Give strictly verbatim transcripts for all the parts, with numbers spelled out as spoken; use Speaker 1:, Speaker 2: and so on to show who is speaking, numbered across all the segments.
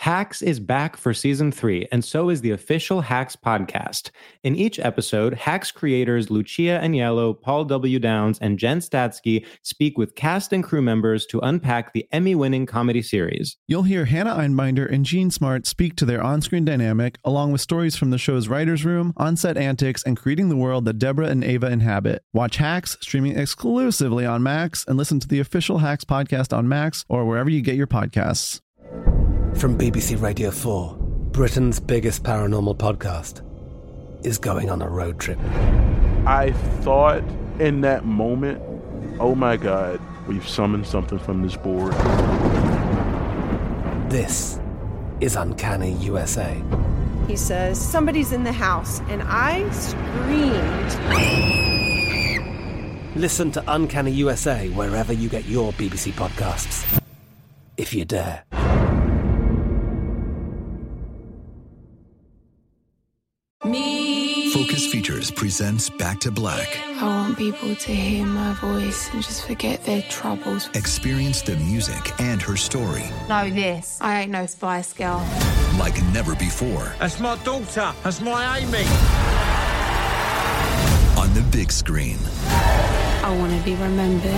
Speaker 1: Hacks is back for season three, and so is the official Hacks podcast. In each episode, Hacks creators Lucia Aniello, Paul W. Downs, and Jen Statsky speak with cast and crew members to unpack the Emmy-winning comedy series.
Speaker 2: You'll hear Hannah Einbinder and Jean Smart speak to their on-screen dynamic, along with stories from the show's writer's room, on-set antics, and creating the world that Deborah and Ava inhabit. Watch Hacks, streaming exclusively on Max, and listen to the official Hacks podcast on Max or wherever you get your podcasts.
Speaker 3: From B B C Radio four, Britain's biggest paranormal podcast is going on a road trip.
Speaker 4: I thought in that moment, oh my God, we've summoned something from this board.
Speaker 3: This is Uncanny U S A.
Speaker 5: He says, somebody's in the house, and I screamed.
Speaker 3: Listen to Uncanny U S A wherever you get your B B C podcasts, if you dare.
Speaker 6: Me. Focus Features presents Back to Black.
Speaker 7: I want people to hear my voice and just forget their troubles.
Speaker 6: Experience the music and her story.
Speaker 7: Know this, I ain't no Spice Girl.
Speaker 6: Like never before.
Speaker 8: That's my daughter. That's my Amy.
Speaker 6: On the big screen.
Speaker 7: I want to be remembered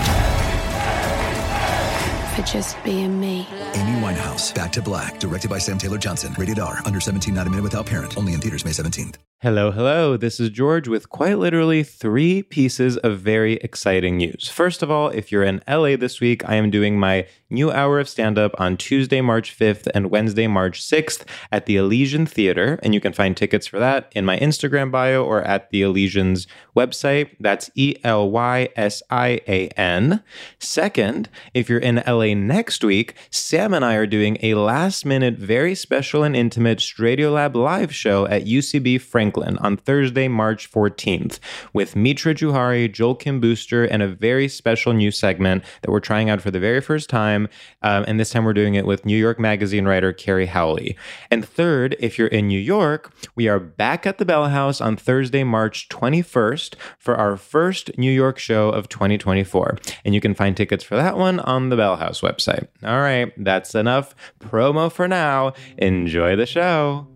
Speaker 7: for just being me.
Speaker 6: Amy Winehouse, Back to Black, directed by Sam Taylor Johnson. Rated R, under seventeen, not admitted without parent. Only in theaters May seventeenth.
Speaker 1: Hello, hello. This is George with quite literally three pieces of very exciting news. First of all, if you're in L A this week, I am doing my new hour of stand-up on Tuesday, March fifth and Wednesday, March sixth at the Elysian Theater, and you can find tickets for that in my Instagram bio or at the Elysian's website. That's E L Y S I A N. Second, if you're in L A next week, Sam and I are doing a last-minute, very special and intimate Stradiolab live show at U C B Franklin on Thursday, March fourteenth, with Mitra Juhari, Joel Kim Booster, and a very special new segment that we're trying out for the very first time. Um, and this time we're doing it with New York Magazine writer Carrie Howley. And third, if you're in New York, we are back at the Bell House on Thursday, March twenty-first for our first New York show of twenty twenty-four. And you can find tickets for that one on the Bell House website. All right, that's enough promo for now. Enjoy the show.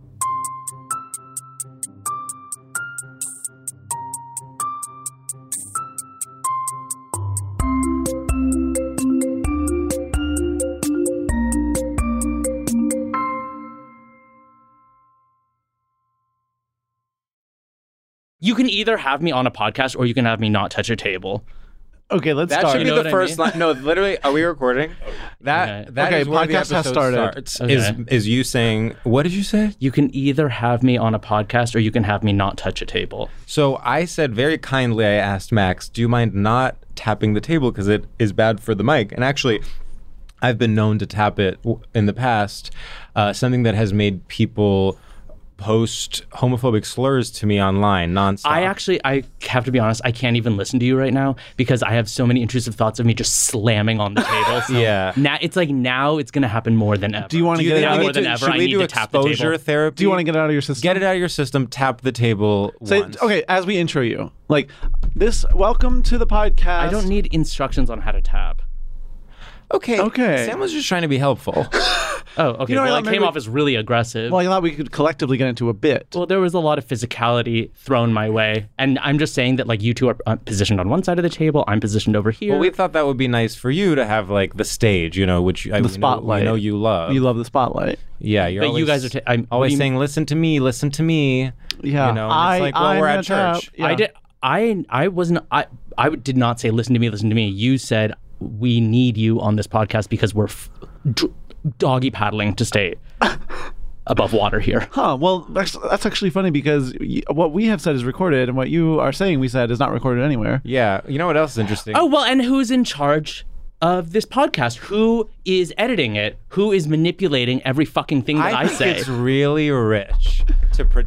Speaker 9: You can either have me on a podcast or you can have me not touch a table.
Speaker 2: Okay, let's
Speaker 1: that
Speaker 2: start.
Speaker 1: That should
Speaker 9: You
Speaker 1: be
Speaker 9: know
Speaker 1: the
Speaker 9: what I
Speaker 1: first
Speaker 9: mean?
Speaker 1: line. No, literally, are we recording? That
Speaker 9: Okay.
Speaker 1: that
Speaker 2: Okay,
Speaker 1: is where the
Speaker 2: podcast
Speaker 1: episode
Speaker 2: has started.
Speaker 1: starts.
Speaker 9: Okay.
Speaker 1: Is is you saying, what did you say?
Speaker 9: You can either have me on a podcast or you can have me not touch a table.
Speaker 1: So I said very kindly, I asked Max, do you mind not tapping the table because it is bad for the mic? And actually, I've been known to tap it w- in the past, uh, something that has made people post homophobic slurs to me online nonstop.
Speaker 9: I actually, I have to be honest, I can't even listen to you right now because I have so many intrusive thoughts of me just slamming on the table. So
Speaker 1: Yeah.
Speaker 9: Now it's like now it's going to happen more than ever.
Speaker 2: Do you want to
Speaker 1: Do you
Speaker 2: get it
Speaker 1: think
Speaker 2: out?
Speaker 1: we
Speaker 9: more
Speaker 1: need
Speaker 9: than
Speaker 1: to,
Speaker 9: ever,
Speaker 1: should
Speaker 9: I
Speaker 1: we
Speaker 9: need
Speaker 1: do
Speaker 9: to tap the
Speaker 1: exposure
Speaker 9: table.
Speaker 1: therapy?
Speaker 2: Do you want to get it out of your system?
Speaker 1: Get it out of your system, tap the table
Speaker 2: Say,
Speaker 1: once.
Speaker 2: okay, as we intro you, like this. Welcome to the podcast.
Speaker 9: I don't need instructions on how to tap.
Speaker 1: Okay.
Speaker 2: Okay.
Speaker 1: Sam was just trying to be helpful.
Speaker 9: Oh, okay.
Speaker 2: You know,
Speaker 9: well,
Speaker 2: I
Speaker 9: it
Speaker 2: thought
Speaker 9: came
Speaker 2: maybe-
Speaker 9: off as really aggressive.
Speaker 2: Well, I thought we could collectively get into a bit.
Speaker 9: Well, there was a lot of physicality thrown my way. And I'm just saying that, like, you two are uh, positioned on one side of the table. I'm positioned over here.
Speaker 1: Well, we thought that would be nice for you to have, like, the stage, you know, which I
Speaker 2: The
Speaker 1: we know-
Speaker 2: spotlight.
Speaker 1: we know you love.
Speaker 2: You love the spotlight.
Speaker 1: Yeah, you're
Speaker 9: But
Speaker 1: always,
Speaker 9: you guys are ta- I'm- what do
Speaker 1: always
Speaker 9: you
Speaker 1: saying, listen to me, listen to me.
Speaker 2: Yeah,
Speaker 1: You know, and
Speaker 2: I,
Speaker 1: it's like, well,
Speaker 2: I'm
Speaker 1: we're
Speaker 2: gonna
Speaker 1: at church.
Speaker 2: tap. Yeah.
Speaker 9: I did. I I wasn't. I I did not say listen to me, listen to me. You said we need you on this podcast because we're f- d- doggy paddling to stay above water here.
Speaker 2: Huh. Well, that's, that's actually funny because y- what we have said is recorded, and what you are saying we said is not recorded anywhere.
Speaker 1: Yeah, you know what else is interesting?
Speaker 9: Oh well, and who's in charge of this podcast? Who is editing it? Who is manipulating every fucking thing that I,
Speaker 1: I think
Speaker 9: say?
Speaker 1: it's really rich to pre-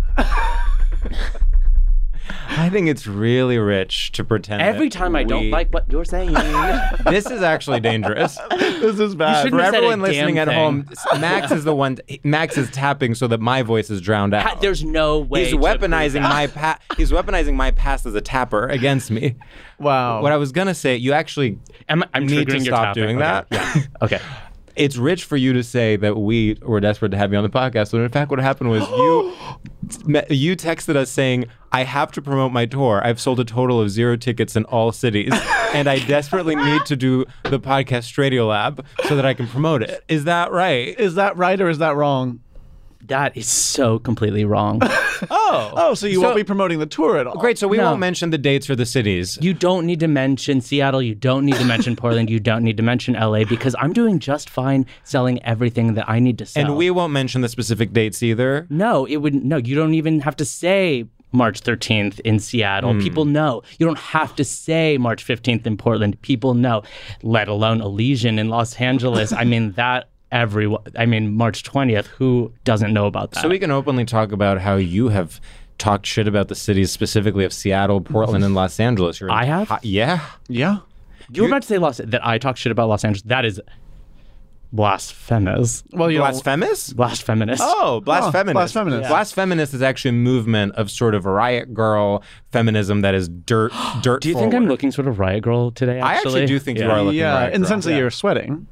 Speaker 1: I think it's really rich to pretend
Speaker 9: Every
Speaker 1: that
Speaker 9: time I don't
Speaker 1: we-
Speaker 9: like what you're saying.
Speaker 1: This is actually dangerous.
Speaker 2: This is bad.
Speaker 9: shouldn't
Speaker 1: For
Speaker 9: have said a
Speaker 1: everyone listening
Speaker 9: damn
Speaker 1: at home,
Speaker 9: thing.
Speaker 1: Max is the one. Max is tapping so that my voice is drowned out.
Speaker 9: Ha- There's no way.
Speaker 1: He's
Speaker 9: to prove
Speaker 1: weaponizing
Speaker 9: that.
Speaker 1: my pa- He's weaponizing my past as a tapper against me.
Speaker 2: Wow.
Speaker 1: What I was gonna say, you actually
Speaker 9: Am I, I'm
Speaker 1: need
Speaker 9: triggering
Speaker 1: to
Speaker 9: your
Speaker 1: stop
Speaker 9: tapping.
Speaker 1: doing
Speaker 9: Okay.
Speaker 1: that.
Speaker 9: Yeah. Okay.
Speaker 1: it's rich for you to say that we were desperate to have you on the podcast. When in fact, what happened was you you texted us saying, I have to promote my tour. I've sold a total of zero tickets in all cities, and I desperately need to do the podcast Radiolab so that I can promote it. Is that right?
Speaker 2: Is that right or is that wrong?
Speaker 9: That is so completely wrong.
Speaker 1: Oh.
Speaker 2: Oh, so you
Speaker 1: So-
Speaker 2: won't be promoting the tour at all.
Speaker 1: Great, so we
Speaker 9: No.
Speaker 1: won't mention the dates or the cities.
Speaker 9: You don't need to mention Seattle. You don't need to mention Portland. You don't need to mention L A because I'm doing just fine selling everything that I need to sell.
Speaker 1: And we won't mention the specific dates either.
Speaker 9: No, it would no. You don't even have to say March thirteenth in Seattle.
Speaker 1: Hmm.
Speaker 9: People know. You don't have to say March fifteenth in Portland. People know. Let alone Elysian in Los Angeles. I mean that. Everyone, I mean, March twentieth, who doesn't know about that?
Speaker 1: So we can openly talk about how you have talked shit about the cities, specifically of Seattle, Portland, and Los Angeles. You're
Speaker 9: I have?
Speaker 1: hi- yeah.
Speaker 2: Yeah.
Speaker 9: you were about to say Los, that I talk shit about Los Angeles. That is blasphemous.
Speaker 2: Well, you know,
Speaker 1: Blasphemous?
Speaker 9: Blasphemous.
Speaker 1: Oh, blasphemous.
Speaker 2: blasphemous.
Speaker 1: Yeah. Blasphemous is actually a movement of sort of riot girl feminism that is dirt, dirt.
Speaker 9: Do you think I'm looking sort of riot girl today,
Speaker 1: I
Speaker 9: actually?
Speaker 1: actually do think you
Speaker 9: Yeah.
Speaker 1: are looking
Speaker 2: yeah,
Speaker 1: riot
Speaker 2: in the
Speaker 1: girl.
Speaker 2: sense that
Speaker 1: Yeah.
Speaker 2: you're sweating.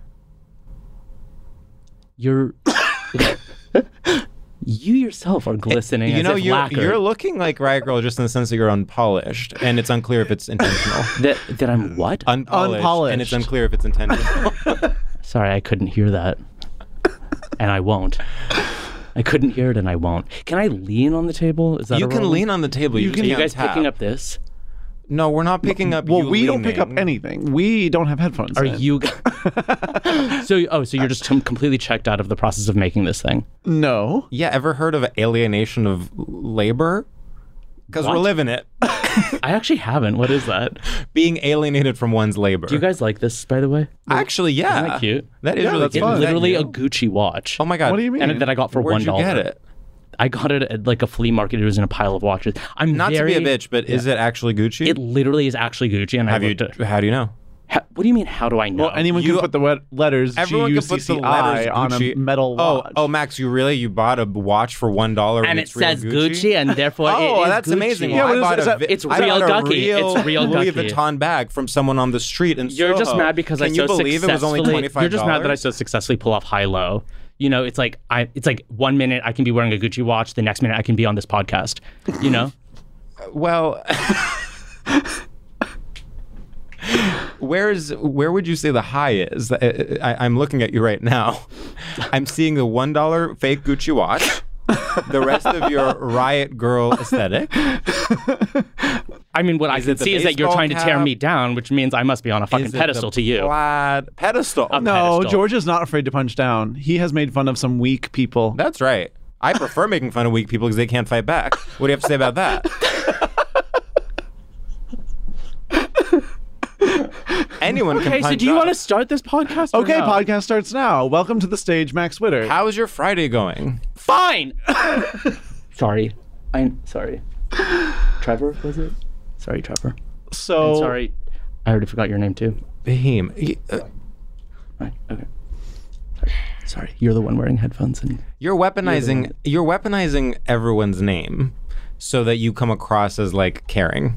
Speaker 9: You're... You yourself are glistening
Speaker 1: You
Speaker 9: as
Speaker 1: know,
Speaker 9: if
Speaker 1: you're,
Speaker 9: lacquered.
Speaker 1: you're looking like riot girl just in the sense that you're unpolished, and it's unclear if it's intentional.
Speaker 9: That, that I'm what?
Speaker 1: Unpolished,
Speaker 2: Unpolished.
Speaker 1: and it's unclear if it's intentional.
Speaker 9: Sorry, I couldn't hear that. And I won't. I couldn't hear it and I won't. Can I lean on the table? Is that
Speaker 1: You
Speaker 9: a
Speaker 1: can
Speaker 9: wrong?
Speaker 1: lean on the table. You,
Speaker 9: Are
Speaker 1: can
Speaker 9: you guys
Speaker 1: tap.
Speaker 9: picking up this?
Speaker 1: No, we're not picking up.
Speaker 2: Well,
Speaker 1: you
Speaker 2: we don't pick up
Speaker 1: leaning.
Speaker 2: anything. We don't have headphones.
Speaker 9: Are
Speaker 2: in.
Speaker 9: you... so, oh, so you're just com- completely checked out of the process of making this thing?
Speaker 2: No.
Speaker 1: Yeah, ever heard of alienation of labor? Because we're
Speaker 9: What?
Speaker 1: living it.
Speaker 9: I actually haven't. What is that?
Speaker 1: Being alienated from one's labor.
Speaker 9: Do you guys like this, by the way?
Speaker 1: Actually, yeah.
Speaker 9: Isn't that cute?
Speaker 1: That is
Speaker 2: Yeah,
Speaker 1: really
Speaker 2: that's
Speaker 1: cute.
Speaker 9: It's
Speaker 2: fun.
Speaker 1: Is that
Speaker 9: literally
Speaker 1: you?
Speaker 9: a Gucci watch.
Speaker 1: Oh my god.
Speaker 2: What do you mean?
Speaker 9: And that I got for
Speaker 1: Where'd
Speaker 9: one
Speaker 1: you
Speaker 9: dollar.
Speaker 1: get it?
Speaker 9: I got it at like a flea market. It was in a pile of watches. I'm
Speaker 1: Not
Speaker 9: very,
Speaker 1: to be a bitch, but is it actually Gucci?
Speaker 9: It literally is actually Gucci. And
Speaker 1: Have
Speaker 9: I
Speaker 1: you?
Speaker 9: looked at-
Speaker 1: How do you know?
Speaker 9: Ha- what do you mean? How do I know?
Speaker 2: Well, anyone
Speaker 1: You-
Speaker 2: can put the wet letters G
Speaker 1: Everyone
Speaker 2: U
Speaker 1: can
Speaker 2: C
Speaker 1: put the
Speaker 2: C
Speaker 1: letters
Speaker 2: I on a
Speaker 1: Gucci.
Speaker 2: metal
Speaker 1: Oh,
Speaker 2: watch.
Speaker 1: oh, Max, you really you bought a watch for one dollar
Speaker 9: and it says Gucci? and therefore
Speaker 1: Oh,
Speaker 9: it is
Speaker 1: that's
Speaker 9: Gucci.
Speaker 1: amazing.
Speaker 2: Yeah,
Speaker 1: Well,
Speaker 2: but
Speaker 1: I
Speaker 2: is-
Speaker 1: bought
Speaker 2: is
Speaker 1: a
Speaker 2: that-
Speaker 1: vi-
Speaker 9: it's
Speaker 1: I
Speaker 9: real
Speaker 1: bought a
Speaker 9: gucky.
Speaker 1: real
Speaker 9: It's real
Speaker 1: Louis
Speaker 9: gucky.
Speaker 1: Vuitton bag from someone on the street in
Speaker 9: You're just
Speaker 1: Soho.
Speaker 9: mad because
Speaker 1: Can
Speaker 9: I
Speaker 1: you
Speaker 9: so
Speaker 1: believe it was only
Speaker 9: successfully-
Speaker 1: twenty-five dollars?
Speaker 9: You're just mad that I so successfully pull off high low. You know, it's like I. It's like one minute I can be wearing a Gucci watch, the next minute I can be on this podcast. You know,
Speaker 1: Well, where's where would you say the high is? I, I, I'm looking at you right now. I'm seeing the one dollar fake Gucci watch. The rest of your riot girl aesthetic.
Speaker 9: I mean, what I
Speaker 1: Is
Speaker 9: can
Speaker 1: it the
Speaker 9: see is that you're
Speaker 1: baseball
Speaker 9: trying to tear
Speaker 1: cap?
Speaker 9: me down, which means I must be on a fucking
Speaker 1: Is it
Speaker 9: pedestal
Speaker 1: the
Speaker 9: to you.
Speaker 1: Plaid pedestal.
Speaker 9: A
Speaker 2: No,
Speaker 9: pedestal.
Speaker 2: George is not afraid to punch down. He has made fun of some weak people.
Speaker 1: That's right. I prefer making fun of weak people because they can't fight back. What do you have to say about that? Anyone can
Speaker 9: Okay,
Speaker 1: punch
Speaker 9: so do you
Speaker 1: up.
Speaker 9: want to start this podcast? or
Speaker 2: Okay,
Speaker 9: no?
Speaker 2: podcast starts now. Welcome to the stage, Max Witter.
Speaker 1: How's your Friday going?
Speaker 9: Fine. sorry, I'm sorry. Trevor, was it? Sorry, Trevor.
Speaker 2: so
Speaker 9: And sorry, I already forgot your name too.
Speaker 1: Behem. y- uh,
Speaker 9: Right. Okay. Sorry. Sorry. You're the one wearing headphones, and
Speaker 1: You're weaponizing. You're weaponizing everyone's name so that you come across as like caring.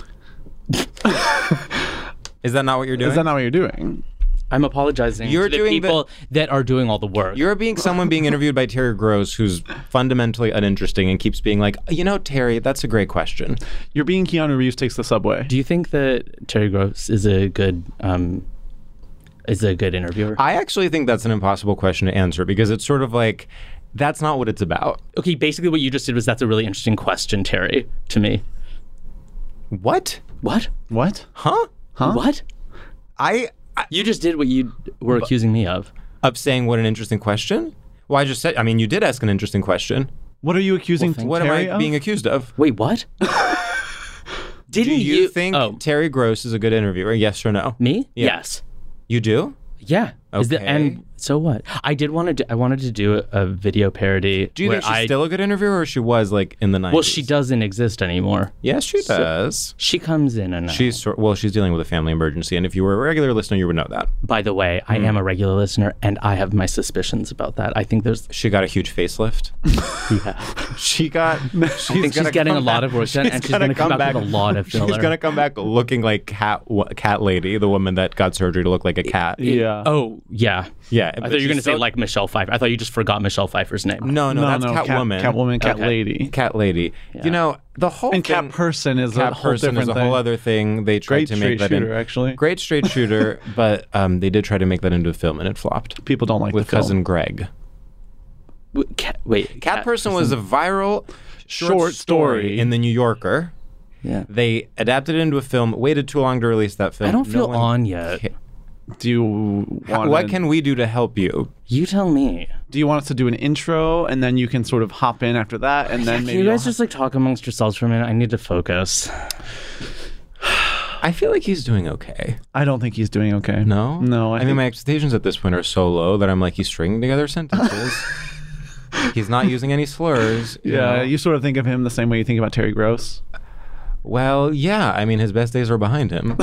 Speaker 1: Is that not what you're doing?
Speaker 2: is that not what you're doing?
Speaker 9: I'm apologizing
Speaker 1: You're
Speaker 9: to the
Speaker 1: doing the-
Speaker 9: people that are doing all the work.
Speaker 1: You're being someone being interviewed by Terry Gross who's fundamentally uninteresting and keeps being like, you know, Terry, that's a great question.
Speaker 2: You're being Keanu Reeves takes the subway.
Speaker 9: Do you think that Terry Gross is a good um is a good interviewer?
Speaker 1: I actually think that's an impossible question to answer because it's sort of like, that's not what it's about.
Speaker 9: Okay, basically what you just did was that's a really interesting question, Terry, to me.
Speaker 1: What?
Speaker 9: What?
Speaker 2: What?
Speaker 1: Huh?
Speaker 2: Huh?
Speaker 9: What?
Speaker 1: I, I
Speaker 9: You just did what you were accusing me of.
Speaker 1: of saying what an interesting question? Well, I just said, I mean, you did ask an interesting question.
Speaker 2: What are you accusing
Speaker 1: What
Speaker 2: Terry
Speaker 1: am I
Speaker 2: of?
Speaker 1: being accused of?
Speaker 9: Wait, what? Didn't
Speaker 1: Do you, think
Speaker 9: Oh,
Speaker 1: Terry Gross is a good interviewer? Yes or no?
Speaker 9: me?
Speaker 1: Yeah.
Speaker 9: Yes.
Speaker 1: You do?
Speaker 9: Yeah. Is the,
Speaker 1: Okay.
Speaker 9: and So what? I did want to do, I wanted to do a, a video parody.
Speaker 1: Do you think she's
Speaker 9: I,
Speaker 1: still a good interviewer, or she was like in the nineties?
Speaker 9: Well, she doesn't exist anymore.
Speaker 1: Yes, she
Speaker 9: So-
Speaker 1: does.
Speaker 9: She comes in and out.
Speaker 1: She's sor- well, she's dealing with a family emergency, and if you were a regular listener, you would know that.
Speaker 9: By the way, I am a regular listener, and I have my suspicions about that. I think there's.
Speaker 1: She got a huge facelift.
Speaker 9: Yeah.
Speaker 1: She got. She's
Speaker 9: I think she's
Speaker 1: gonna
Speaker 9: getting a
Speaker 1: come
Speaker 9: lot
Speaker 1: back-
Speaker 9: of work done, and she's going to come back with a lot of filler.
Speaker 1: She's gonna come back looking like cat wa- cat lady, the woman that got surgery to look like a cat.
Speaker 2: Yeah.
Speaker 9: Oh, yeah.
Speaker 1: Yeah,
Speaker 9: I
Speaker 1: but
Speaker 9: thought you were going to
Speaker 1: she's
Speaker 9: say
Speaker 1: so-
Speaker 9: like Michelle Pfeiffer. I thought you just forgot Michelle Pfeiffer's name.
Speaker 1: No, no, that's
Speaker 2: Cat-
Speaker 1: Catwoman.
Speaker 2: Catwoman, Cat
Speaker 9: Okay.
Speaker 2: Lady.
Speaker 1: Cat lady. You know the whole
Speaker 2: And
Speaker 1: thing,
Speaker 2: Cat Person is
Speaker 1: Cat
Speaker 2: a whole
Speaker 1: Person
Speaker 2: different
Speaker 1: is a
Speaker 2: thing.
Speaker 1: whole other thing. They tried
Speaker 2: Great
Speaker 1: to make
Speaker 2: straight
Speaker 1: that
Speaker 2: shooter,
Speaker 1: in,
Speaker 2: actually.
Speaker 1: great straight shooter, but um, they did try to make that into a film, and it flopped
Speaker 2: People don't like
Speaker 1: with
Speaker 2: the film.
Speaker 1: cousin Greg.
Speaker 9: Wait, Cat, wait,
Speaker 1: Cat, Person was a viral short,
Speaker 2: Short
Speaker 1: story
Speaker 2: story.
Speaker 1: in the New Yorker.
Speaker 9: Yeah.
Speaker 1: They adapted it into a film. Waited too long to release that film.
Speaker 9: I don't
Speaker 1: No
Speaker 9: feel
Speaker 1: one
Speaker 9: on yet.
Speaker 1: ca-
Speaker 2: Do you
Speaker 1: How-
Speaker 2: want
Speaker 1: what can we do to help you?
Speaker 9: You tell me.
Speaker 2: Do you want us to do an intro and then you can sort of hop in after that and then
Speaker 9: Can
Speaker 2: maybe
Speaker 9: you guys
Speaker 2: I'll-
Speaker 9: just like talk amongst yourselves for a minute? I need to focus.
Speaker 1: I feel like he's doing okay.
Speaker 2: I don't think he's doing okay.
Speaker 1: No,
Speaker 2: No, I
Speaker 1: I, mean,
Speaker 2: think-
Speaker 1: my expectations at this point are so low that I'm like, he's stringing together sentences. He's not using any slurs. you
Speaker 2: Yeah,
Speaker 1: know?
Speaker 2: you sort of think of him the same way you think about Terry Gross.
Speaker 1: Well, yeah. I mean, his best days are behind him.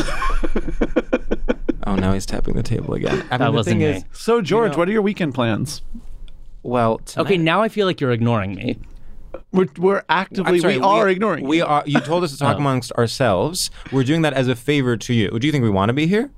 Speaker 1: Oh, now he's tapping the table again. I mean,
Speaker 9: That
Speaker 1: the
Speaker 9: wasn't
Speaker 1: thing
Speaker 9: me.
Speaker 1: is,
Speaker 2: So George,
Speaker 1: know-
Speaker 2: what are your weekend plans?
Speaker 1: well, tonight-
Speaker 9: Okay, now I feel like you're ignoring me.
Speaker 2: We're we're actively
Speaker 1: I'm sorry,
Speaker 2: we are ignoring.
Speaker 1: We
Speaker 2: you.
Speaker 1: are. You told us to talk
Speaker 9: Oh.
Speaker 1: amongst ourselves. We're doing that as a favor to you. Do you think we want to be here?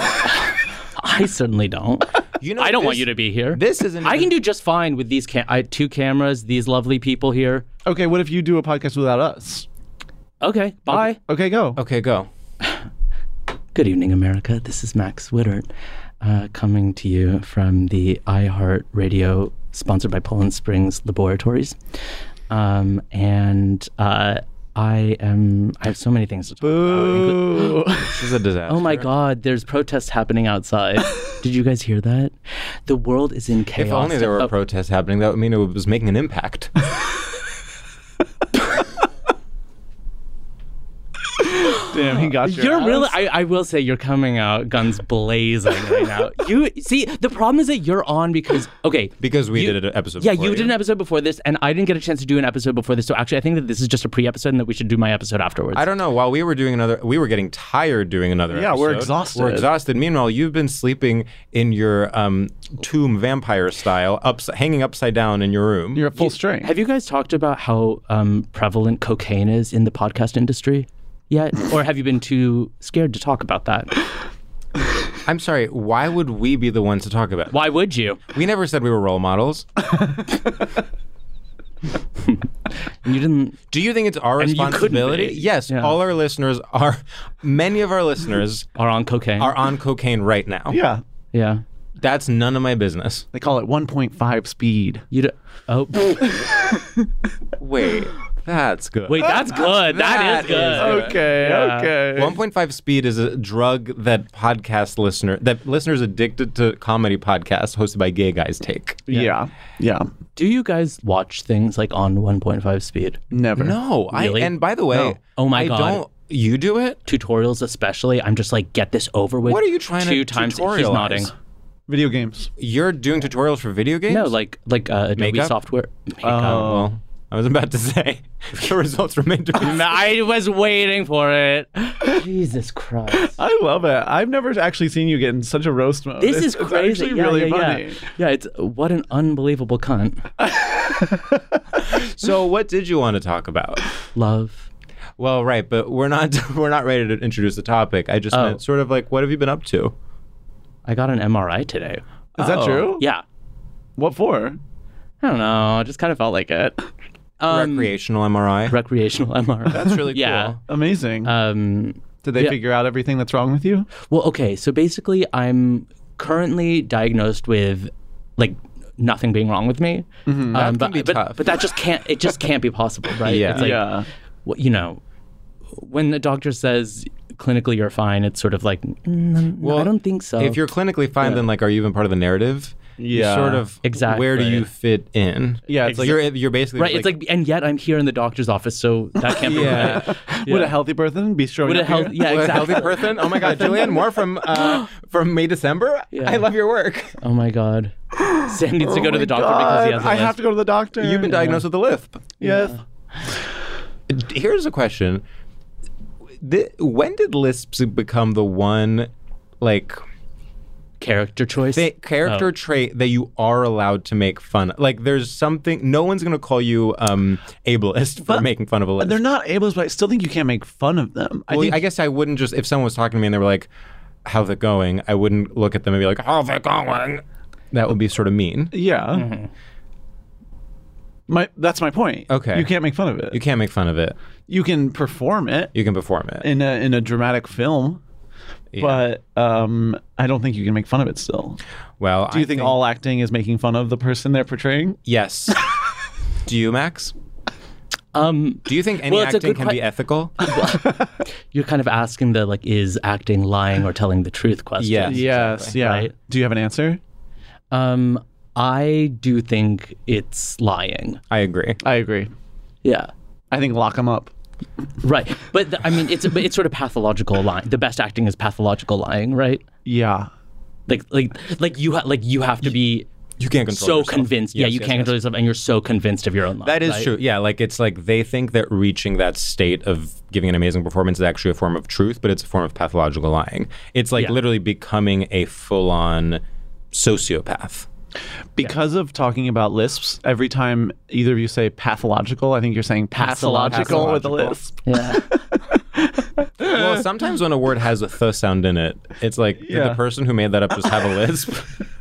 Speaker 9: I certainly don't.
Speaker 1: You know,
Speaker 9: I don't want
Speaker 1: this-
Speaker 9: you to be here.
Speaker 1: This isn't.
Speaker 9: I
Speaker 1: even-
Speaker 9: can do just fine with these cam- I, two cameras, these lovely people here.
Speaker 2: Okay, what if you do a podcast without us?
Speaker 9: Okay, bye.
Speaker 2: Okay, go.
Speaker 1: Okay, go.
Speaker 9: Good evening, America. This is Max Wittert, uh, coming to you from the iHeart Radio, sponsored by Poland Springs Laboratories. Um, and uh, I am. I have so many things to talk about.
Speaker 2: Boo.
Speaker 1: This is a disaster.
Speaker 9: Oh my God! There's protests happening outside. Did you guys hear that? The world is in chaos.
Speaker 1: If only there were
Speaker 9: Oh,
Speaker 1: protests happening, that would mean it was making an impact.
Speaker 2: Damn, he got your
Speaker 9: You're
Speaker 2: ass.
Speaker 9: really. I, I will say you're coming out guns blazing right now. You see, the problem is that you're on because okay.
Speaker 1: Because we
Speaker 9: you-
Speaker 1: did an episode.
Speaker 9: Yeah,
Speaker 1: before
Speaker 9: you did an episode before this, and I didn't get a chance to do an episode before this. So actually, I think that this is just a pre-episode, and that we should do my episode afterwards.
Speaker 1: I don't know. While we were doing another, we were getting tired doing another.
Speaker 2: Yeah, we're
Speaker 1: episode.
Speaker 2: exhausted.
Speaker 1: We're exhausted. Meanwhile, you've been sleeping in your um, tomb vampire style, ups, hanging upside down in your room.
Speaker 2: You're at full strength.
Speaker 9: Have you guys talked about how um, prevalent cocaine is in the podcast industry yet, or have you been too scared to talk about that?
Speaker 1: I'm sorry. Why would we be the ones to talk about it?
Speaker 9: Why would you?
Speaker 1: We never said we were role models.
Speaker 9: You didn't.
Speaker 1: Do you think it's our
Speaker 9: And you couldn't
Speaker 1: responsibility?
Speaker 9: be.
Speaker 1: Yes.
Speaker 9: Yeah.
Speaker 1: All our listeners are. Many of our listeners
Speaker 9: Are on cocaine.
Speaker 1: are on cocaine right now.
Speaker 2: Yeah.
Speaker 9: Yeah.
Speaker 1: That's none of my business.
Speaker 2: They call it one point five speed.
Speaker 9: You. D- oh.
Speaker 1: Wait. That's good.
Speaker 9: Wait, that's good. that
Speaker 1: That
Speaker 9: is good.
Speaker 1: is
Speaker 2: Okay,
Speaker 9: Yeah.
Speaker 2: okay.
Speaker 1: one point five speed is a drug that podcast listener that listeners addicted to comedy podcasts hosted by gay guys take.
Speaker 2: yeah. Yeah.
Speaker 9: Do you guys watch things like on one point five speed?
Speaker 2: Never.
Speaker 1: No,
Speaker 9: Really?
Speaker 1: I and by the way,
Speaker 9: No. Oh my
Speaker 1: I
Speaker 9: God.
Speaker 1: don't. You do it?
Speaker 9: Tutorials, especially. I'm just like, get this over with.
Speaker 1: What are you trying to
Speaker 9: Two times. He's
Speaker 1: tutorialize?
Speaker 9: nodding.
Speaker 2: Video games.
Speaker 1: You're doing tutorials for video games?
Speaker 9: No, like like uh, Adobe
Speaker 1: Makeup?
Speaker 9: software.
Speaker 1: Oh, well, I was about to say the results remain to be seen.
Speaker 9: I was waiting for it. Jesus Christ.
Speaker 2: I love it. I've never actually seen you get in such a roast mode.
Speaker 9: This
Speaker 2: It's-
Speaker 9: is
Speaker 2: it's
Speaker 9: crazy.
Speaker 2: actually
Speaker 9: yeah,
Speaker 2: really
Speaker 9: yeah,
Speaker 2: funny.
Speaker 9: yeah. Yeah, it's what an unbelievable cunt.
Speaker 1: So, what did you want to talk about?
Speaker 9: Love.
Speaker 1: Well, right, but we're not we're not ready to introduce the topic. I just
Speaker 9: Oh.
Speaker 1: meant sort of like, what have you been up to?
Speaker 9: I got an M R I today.
Speaker 2: Is that
Speaker 1: Oh.
Speaker 2: true?
Speaker 9: Yeah.
Speaker 2: What for?
Speaker 9: I don't know. I just kind of felt like it. Um,
Speaker 1: Recreational M R I.
Speaker 9: recreational M R I.
Speaker 1: That's really
Speaker 9: yeah.
Speaker 1: cool.
Speaker 2: Amazing.
Speaker 9: Um,
Speaker 2: Did they
Speaker 9: yeah.
Speaker 2: figure out everything that's wrong with you?
Speaker 9: well, okay. So basically, I'm currently diagnosed with like nothing being wrong with me. Um,
Speaker 1: That can
Speaker 9: but,
Speaker 1: be
Speaker 9: but,
Speaker 1: tough.
Speaker 9: but that just can't. It just can't be possible, right?
Speaker 1: Yeah.
Speaker 9: It's like,
Speaker 2: yeah.
Speaker 9: well, you know, when the doctor says clinically you're fine, it's sort of like, mm, no,
Speaker 1: Well,
Speaker 9: I don't think so.
Speaker 1: If you're clinically fine,
Speaker 9: Yeah.
Speaker 1: then like, are you even part of the narrative?
Speaker 2: Yeah.
Speaker 1: sort of
Speaker 9: Exactly.
Speaker 1: where do you fit in?
Speaker 2: Yeah, it's like-
Speaker 1: you're you're basically
Speaker 9: Right, it's like, and yet I'm here in the doctor's office, so that can't be
Speaker 1: Yeah.
Speaker 9: right.
Speaker 2: Would a healthy person be showing
Speaker 9: Would a
Speaker 2: up
Speaker 9: health,
Speaker 2: here?
Speaker 9: yeah,
Speaker 1: What a
Speaker 9: exactly.
Speaker 1: healthy person. Oh my God, Julianne Moore from uh, from May December.
Speaker 9: Yeah.
Speaker 1: I love your work.
Speaker 9: Oh my god, Sam needs to go to the doctor
Speaker 2: God,
Speaker 9: because he has a
Speaker 2: I
Speaker 9: lisp.
Speaker 2: have to go to the doctor.
Speaker 1: You've been diagnosed with a lisp.
Speaker 2: Yes.
Speaker 1: Here's a question: the, When did lisps become the one, like,
Speaker 9: character choice.
Speaker 1: th- character
Speaker 9: Oh.
Speaker 1: trait that you are allowed to make fun of? Like, there's something. No one's gonna call you um, ableist for
Speaker 2: But
Speaker 1: making fun of a lisp.
Speaker 2: They're not ableist, but I still think you can't make fun of them. I
Speaker 1: Well,
Speaker 2: think
Speaker 1: I guess I wouldn't just if someone was talking to me and they were like, "How's it going?" I wouldn't look at them and be like, "How's it going?" That would be sort of mean.
Speaker 2: yeah.
Speaker 9: Mm-hmm.
Speaker 2: My that's my point.
Speaker 1: Okay.
Speaker 2: You can't make fun of it.
Speaker 1: You can't make fun of it.
Speaker 2: You can perform it
Speaker 1: You can perform it.
Speaker 2: in a in a dramatic film,
Speaker 1: Yeah.
Speaker 2: but um, I don't think you can make fun of it still.
Speaker 1: Well,
Speaker 2: Do you
Speaker 1: I
Speaker 2: think, all acting is making fun of the person they're portraying?
Speaker 1: Yes. Do you, Max?
Speaker 9: Um,
Speaker 1: Do you think any
Speaker 9: Well, it's a
Speaker 1: acting
Speaker 9: good
Speaker 1: can
Speaker 9: que-
Speaker 1: be ethical?
Speaker 9: you're kind of asking the like, is acting lying or telling the truth question.
Speaker 1: Yes.
Speaker 2: Yes. Yeah.
Speaker 9: Right.
Speaker 2: Do you have an answer?
Speaker 9: Um, I do think it's lying.
Speaker 1: I agree.
Speaker 2: I agree.
Speaker 9: Yeah.
Speaker 2: I think lock them up.
Speaker 9: Right. But the, I mean, it's but it's sort of pathological lying. The best acting is pathological lying, right?
Speaker 2: Yeah.
Speaker 9: Like like like you ha- like you have to be
Speaker 1: You can't control
Speaker 9: so
Speaker 1: yourself.
Speaker 9: convinced. yeah,
Speaker 1: Yes,
Speaker 9: you
Speaker 1: yes,
Speaker 9: can't
Speaker 1: yes.
Speaker 9: control yourself, and you're so convinced of your own lie.
Speaker 1: That is
Speaker 9: right?
Speaker 1: true. Yeah, like it's like they think that reaching that state of giving an amazing performance is actually a form of truth, but it's a form of pathological lying. It's like
Speaker 9: Yeah.
Speaker 1: literally becoming a full-on sociopath.
Speaker 2: Because of talking about lisps, every time either of you say pathological, I think you're saying pathological, with a lisp.
Speaker 9: Yeah.
Speaker 1: Well, sometimes when a word has a th sound in it, it's like did
Speaker 2: Yeah.
Speaker 1: the person who made that up just have a lisp?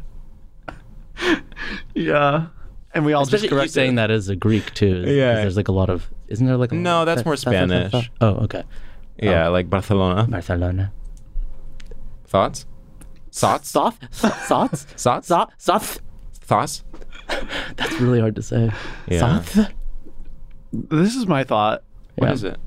Speaker 2: Yeah. And we all
Speaker 9: Especially
Speaker 2: just
Speaker 9: you
Speaker 2: correct
Speaker 9: saying
Speaker 2: it.
Speaker 9: that as a Greek too. 'cause
Speaker 1: Yeah.
Speaker 9: There's like a lot of. Isn't there like a
Speaker 1: No, that's more Spanish.
Speaker 9: Oh, okay.
Speaker 1: Yeah, like Barcelona.
Speaker 9: Barcelona.
Speaker 1: Thoughts? Thoughts?
Speaker 9: Soth? Thoughts?
Speaker 1: Thoughts?
Speaker 9: Soth? Soth?
Speaker 1: Thoughts?
Speaker 9: That's really hard to say.
Speaker 1: Yeah.
Speaker 9: Soth?
Speaker 2: This is my thought.
Speaker 1: What
Speaker 9: Yeah.
Speaker 1: is it?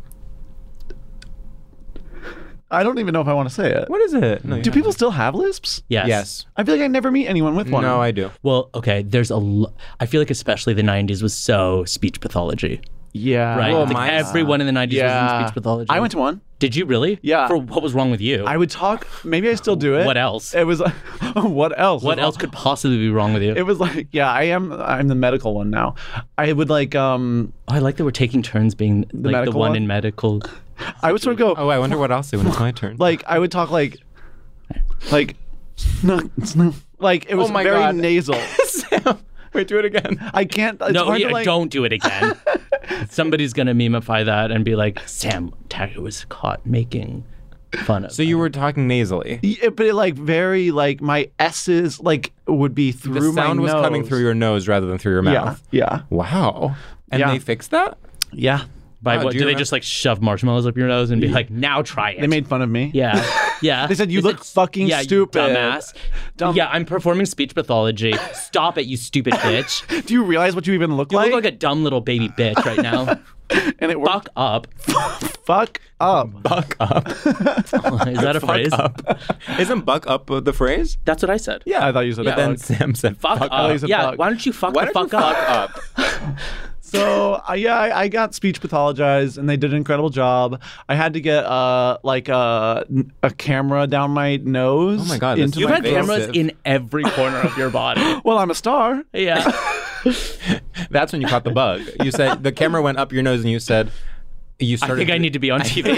Speaker 2: I don't even know if I want to say it.
Speaker 1: What is it? No,
Speaker 2: Do people still have lisps?
Speaker 9: Yes.
Speaker 1: Yes.
Speaker 2: I feel like I never meet anyone with one.
Speaker 1: No, I do.
Speaker 9: Well, okay. There's a. Lo- I feel like especially the nineties was so speech pathology,
Speaker 2: Yeah.
Speaker 9: right?
Speaker 1: Well,
Speaker 9: like
Speaker 1: mine-
Speaker 9: everyone in the nineties was
Speaker 2: yeah.
Speaker 9: in speech pathology.
Speaker 2: I went to one.
Speaker 9: Did you really?
Speaker 2: Yeah.
Speaker 9: For what was wrong with you?
Speaker 2: I would talk. Maybe I still do it.
Speaker 9: What else?
Speaker 2: It was like, what else?
Speaker 9: what else could possibly be wrong with you?
Speaker 2: It was like, yeah, I am. I'm the medical one now. I would like, um,
Speaker 9: Oh, I like that we're taking turns being like the
Speaker 2: medical
Speaker 9: one
Speaker 2: one?
Speaker 9: in medical.
Speaker 2: I would sort of go,
Speaker 1: Oh, I wonder what I'll say when it's my turn.
Speaker 2: like, I would talk like, like, like it was
Speaker 1: Oh my
Speaker 2: very
Speaker 1: God.
Speaker 2: nasal.
Speaker 1: Sam, wait, do it again.
Speaker 2: I can't. It's
Speaker 9: No,
Speaker 2: hard
Speaker 9: yeah,
Speaker 2: to, like,
Speaker 9: don't do it again. Somebody's gonna memify that and be like, Sam Taggart was caught making fun of.
Speaker 1: So you were talking nasally.
Speaker 2: Yeah, but it, like very like my S's like would be through
Speaker 1: The sound
Speaker 2: my
Speaker 1: was
Speaker 2: nose.
Speaker 1: coming through your nose rather than through your
Speaker 2: Yeah,
Speaker 1: mouth.
Speaker 2: yeah,
Speaker 1: Wow. And
Speaker 2: Yeah.
Speaker 1: they fixed that?
Speaker 2: yeah.
Speaker 9: By
Speaker 1: Wow,
Speaker 9: what?
Speaker 1: do
Speaker 9: Do,
Speaker 1: you
Speaker 9: they
Speaker 1: remem-
Speaker 9: just like shove marshmallows up your nose and be like, now try it?
Speaker 2: They made fun of me.
Speaker 9: Yeah. Yeah.
Speaker 2: They said, "You
Speaker 9: They
Speaker 2: look fucking
Speaker 9: yeah, you
Speaker 2: stupid."
Speaker 9: dumbass.
Speaker 2: Dumb-
Speaker 9: Yeah, I'm performing speech pathology. Stop it, you stupid bitch.
Speaker 2: Do you realize what you even look
Speaker 9: You
Speaker 2: like?
Speaker 9: look like a dumb little baby bitch right now.
Speaker 2: and it worked.
Speaker 9: Fuck up.
Speaker 2: Fuck up.
Speaker 1: Buck up.
Speaker 9: Is that a phrase?
Speaker 1: Up. Isn't buck up uh, the phrase?
Speaker 9: That's what I said.
Speaker 2: Yeah, I thought you said
Speaker 1: But
Speaker 2: that.
Speaker 1: then Sam said
Speaker 9: Fuck,
Speaker 1: fuck
Speaker 9: up.
Speaker 2: you said
Speaker 9: Yeah,
Speaker 2: fuck.
Speaker 9: why don't you fuck
Speaker 1: Why
Speaker 9: the
Speaker 1: don't
Speaker 9: fuck
Speaker 1: you
Speaker 9: up?
Speaker 1: fuck up?
Speaker 2: So uh, yeah, I, I got speech pathologized, and they did an incredible job. I had to get uh like a a camera down my nose.
Speaker 1: Oh my God, that's
Speaker 2: into
Speaker 9: You've
Speaker 2: my
Speaker 9: had
Speaker 1: Invasive.
Speaker 9: cameras in every corner of your body.
Speaker 2: Well, I'm a star.
Speaker 9: Yeah.
Speaker 1: That's when you caught the bug. You said the camera went up your nose and you said you
Speaker 9: I
Speaker 1: started
Speaker 9: think I need to be on T V.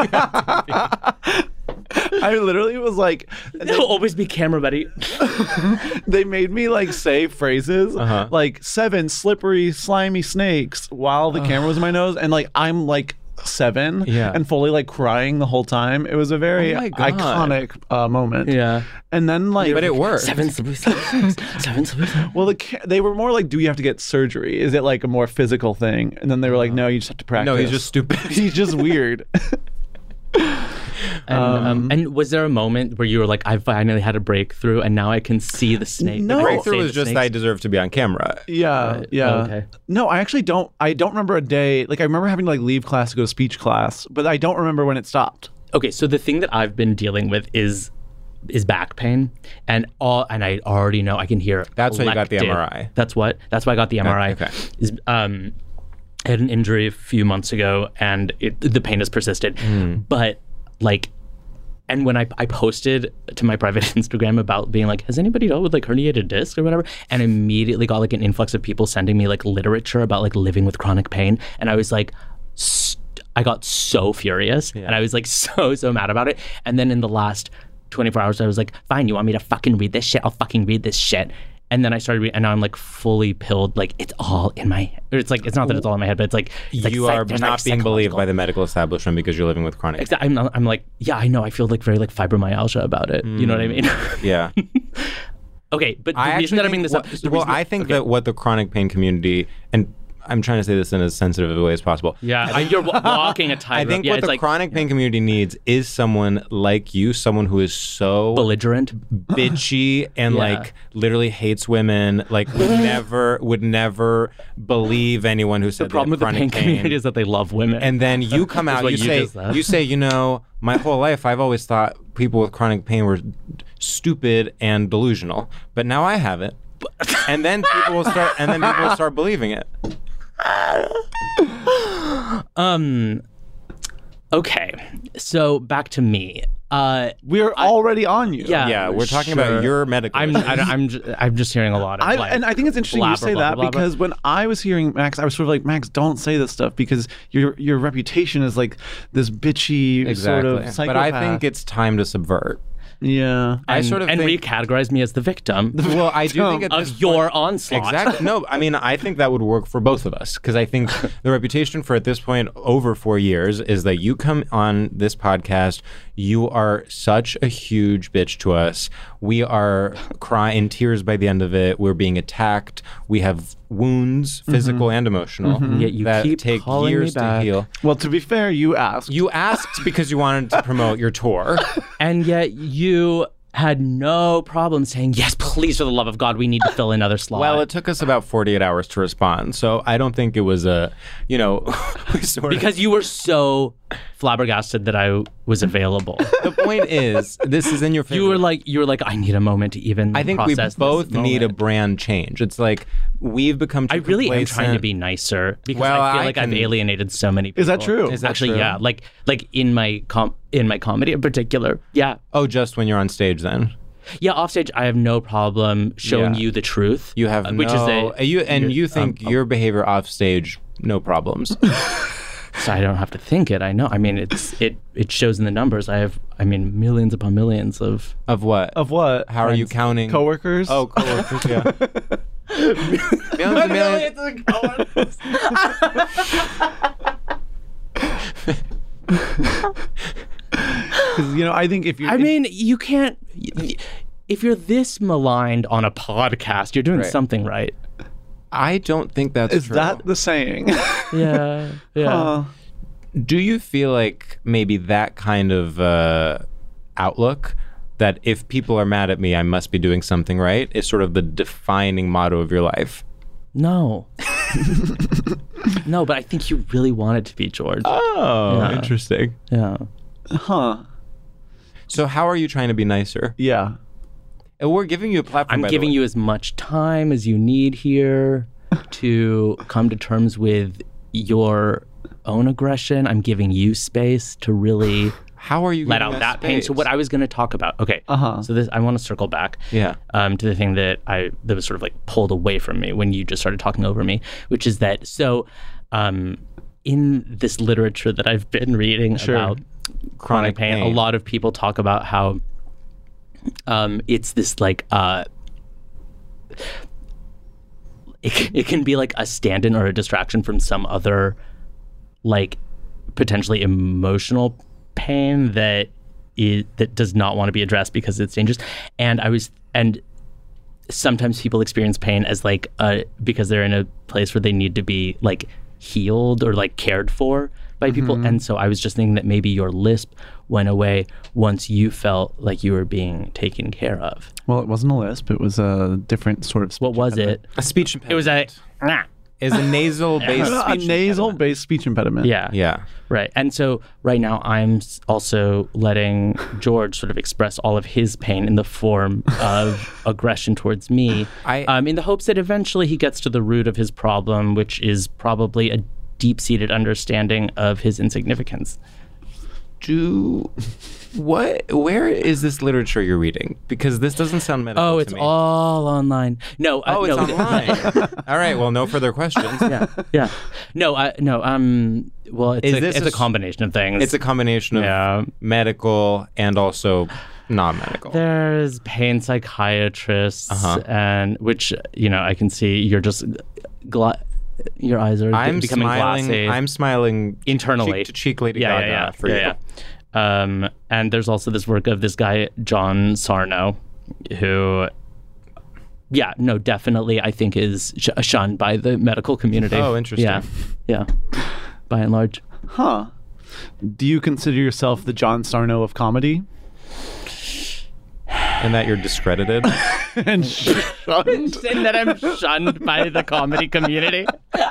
Speaker 2: I literally was like,
Speaker 9: They'll always be camera buddy.
Speaker 2: they made me like say phrases
Speaker 1: Uh-huh.
Speaker 2: like seven slippery slimy snakes while the camera was in my nose, and like I'm like seven
Speaker 1: Yeah.
Speaker 2: and fully like crying the whole time. It was a very
Speaker 1: Oh my God.
Speaker 2: iconic uh, moment.
Speaker 9: Yeah.
Speaker 2: And then like,
Speaker 1: But it worked.
Speaker 9: Seven slippery snakes. Seven slippery snakes.
Speaker 2: well, the ca- they were more like, do you have to get surgery? Is it like a more physical thing? And then they were like, no, you just have to practice.
Speaker 1: No, he's just stupid.
Speaker 2: he's just weird.
Speaker 9: And, um, and was there a moment where you were like, I finally had a breakthrough and now I can see the snake?
Speaker 2: No.
Speaker 9: like, I can
Speaker 1: Breakthrough
Speaker 9: say
Speaker 1: was
Speaker 9: the
Speaker 1: just
Speaker 9: snakes?
Speaker 1: I deserve to be on camera.
Speaker 2: Yeah,
Speaker 9: Right.
Speaker 2: yeah.
Speaker 9: Oh, okay.
Speaker 2: No, I actually don't. I don't remember a day. Like I remember having to like leave class to go to speech class, but I don't remember when it stopped.
Speaker 9: Okay, so the thing that I've been dealing with is is back pain, and all and I already know I can hear.
Speaker 1: That's why you got the
Speaker 9: collective-
Speaker 1: M R I.
Speaker 9: That's what. That's why I got the M R I.
Speaker 1: Okay.
Speaker 9: Is um, I had an injury a few months ago, and it, the pain has persisted.
Speaker 1: Mm.
Speaker 9: But like, and when I I posted to my private Instagram about being like, has anybody dealt with like herniated discs or whatever, and immediately got like an influx of people sending me like literature about like living with chronic pain, and I was like. St- I got so furious yeah. and I was like so, so mad about it. And then in the last twenty-four hours, I was like, fine, you want me to fucking read this shit? I'll fucking read this shit. And then I started reading, and now I'm like fully pilled. Like it's all in my head. It's like, it's not that it's all in my head, but it's like, it's
Speaker 1: you
Speaker 9: like,
Speaker 1: are
Speaker 9: there's
Speaker 1: not
Speaker 9: like
Speaker 1: being believed
Speaker 9: psychological-
Speaker 1: by the medical establishment because you're living with chronic.
Speaker 9: Exactly. I'm, I'm like, yeah, I know. I feel like very like fibromyalgia about it. Mm. You know what I mean?
Speaker 1: Yeah.
Speaker 9: Okay. But the
Speaker 1: I
Speaker 9: reason that I bring
Speaker 1: think
Speaker 9: this up.
Speaker 1: what-
Speaker 9: the
Speaker 1: well,
Speaker 9: reason-
Speaker 1: I think
Speaker 9: okay.
Speaker 1: that what the chronic pain community, and I'm trying to say this in as sensitive a way as possible.
Speaker 9: Yeah, I you're walking a tightrope.
Speaker 1: I think
Speaker 9: yeah,
Speaker 1: what
Speaker 9: it's
Speaker 1: the
Speaker 9: like,
Speaker 1: chronic pain community needs is someone like you, someone who is so
Speaker 9: belligerent,
Speaker 1: bitchy, and
Speaker 9: Yeah.
Speaker 1: like literally hates women. Like would never, would never believe anyone who said
Speaker 9: the problem
Speaker 1: they
Speaker 9: with the
Speaker 1: have
Speaker 9: pain
Speaker 1: chronic
Speaker 9: community is that they love women.
Speaker 1: And then you come
Speaker 9: Is
Speaker 1: out,
Speaker 9: what
Speaker 1: you
Speaker 9: you
Speaker 1: say,
Speaker 9: just said.
Speaker 1: you say, you know, my whole life I've always thought people with chronic pain were stupid and delusional, but now I have it. And then people will start, and then people will start believing it.
Speaker 9: um. Okay, so back to me. Uh,
Speaker 2: We're
Speaker 9: I-
Speaker 2: already on you.
Speaker 9: Yeah,
Speaker 1: Yeah, we're talking
Speaker 9: sure.
Speaker 1: about your medical.
Speaker 9: I'm I, I'm just, I'm just hearing a lot of
Speaker 2: I,
Speaker 9: like,
Speaker 2: and I think it's interesting
Speaker 9: blah,
Speaker 2: you
Speaker 9: blah,
Speaker 2: say
Speaker 9: blah,
Speaker 2: that
Speaker 9: blah, blah,
Speaker 2: because when I was hearing Max, I was sort of like, Max, don't say this stuff because your your reputation is like this bitchy
Speaker 1: exactly.
Speaker 2: sort of psychopath.
Speaker 1: But I think it's time to subvert.
Speaker 2: Yeah.
Speaker 1: I
Speaker 9: and,
Speaker 1: sort of
Speaker 9: and
Speaker 1: think-
Speaker 9: recategorize me as the victim.
Speaker 1: Well, I do think at this
Speaker 9: of your
Speaker 1: point-
Speaker 9: onslaught.
Speaker 1: Exactly. No, I mean, I think that would work for both of us because I think the reputation for at this point over four years is that you come on this podcast, you are such a huge bitch to us. We are crying in tears by the end of it. We're being attacked. We have wounds, physical
Speaker 2: Mm-hmm.
Speaker 1: and emotional,
Speaker 9: Mm-hmm. Yet you
Speaker 1: that
Speaker 9: keep
Speaker 1: take
Speaker 9: calling me
Speaker 1: years to
Speaker 9: back.
Speaker 1: heal.
Speaker 2: Well, to be fair, you asked.
Speaker 1: You asked because you wanted to promote your tour.
Speaker 9: And yet you had no problem saying, yes, please, for the love of God, we need to fill another slot.
Speaker 1: Well, it took us about forty-eight hours to respond, so I don't think it was a, you know, we sort of-
Speaker 9: because you were so flabbergasted that I was available.
Speaker 1: the point is, this is in your favor.
Speaker 9: You were like, you were like, I need a moment to even
Speaker 1: I think we
Speaker 9: process
Speaker 1: both
Speaker 9: this
Speaker 1: need a
Speaker 9: moment."
Speaker 1: brand change. It's like we've become too
Speaker 9: I really am
Speaker 1: complacent.
Speaker 9: trying to be nicer because
Speaker 1: Well,
Speaker 9: I feel
Speaker 1: I
Speaker 9: like I've
Speaker 1: can-
Speaker 9: alienated so many people.
Speaker 2: Is that true?
Speaker 1: Is that
Speaker 9: Actually,
Speaker 1: true?
Speaker 9: yeah. Like, like in my com- in my comedy in particular, yeah.
Speaker 1: Oh, just when you're on stage then.
Speaker 9: Yeah, offstage, I have no problem showing
Speaker 1: Yeah.
Speaker 9: you the truth.
Speaker 1: You have
Speaker 9: uh, which
Speaker 1: no,
Speaker 9: is a,
Speaker 1: you and you think
Speaker 9: um,
Speaker 1: your behavior off stage, no problems.
Speaker 9: so I don't have to think it. I know. I mean, it's it it shows in the numbers. I have, I mean, millions upon millions of.
Speaker 1: Of what?
Speaker 2: Of what?
Speaker 1: How are you counting?
Speaker 2: Coworkers?
Speaker 1: Oh, coworkers. Yeah. millions and millions.
Speaker 2: Because, you know, I think if you
Speaker 9: I mean, you can't. If you're this maligned on a podcast, you're doing
Speaker 1: Right.
Speaker 9: something right.
Speaker 1: I don't think that's
Speaker 2: is
Speaker 1: true.
Speaker 2: that the saying?
Speaker 9: Yeah. Yeah.
Speaker 2: Huh.
Speaker 1: Do you feel like maybe that kind of uh, outlook, that if people are mad at me, I must be doing something right, is sort of the defining motto of your life?
Speaker 9: No. No, but I think you really want it to be, George.
Speaker 1: Oh,
Speaker 9: Yeah.
Speaker 1: interesting.
Speaker 9: Yeah.
Speaker 2: Huh.
Speaker 1: So how are you trying to be nicer?
Speaker 2: Yeah.
Speaker 1: And we're giving you a platform.
Speaker 9: I'm
Speaker 1: by the
Speaker 9: giving
Speaker 1: way.
Speaker 9: you as much time as you need here to come to terms with your own aggression. I'm giving you space to really
Speaker 1: How are you
Speaker 9: let
Speaker 1: giving
Speaker 9: out
Speaker 1: us
Speaker 9: that pain. So
Speaker 1: space?
Speaker 9: what I was going to talk about. Okay.
Speaker 2: Uh-huh.
Speaker 9: So this I want to circle back.
Speaker 1: Yeah.
Speaker 9: Um, to the thing that I that was sort of like pulled away from me when you just started talking over me, which is that so um, in this literature that I've been reading
Speaker 2: Sure.
Speaker 9: about chronic pain,
Speaker 1: pain.
Speaker 9: a lot of people talk about how um, it's this like uh, it, c- it can be like a stand-in or a distraction from some other like potentially emotional pain that is that does not want to be addressed because it's dangerous. And I was and sometimes people experience pain as like uh because they're in a place where they need to be like healed or like cared for by people. And so I was just thinking that maybe your lisp went away once you felt like you were being taken care of.
Speaker 2: Well, it wasn't a lisp. It was a different sort of speech
Speaker 9: What was
Speaker 2: impediment.
Speaker 9: it?
Speaker 1: A speech
Speaker 9: It was a nah.
Speaker 1: is a nasal-based
Speaker 2: a
Speaker 1: speech
Speaker 2: nasal-based speech impediment.
Speaker 9: Yeah.
Speaker 1: Yeah.
Speaker 9: Right. And so right now I'm s- also letting George sort of express all of his pain in the form of aggression towards me,
Speaker 1: I-
Speaker 9: um, in the hopes that eventually he gets to the root of his problem, which is probably a deep-seated understanding of his insignificance.
Speaker 1: Do what? Where is this literature you're reading? Because this doesn't sound medical
Speaker 9: Oh,
Speaker 1: to
Speaker 9: it's
Speaker 1: me.
Speaker 9: all online. No. Uh,
Speaker 1: Oh, it's
Speaker 9: no,
Speaker 1: online. All right. Well, no further questions.
Speaker 9: yeah. Yeah. No, I, no, um, well, it's,
Speaker 1: Is
Speaker 9: a,
Speaker 1: this
Speaker 9: it's
Speaker 1: a
Speaker 9: a combination of things.
Speaker 1: It's a combination of
Speaker 9: Yeah.
Speaker 1: medical and also non-medical.
Speaker 9: There's pain psychiatrists,
Speaker 1: Uh-huh.
Speaker 9: and which, you know, I can see you're just gla- your eyes are
Speaker 1: I'm
Speaker 9: becoming
Speaker 1: smiling.
Speaker 9: glassy.
Speaker 1: I'm smiling
Speaker 9: internally
Speaker 1: cheek to cheek, Lady
Speaker 9: yeah,
Speaker 1: Gaga,
Speaker 9: yeah, yeah,
Speaker 1: for
Speaker 9: yeah,
Speaker 1: you.
Speaker 9: yeah. Um, and there's also this work of this guy John Sarno, who, yeah, no, definitely, I think is sh- shunned by the medical community.
Speaker 1: Oh, interesting.
Speaker 9: Yeah, yeah, by and large.
Speaker 2: Huh. Do you consider yourself the John Sarno of comedy?
Speaker 1: And that you're discredited.
Speaker 2: And shunned?
Speaker 9: And that I'm shunned by the comedy community.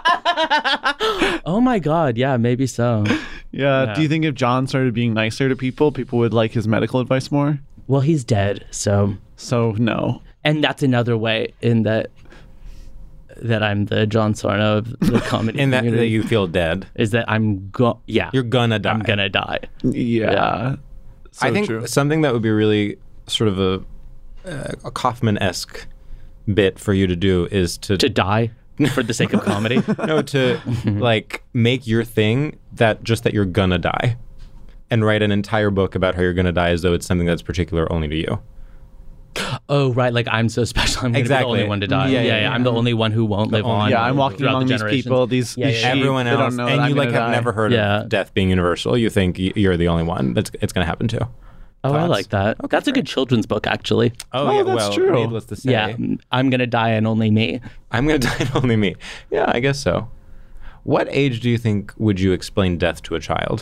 Speaker 9: Oh my God, yeah, maybe so.
Speaker 2: Yeah.
Speaker 9: Yeah.
Speaker 2: Do you think if John started being nicer to people, people would like his medical advice more?
Speaker 9: Well, he's dead, so,
Speaker 2: So, no.
Speaker 9: and that's another way in that that I'm the John Sarno of the comedy
Speaker 1: In that,
Speaker 9: community.
Speaker 1: that you feel dead.
Speaker 9: is that I'm go yeah
Speaker 1: You're gonna die.
Speaker 9: I'm gonna die.
Speaker 2: Yeah.
Speaker 9: Yeah.
Speaker 2: So
Speaker 1: I think
Speaker 2: true.
Speaker 1: something that would be really sort of a, uh, a Kaufman-esque bit for you to do is to,
Speaker 9: To die for the sake of comedy.
Speaker 1: no to like make your thing that just that you're gonna die, and write an entire book about how you're gonna die as though it's something that's particular only to you.
Speaker 9: Oh right, like I'm so special. I'm gonna
Speaker 1: Exactly.
Speaker 9: be the only one to die.
Speaker 1: Yeah,
Speaker 9: Yeah,
Speaker 1: yeah,
Speaker 9: yeah.
Speaker 1: yeah.
Speaker 9: I'm the only one who won't live on.
Speaker 2: Yeah, I'm walking
Speaker 9: throughout
Speaker 2: among
Speaker 9: the
Speaker 2: these
Speaker 9: generations.
Speaker 2: people, these,
Speaker 9: Yeah,
Speaker 2: these
Speaker 9: yeah, yeah.
Speaker 2: sheep.
Speaker 1: Everyone
Speaker 2: They
Speaker 1: else,
Speaker 2: don't know
Speaker 1: and
Speaker 2: that
Speaker 1: you
Speaker 2: I'm
Speaker 1: like
Speaker 2: gonna
Speaker 1: have
Speaker 2: die.
Speaker 1: never heard
Speaker 9: Yeah.
Speaker 1: of death being universal. You think y- you're the only one that's it's gonna happen to.
Speaker 9: Oh, I
Speaker 1: Thoughts?
Speaker 9: like that. That's a good children's book, actually.
Speaker 2: Oh,
Speaker 1: yeah,
Speaker 2: that's
Speaker 1: well,
Speaker 2: true.
Speaker 1: Needless to say,
Speaker 9: Yeah, I'm gonna die and only me.
Speaker 1: I'm gonna die and only me. Yeah, I guess so. What age do you think would you explain death to a child?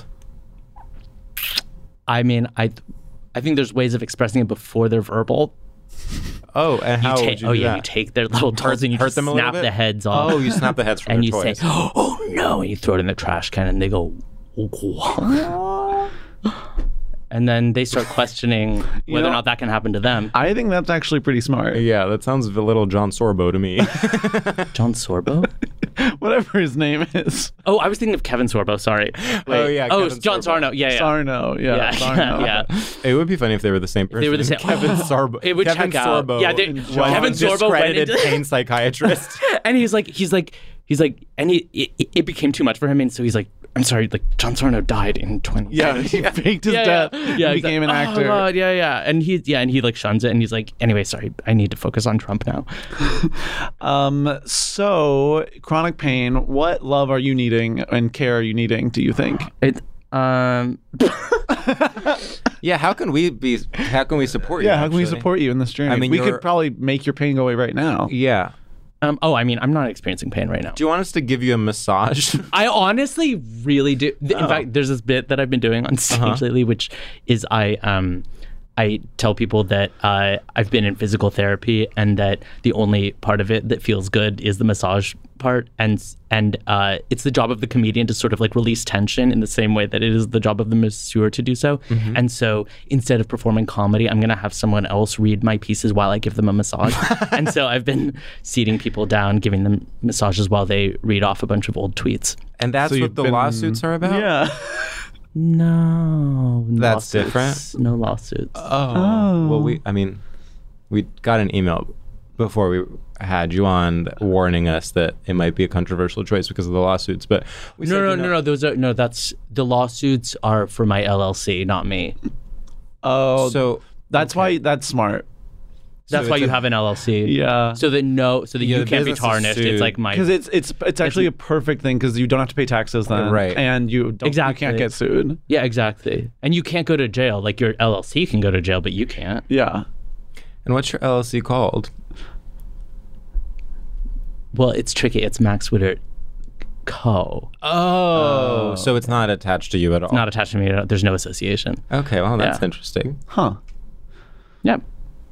Speaker 9: I mean, I, I think there's ways of expressing it before they're verbal.
Speaker 1: Oh, and how
Speaker 9: You ta-
Speaker 1: would you
Speaker 9: oh
Speaker 1: do
Speaker 9: yeah,
Speaker 1: that?
Speaker 9: you take their little
Speaker 1: Hurt-
Speaker 9: dolls and you
Speaker 1: hurt
Speaker 9: just
Speaker 1: them a little
Speaker 9: snap
Speaker 1: bit?
Speaker 9: the heads off.
Speaker 1: Oh, you snap the heads from
Speaker 9: and
Speaker 1: their
Speaker 9: you
Speaker 1: toys.
Speaker 9: say, "Oh no!" and you throw it in the trash can, and they go, "What?" And then they start questioning whether
Speaker 2: know-
Speaker 9: or not that can happen to them.
Speaker 2: I think that's actually pretty smart.
Speaker 1: Yeah, that sounds a little John Sorbo to me.
Speaker 9: John Sorbo?
Speaker 2: Whatever his name is.
Speaker 9: Oh, I was thinking of Kevin Sorbo. Sorry.
Speaker 1: Oh, yeah,
Speaker 9: Oh,
Speaker 1: Kevin
Speaker 9: it's John
Speaker 1: Sorbo.
Speaker 9: Sarno. Yeah, yeah.
Speaker 2: Sarno. Yeah.
Speaker 9: Yeah,
Speaker 2: Sarno.
Speaker 9: yeah, yeah.
Speaker 1: It would be funny if they were the same person.
Speaker 9: They were the same.
Speaker 1: Kevin Sorbo.
Speaker 9: It would
Speaker 1: Kevin
Speaker 9: check out.
Speaker 1: Sorbo
Speaker 9: Yeah, they-
Speaker 1: was
Speaker 9: Kevin
Speaker 1: a
Speaker 9: Sorbo went
Speaker 1: discredited
Speaker 9: into-
Speaker 1: pain psychiatrist.
Speaker 9: And he's like, he's like, he's like, and he, it, it became too much for him, and so he's like, I'm sorry, like John Sarno died in twenty.
Speaker 2: Yeah, he faked his
Speaker 9: yeah,
Speaker 2: death.
Speaker 9: yeah,
Speaker 2: and
Speaker 9: yeah,
Speaker 2: became an
Speaker 9: exactly.
Speaker 2: actor.
Speaker 9: Oh God, yeah, yeah, and he, yeah, and he like shuns it, and he's like, anyway, sorry, I need to focus on Trump now.
Speaker 2: Um, so chronic pain, what love are you needing and care are you needing, do you think?
Speaker 9: It, um,
Speaker 1: Yeah, how can we be? How can we support you?
Speaker 2: Yeah, how can we
Speaker 1: actually?
Speaker 2: support you in this journey?
Speaker 1: I mean,
Speaker 2: we
Speaker 1: you're-
Speaker 2: could probably make your pain go away right now.
Speaker 1: Yeah.
Speaker 9: um, oh, I mean, I'm not experiencing pain right now.
Speaker 1: Do you want us to give you a massage?
Speaker 9: I honestly really do. Th- In
Speaker 1: Oh.
Speaker 9: fact, there's this bit that I've been doing on stage
Speaker 1: Uh-huh.
Speaker 9: lately, which is I um I tell people that uh, I've been in physical therapy and that the only part of it that feels good is the massage part, and and uh, it's the job of the comedian to sort of like release tension in the same way that it is the job of the masseur to do so.
Speaker 1: Mm-hmm.
Speaker 9: And so instead of performing comedy, I'm gonna have someone else read my pieces while I give them a massage. And so I've been seating people down, giving them massages while they read off a bunch of old tweets.
Speaker 1: And that's
Speaker 2: So
Speaker 1: what
Speaker 2: you've
Speaker 1: the
Speaker 2: been-
Speaker 1: lawsuits are about?
Speaker 2: Yeah.
Speaker 9: No,
Speaker 1: That's
Speaker 9: lawsuits.
Speaker 1: different?
Speaker 9: No lawsuits.
Speaker 1: Oh. Well, we, I mean, we got an email before we had you on warning us that it might be a controversial choice because of the lawsuits, but we
Speaker 9: no,
Speaker 1: said,
Speaker 9: no,
Speaker 1: you
Speaker 9: no,
Speaker 1: know-
Speaker 9: no. Those are no. That's the lawsuits are for my L L C, not me.
Speaker 2: Oh,
Speaker 1: So
Speaker 2: that's why that's smart.
Speaker 9: That's
Speaker 1: So
Speaker 9: why
Speaker 1: it's
Speaker 9: you
Speaker 1: a-
Speaker 9: have an L L C.
Speaker 2: Yeah.
Speaker 9: So that no, so that
Speaker 1: Yeah,
Speaker 9: you
Speaker 1: the
Speaker 9: can't be
Speaker 1: business is
Speaker 9: tarnished.
Speaker 1: sued.
Speaker 9: It's like my.
Speaker 2: Because it's it's it's actually a perfect thing because you don't have to pay taxes then,
Speaker 1: Right.
Speaker 2: And you don't
Speaker 9: Exactly.
Speaker 2: you can't get sued.
Speaker 9: Yeah, exactly. And you can't go to jail. Like your L L C can go to jail, but you can't.
Speaker 2: Yeah.
Speaker 1: And what's your L L C called?
Speaker 9: Well, it's tricky. It's Max Witter Co.
Speaker 1: Oh, so it's not attached to you at all.
Speaker 9: Not attached to me. There's no association.
Speaker 1: Okay, well, that's
Speaker 9: Yeah.
Speaker 1: interesting.
Speaker 2: Huh.
Speaker 9: Yeah.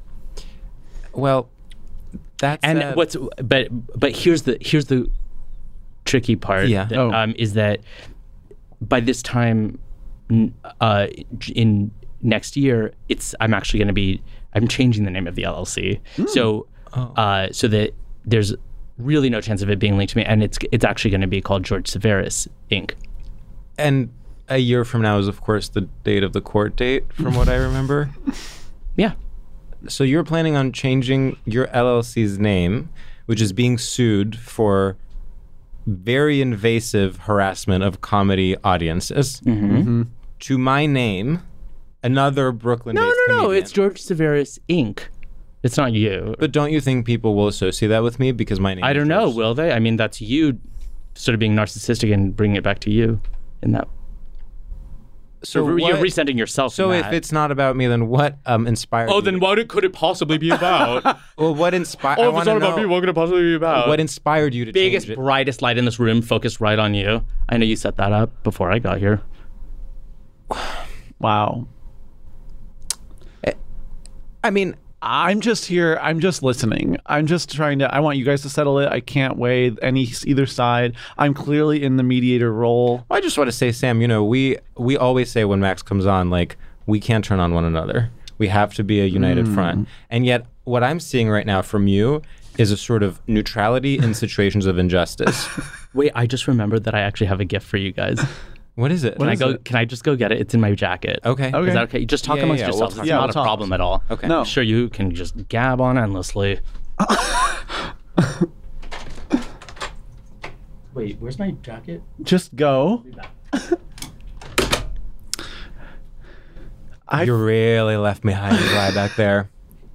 Speaker 1: Well, that's
Speaker 9: And what's but but here's the here's the tricky part.
Speaker 1: Yeah.
Speaker 9: that,
Speaker 2: Oh.
Speaker 9: um, is that by this time n- uh, in next year, it's I'm actually going to be I'm changing the name of the L L C. So uh, so that there's really no chance of it being linked to me, and it's it's actually going to be called George Severus Incorporated.
Speaker 1: And a year from now is, of course, the date of the court date, from what I remember.
Speaker 9: Yeah.
Speaker 1: So you're planning on changing your L L C's name, which is being sued for very invasive harassment of comedy audiences,
Speaker 9: Mm-hmm.
Speaker 1: to my name, another Brooklyn-based
Speaker 9: No, no, no.
Speaker 1: comedian.
Speaker 9: It's George Severus Incorporated. It's not you.
Speaker 1: But don't you think people will associate that with me because my name
Speaker 9: I
Speaker 1: is
Speaker 9: don't know.
Speaker 1: George?
Speaker 9: Will they? I mean, that's you sort of being narcissistic and bringing it back to you in that.
Speaker 1: So
Speaker 9: you're, you're
Speaker 1: what-
Speaker 9: resenting yourself.
Speaker 1: So
Speaker 9: in
Speaker 1: if
Speaker 9: that.
Speaker 1: it's not about me, then what um, inspired
Speaker 9: Oh,
Speaker 1: you?
Speaker 9: then what it, could it possibly be about?
Speaker 1: Well, what inspired?
Speaker 9: Oh, if it's not about me, what could it possibly be about?
Speaker 1: What inspired you to
Speaker 9: Biggest,
Speaker 1: change it?
Speaker 9: brightest light in this room focused right on you. I know you set that up before I got here.
Speaker 2: Wow.
Speaker 1: I mean,
Speaker 2: I'm just here. I'm just listening. I'm just trying to. I want you guys to settle it. I can't weigh any either side. I'm clearly in the mediator role.
Speaker 1: I just want to say, Sam, you know, we we always say when Max comes on, like, we can't turn on one another. We have to be a united front. And yet, what I'm seeing right now from you is a sort of neutrality in situations of injustice.
Speaker 9: Wait, I just remembered that I actually have a gift for you guys.
Speaker 1: What is it?
Speaker 9: Can I
Speaker 2: is
Speaker 9: go?
Speaker 2: it?
Speaker 9: Can I just go get it? It's in my jacket.
Speaker 1: Okay.
Speaker 2: Okay.
Speaker 9: Is that okay? Just talk
Speaker 1: Yeah,
Speaker 9: amongst
Speaker 1: yeah, we'll
Speaker 9: yourselves.
Speaker 1: talk.
Speaker 9: It's
Speaker 2: Yeah,
Speaker 9: not
Speaker 2: we'll
Speaker 9: a
Speaker 2: talk.
Speaker 9: problem at all.
Speaker 1: Okay.
Speaker 2: No.
Speaker 9: I'm sure you can just gab on endlessly. Wait, where's my jacket?
Speaker 2: Just go. I
Speaker 1: You really left me high and dry back there.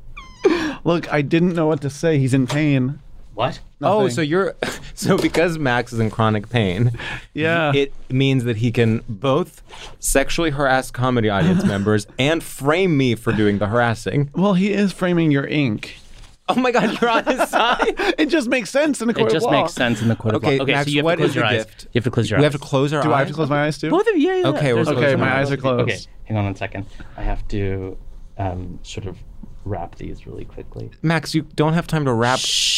Speaker 2: look. I didn't know what to say. He's in pain.
Speaker 9: What?
Speaker 1: Oh,
Speaker 2: Nothing.
Speaker 1: so you're so because Max is in chronic pain,
Speaker 2: Yeah.
Speaker 1: it means that he can both sexually harass comedy audience members and frame me for doing the harassing.
Speaker 2: Well, he is framing your ink.
Speaker 1: Oh my God, you're on his side.
Speaker 2: It just makes sense in a court
Speaker 9: It just
Speaker 2: of law.
Speaker 9: makes sense in the court
Speaker 1: Okay,
Speaker 9: of law. Okay,
Speaker 1: Max,
Speaker 9: so you have
Speaker 1: what
Speaker 9: to close
Speaker 1: is
Speaker 9: your
Speaker 1: the
Speaker 9: eyes.
Speaker 1: gift?
Speaker 9: You have to close your
Speaker 1: We
Speaker 9: eyes.
Speaker 1: have to close our
Speaker 2: Do
Speaker 1: eyes.
Speaker 2: I have to close my eyes too?
Speaker 9: Both of you, yeah, yeah.
Speaker 1: Okay, we're
Speaker 9: There's-
Speaker 1: closing
Speaker 2: Okay,
Speaker 1: our
Speaker 2: my eyes are closed.
Speaker 9: Okay, hang on one second. I have to um, sort of wrap these really quickly.
Speaker 1: Max, you don't have time to wrap.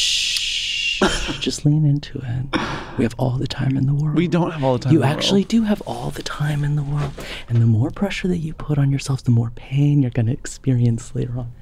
Speaker 9: Shh. Just lean into it. We have all the time in the world.
Speaker 2: We don't have all the time.
Speaker 9: You
Speaker 2: in the
Speaker 9: actually
Speaker 2: world.
Speaker 9: do have all the time in the world. And the more pressure that you put on yourself, the more pain you're going to experience later on.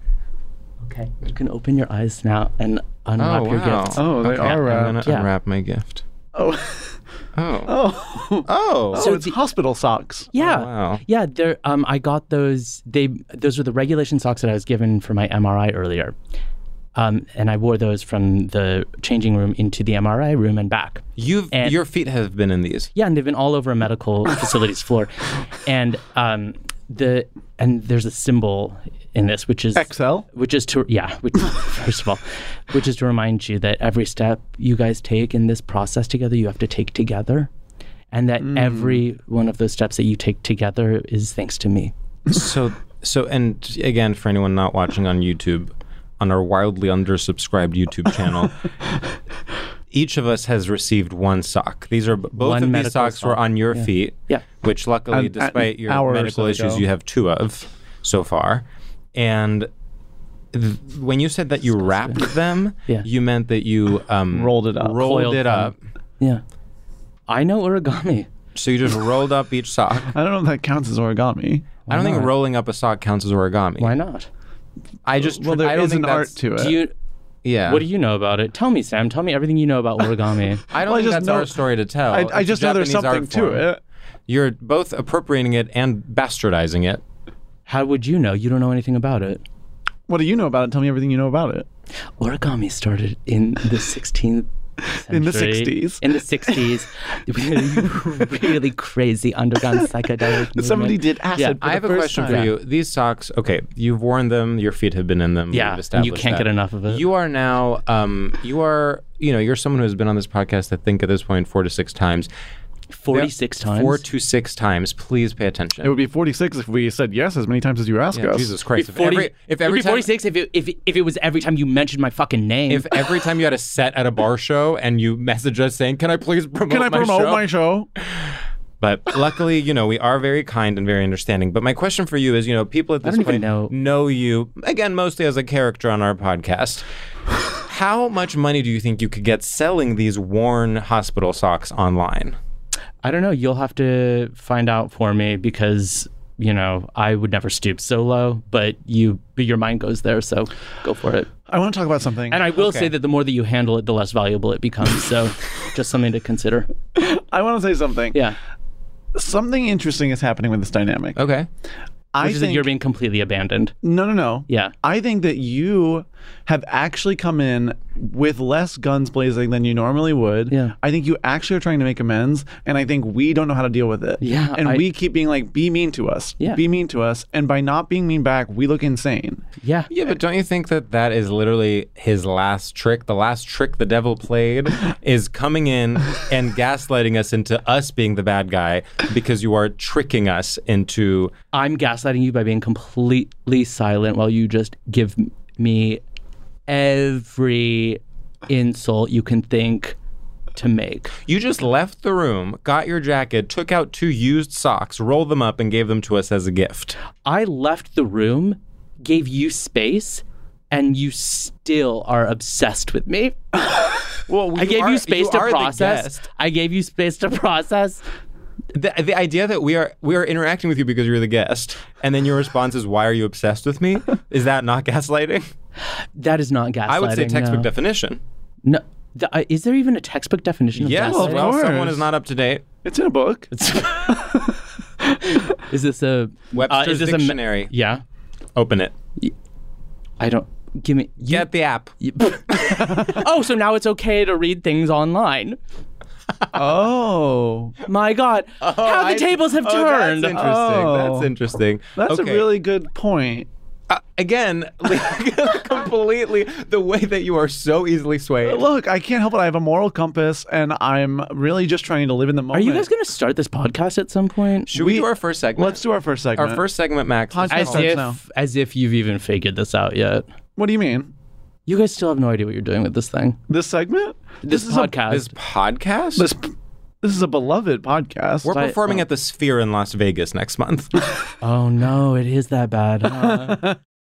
Speaker 9: Okay, you can open your eyes now and unwrap
Speaker 1: Oh,
Speaker 9: your
Speaker 1: wow.
Speaker 9: gifts.
Speaker 2: Oh, they
Speaker 1: Okay,
Speaker 2: are
Speaker 1: I'm
Speaker 2: wrapped.
Speaker 1: gonna
Speaker 9: Yeah.
Speaker 1: unwrap my gift.
Speaker 2: Oh.
Speaker 1: Oh.
Speaker 2: Oh.
Speaker 1: Oh.
Speaker 2: So it's hospital socks.
Speaker 9: Yeah,
Speaker 1: Oh, wow.
Speaker 9: yeah. There, um, I got those. They, those were the regulation socks that I was given for my M R I earlier, um, and I wore those from the changing room into the M R I room and back.
Speaker 1: You've
Speaker 9: And-
Speaker 1: your feet have been in these.
Speaker 9: Yeah, and they've been all over a medical facility's floor, and um, the and there's a symbol in this, which is
Speaker 2: X L?
Speaker 9: which is to yeah, which, first of all, which is to remind you that every step you guys take in this process together, you have to take together, and that every one of those steps that you take together is thanks to me.
Speaker 1: So so and again, for anyone not watching on YouTube, on our wildly undersubscribed YouTube channel, each of us has received one sock. These are both
Speaker 9: One
Speaker 1: of these
Speaker 9: medical
Speaker 1: socks were
Speaker 9: sock.
Speaker 1: on your
Speaker 9: Yeah.
Speaker 1: feet.
Speaker 9: Yeah.
Speaker 1: Which luckily,
Speaker 2: An-
Speaker 1: despite
Speaker 2: an
Speaker 1: your
Speaker 2: hour or
Speaker 1: medical
Speaker 2: so
Speaker 1: issues,
Speaker 2: ago.
Speaker 1: you have two of so far. And th- when you said that you wrapped them,
Speaker 9: Yeah.
Speaker 1: you meant that you um,
Speaker 2: Rolled it up.
Speaker 1: Rolled
Speaker 9: Coiled
Speaker 1: it
Speaker 9: them.
Speaker 1: up.
Speaker 9: Yeah, I know origami.
Speaker 1: So you just rolled up each sock.
Speaker 2: I don't know if that counts as origami.
Speaker 1: I don't think
Speaker 9: not?
Speaker 1: rolling up a sock counts as origami.
Speaker 9: Why not?
Speaker 1: I just
Speaker 2: Well, there
Speaker 1: I don't
Speaker 2: is
Speaker 1: think
Speaker 2: an art
Speaker 1: that's-
Speaker 2: to it.
Speaker 9: Do you?
Speaker 1: Yeah.
Speaker 9: What do you know about it? Tell me, Sam. Tell me everything you know about origami.
Speaker 1: I don't
Speaker 2: Well, I
Speaker 1: think
Speaker 2: just
Speaker 1: that's
Speaker 2: know-
Speaker 1: our story to tell.
Speaker 2: I, I
Speaker 1: It's a
Speaker 2: just know there's
Speaker 1: Japanese
Speaker 2: something
Speaker 1: art
Speaker 2: to
Speaker 1: form.
Speaker 2: it.
Speaker 1: You're both appropriating it and bastardizing it.
Speaker 9: How would you know? You don't know anything about it.
Speaker 2: What do you know about it? Tell me everything you know about it.
Speaker 9: Origami started in the sixteenth century.
Speaker 2: In the sixties.
Speaker 9: In the sixties. Really, really crazy underground psychedelic movement.
Speaker 2: Somebody did acid
Speaker 9: Yeah,
Speaker 2: for
Speaker 1: I
Speaker 2: the
Speaker 1: have a
Speaker 2: first
Speaker 1: question
Speaker 2: time.
Speaker 1: for you. These socks, okay, you've worn them, your feet have been in them.
Speaker 9: Yeah,
Speaker 1: we've
Speaker 9: and you
Speaker 1: established
Speaker 9: can't
Speaker 1: that.
Speaker 9: get enough of it.
Speaker 1: You are now, um, you are, you know, you're someone who has been on this podcast, I think at this point, four to six times.
Speaker 9: forty-six times.
Speaker 1: Four to six times. Please pay attention.
Speaker 2: It would be forty-six if we said yes as many times as you ask
Speaker 1: Yeah,
Speaker 2: us.
Speaker 1: Jesus Christ. If
Speaker 9: forty,
Speaker 1: every, if
Speaker 9: it would
Speaker 1: every
Speaker 9: be
Speaker 1: time,
Speaker 9: forty-six if it, if, it, if it was every time you mentioned my fucking name.
Speaker 1: if every time you had a set at a bar show and you message us saying, can I please promote
Speaker 2: Can I
Speaker 1: my
Speaker 2: promote
Speaker 1: show?
Speaker 2: my show?
Speaker 1: But luckily, you know, we are very kind and very understanding. But my question for you is, you know, people at
Speaker 9: I
Speaker 1: this
Speaker 9: don't even
Speaker 1: point
Speaker 9: know.
Speaker 1: know you, again, mostly as a character on our podcast. How much money do you think you could get selling these worn hospital socks online?
Speaker 9: I don't know. You'll have to find out for me because, you know, I would never stoop so low, but you, but your mind goes there, so go for it.
Speaker 2: I want to talk about something.
Speaker 9: And I will
Speaker 1: Okay.
Speaker 9: say that the more that you handle it, the less valuable it becomes. So just something to consider.
Speaker 2: I want to say something.
Speaker 9: Yeah.
Speaker 2: Something interesting is happening with this dynamic.
Speaker 1: Okay.
Speaker 2: I
Speaker 9: Which is that
Speaker 2: think
Speaker 9: you're being completely abandoned.
Speaker 2: no, no, no.
Speaker 9: Yeah.
Speaker 2: I think that you have actually come in with less guns blazing than you normally would.
Speaker 9: Yeah.
Speaker 2: I think you actually are trying to make amends, and I think we don't know how to deal with it.
Speaker 9: Yeah,
Speaker 2: And
Speaker 9: I-
Speaker 2: we keep being like, be mean to us.
Speaker 9: Yeah.
Speaker 2: Be mean to us. And by not being mean back, we look insane.
Speaker 9: Yeah.
Speaker 1: Yeah, but don't you think that that is literally his last trick? The last trick the devil played is coming in and gaslighting us into us being the bad guy because you are tricking us into...
Speaker 9: I'm gaslighting you by being completely silent while you just give me every insult you can think to make.
Speaker 1: You just left the room, got your jacket, took out two used socks, rolled them up, and gave them to us as a gift.
Speaker 9: I left the room, gave you space, and you still are obsessed with me.
Speaker 1: Well,
Speaker 9: I gave
Speaker 1: are-
Speaker 9: you space to
Speaker 1: are the
Speaker 9: process.
Speaker 1: guest.
Speaker 9: I gave you space to process.
Speaker 1: The, the idea that we are we are interacting with you because you're the guest, and then your response is, "Why are you obsessed with me?" Is that not gaslighting?
Speaker 9: That is not gaslighting.
Speaker 1: I would say textbook
Speaker 9: no.
Speaker 1: definition.
Speaker 9: No, the, uh, is there even a textbook definition of
Speaker 1: Yes.
Speaker 9: gaslighting?
Speaker 1: Well,
Speaker 2: course.
Speaker 1: someone is not up to date.
Speaker 2: It's in a book.
Speaker 9: Is this a
Speaker 1: Webster's
Speaker 9: uh, is this a me-
Speaker 1: dictionary.
Speaker 9: yeah,
Speaker 1: Open it.
Speaker 9: I don't. Give me. You,
Speaker 1: Get the app.
Speaker 9: oh, so now it's okay to read things online.
Speaker 2: Oh.
Speaker 9: My God, how the
Speaker 1: I-
Speaker 9: tables have
Speaker 1: oh,
Speaker 9: turned.
Speaker 1: That's interesting.
Speaker 2: Oh.
Speaker 1: That's interesting.
Speaker 2: That's
Speaker 1: Okay.
Speaker 2: a really good point.
Speaker 1: Uh, again, like, completely the way that you are so easily swayed.
Speaker 2: Look, I can't help it. I have a moral compass, and I'm really just trying to live in the
Speaker 9: Are
Speaker 2: moment.
Speaker 9: you guys going to start this podcast at some point?
Speaker 1: Should we,
Speaker 2: we-
Speaker 1: do our first segment?
Speaker 2: Let's do our first segment.
Speaker 1: Our first segment, Max. is
Speaker 2: Podcast
Speaker 9: As
Speaker 1: called-
Speaker 2: starts
Speaker 9: if,
Speaker 2: now.
Speaker 9: as if you've even figured this out yet.
Speaker 2: What do you mean?
Speaker 9: You guys still have no idea what you're doing with this thing.
Speaker 2: This segment?
Speaker 9: This,
Speaker 2: is a-
Speaker 9: podcast.
Speaker 1: This podcast?
Speaker 2: This this is a beloved podcast.
Speaker 1: We're
Speaker 9: I-
Speaker 1: performing
Speaker 9: oh.
Speaker 1: at the Sphere in Las Vegas next month.
Speaker 9: oh no, it is that bad. huh?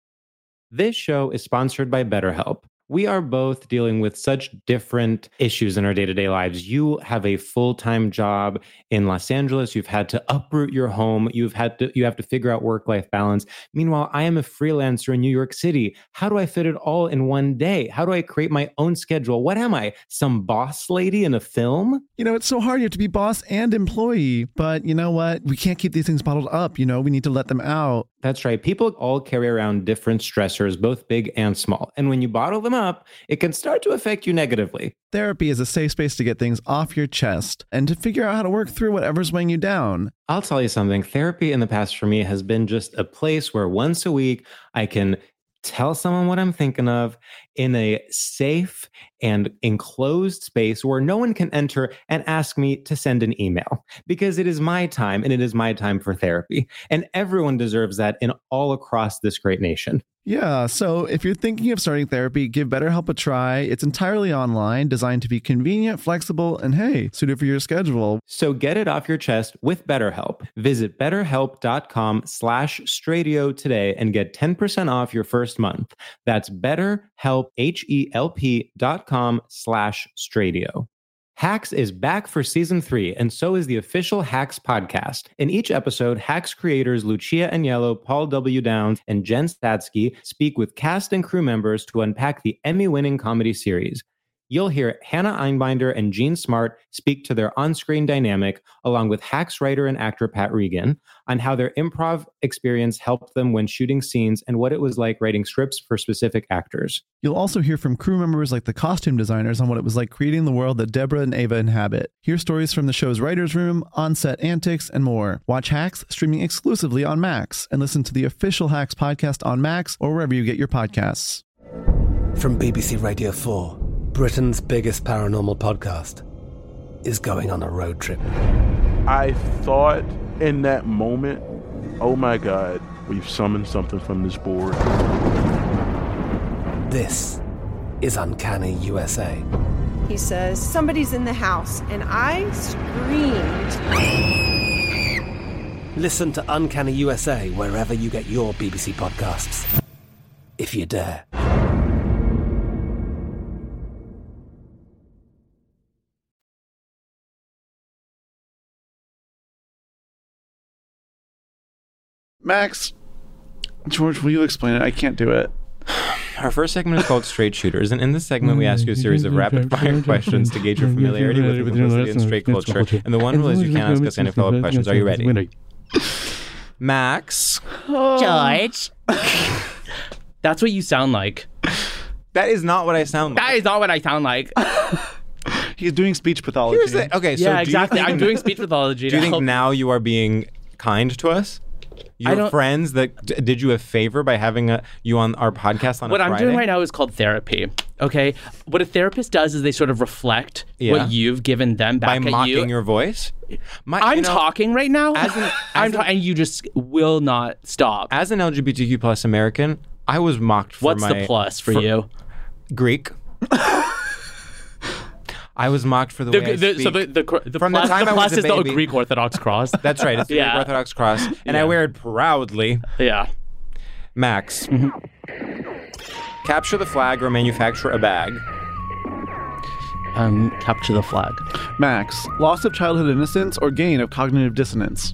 Speaker 1: This show is sponsored by BetterHelp. We are both dealing with such different issues in our day-to-day lives. You have a full-time job in Los Angeles. You've had to uproot your home. You've had to you have to figure out work-life balance. Meanwhile, I am a freelancer in New York City. How do I fit it all in one day? How do I create my own schedule? What am I? Some boss lady in a film?
Speaker 2: You know, it's so hard. You have to be boss and employee. But you know what? We can't keep these things bottled up. You know, we need to let them out.
Speaker 1: That's right. People all carry around different stressors, both big and small. And when you bottle them up, it can start to affect you negatively.
Speaker 2: Therapy is a safe space to get things off your chest and to figure out how to work through whatever's weighing you down.
Speaker 1: I'll tell you something. Therapy in the past for me has been just a place where once a week I can tell someone what I'm thinking of in a safe and enclosed space where no one can enter and ask me to send an email, because it is my time and it is my time for therapy. And everyone deserves that in all across this great nation.
Speaker 2: Yeah, so if you're thinking of starting therapy, give BetterHelp a try. It's entirely online, designed to be convenient, flexible, and hey, suited for your schedule.
Speaker 1: So get it off your chest with BetterHelp. Visit betterhelp.com slash Stradio today and get ten percent off your first month. That's betterhelp, H-E-L-P dot com slash Stradio. Hacks is back for season three, and so is the official Hacks podcast. In each episode, Hacks creators Lucia Agnello, Paul W. Downs, and Jen Statsky speak with cast and crew members to unpack the Emmy-winning comedy series. You'll hear Hannah Einbinder and Jean Smart speak to their on-screen dynamic, along with Hacks writer and actor Pat Regan, on how their improv experience helped them when shooting scenes and what it was like writing scripts for specific actors.
Speaker 2: You'll also hear from crew members like the costume designers on what it was like creating the world that Deborah and Ava inhabit. Hear stories from the show's writer's room, on-set antics, and more. Watch Hacks streaming exclusively on Max, and listen to the official Hacks podcast on Max or wherever you get your podcasts.
Speaker 3: From B B C Radio four, Britain's biggest paranormal podcast is going on a road trip.
Speaker 4: I thought in that moment, oh my God, we've summoned something from this board.
Speaker 3: This is Uncanny U S A.
Speaker 5: He says, somebody's in the house, and I screamed.
Speaker 3: Listen to Uncanny U S A wherever you get your B B C podcasts, if you dare.
Speaker 2: Max, George, will you explain it? I can't do it.
Speaker 1: Our first segment is called Straight Shooters, and in this segment, we ask you a series of rapid-fire questions to gauge your familiarity with the publicity and straight culture. And the one rule is you can't ask us any follow-up questions. Are you ready? Max.
Speaker 9: George. That's what you sound like.
Speaker 1: That is not what I sound like.
Speaker 9: That is not what I sound like.
Speaker 2: He's doing speech pathology.
Speaker 1: Here's the, okay, so
Speaker 9: yeah,
Speaker 1: do
Speaker 9: exactly.
Speaker 1: You think,
Speaker 9: I'm doing speech pathology.
Speaker 1: Do you
Speaker 9: to
Speaker 1: think
Speaker 9: help.
Speaker 1: now you are being kind to us?
Speaker 9: I
Speaker 1: Your
Speaker 9: don't-
Speaker 1: friends that d- did you a favor by having a, you on our podcast on
Speaker 9: What
Speaker 1: a
Speaker 9: I'm
Speaker 1: Friday?
Speaker 9: doing right now is called therapy. Okay, what a therapist does is they sort of reflect
Speaker 1: Yeah.
Speaker 9: what you've given them
Speaker 1: by
Speaker 9: back at
Speaker 1: mocking
Speaker 9: you.
Speaker 1: your voice. My,
Speaker 9: I'm
Speaker 1: you know,
Speaker 9: talking right now.
Speaker 1: as an-
Speaker 9: I'm
Speaker 1: as
Speaker 9: ta-
Speaker 1: an-
Speaker 9: and you just will not stop.
Speaker 1: As an L G B T Q plus American, I was mocked for
Speaker 9: What's
Speaker 1: my
Speaker 9: the plus for,
Speaker 1: for-
Speaker 9: you?
Speaker 1: Greek. I was mocked for the,
Speaker 9: The,
Speaker 1: way I
Speaker 9: the,
Speaker 1: speak.
Speaker 9: so the the, cr- the
Speaker 1: From the
Speaker 9: plus,
Speaker 1: time
Speaker 9: the
Speaker 1: I
Speaker 9: plus
Speaker 1: was a
Speaker 9: is the
Speaker 1: baby-
Speaker 9: Greek Orthodox cross.
Speaker 1: That's right. It's the
Speaker 9: Yeah.
Speaker 1: Greek Orthodox cross, and I
Speaker 9: Yeah.
Speaker 1: wear it proudly.
Speaker 9: Yeah.
Speaker 1: Max,
Speaker 9: Mm-hmm.
Speaker 1: capture the flag or manufacture a bag.
Speaker 9: Um, capture the flag.
Speaker 2: Max, loss of childhood innocence or gain of cognitive dissonance?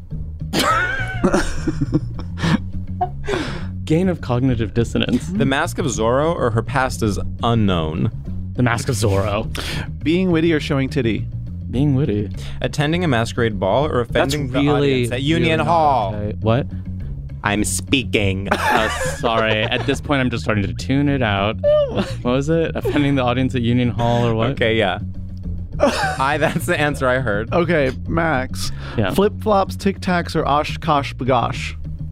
Speaker 9: Gain of cognitive dissonance.
Speaker 1: The Mask of Zorro or her past is unknown.
Speaker 9: The Mask of Zorro.
Speaker 2: Being witty or showing titty?
Speaker 9: Being witty.
Speaker 1: Attending a masquerade ball or
Speaker 9: That's
Speaker 1: offending the
Speaker 9: really
Speaker 1: audience at Union
Speaker 9: really
Speaker 1: Hall.
Speaker 9: not okay. What?
Speaker 1: I'm speaking.
Speaker 9: Oh, sorry. At this point, I'm just starting to tune it out. What was it? Offending the audience at Union Hall or what?
Speaker 1: Okay, yeah. I. That's the answer I heard.
Speaker 2: Okay, Max.
Speaker 9: Yeah.
Speaker 2: Flip flops, tic tacs, or oshkosh bagosh?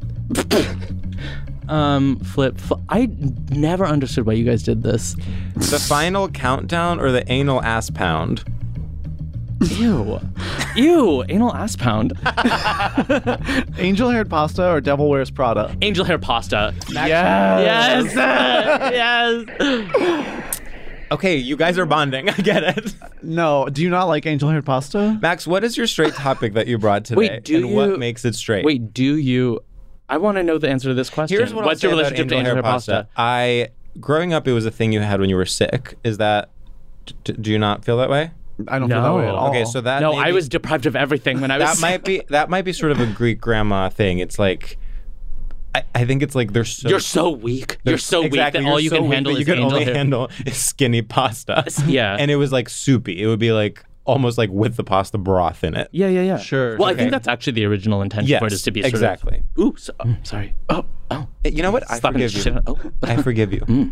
Speaker 9: Um, flip. Fl- I never understood why you guys did this.
Speaker 1: The final countdown or the anal ass pound?
Speaker 9: Ew. Ew. Anal ass pound.
Speaker 2: Angel haired pasta or devil wears Prada?
Speaker 9: Angel hair pasta.
Speaker 2: Yes.
Speaker 9: Yes. yes.
Speaker 1: Okay, you guys are bonding. I get it.
Speaker 2: No, do you not like angel haired pasta?
Speaker 1: Max, what is your straight topic that you brought today?
Speaker 9: Wait, do
Speaker 1: and what
Speaker 9: you-
Speaker 1: makes it straight?
Speaker 9: Wait, do you... I want to know the answer to this question.
Speaker 1: Here's what
Speaker 9: What's
Speaker 1: I'll
Speaker 9: your
Speaker 1: say about
Speaker 9: relationship to
Speaker 1: angel
Speaker 9: angel
Speaker 1: hair
Speaker 9: hair
Speaker 1: pasta.
Speaker 9: pasta?
Speaker 1: I, growing up, it was a thing you had when you were sick. Is that, d- do you not feel that way?
Speaker 2: I don't feel that way at all.
Speaker 1: Okay, so that
Speaker 9: No,
Speaker 1: may
Speaker 9: I
Speaker 1: be-
Speaker 9: was deprived of everything when I was
Speaker 1: that might be that might be sort of a Greek grandma thing. It's like, I, I think it's like they're so
Speaker 9: You're so weak.
Speaker 1: they're
Speaker 9: You're so
Speaker 1: exactly,
Speaker 9: weak that
Speaker 1: you're
Speaker 9: all you
Speaker 1: so
Speaker 9: can
Speaker 1: weak
Speaker 9: handle
Speaker 1: that
Speaker 9: is
Speaker 1: you can
Speaker 9: angel
Speaker 1: only
Speaker 9: hair.
Speaker 1: handle is skinny pasta.
Speaker 9: Yeah.
Speaker 1: And it was like soupy. It would be like almost like with the pasta broth in it.
Speaker 9: Yeah, yeah, yeah.
Speaker 2: Sure.
Speaker 9: Well, I
Speaker 1: Okay.
Speaker 9: think that's actually the original intention
Speaker 1: Yes,
Speaker 9: for it is to be sort
Speaker 1: exactly.
Speaker 9: of... Ooh, so, oh, sorry. Oh, oh.
Speaker 1: You know what? I
Speaker 9: Slapping
Speaker 1: forgive
Speaker 9: the
Speaker 1: you.
Speaker 9: shit out- Oh.
Speaker 1: I forgive you.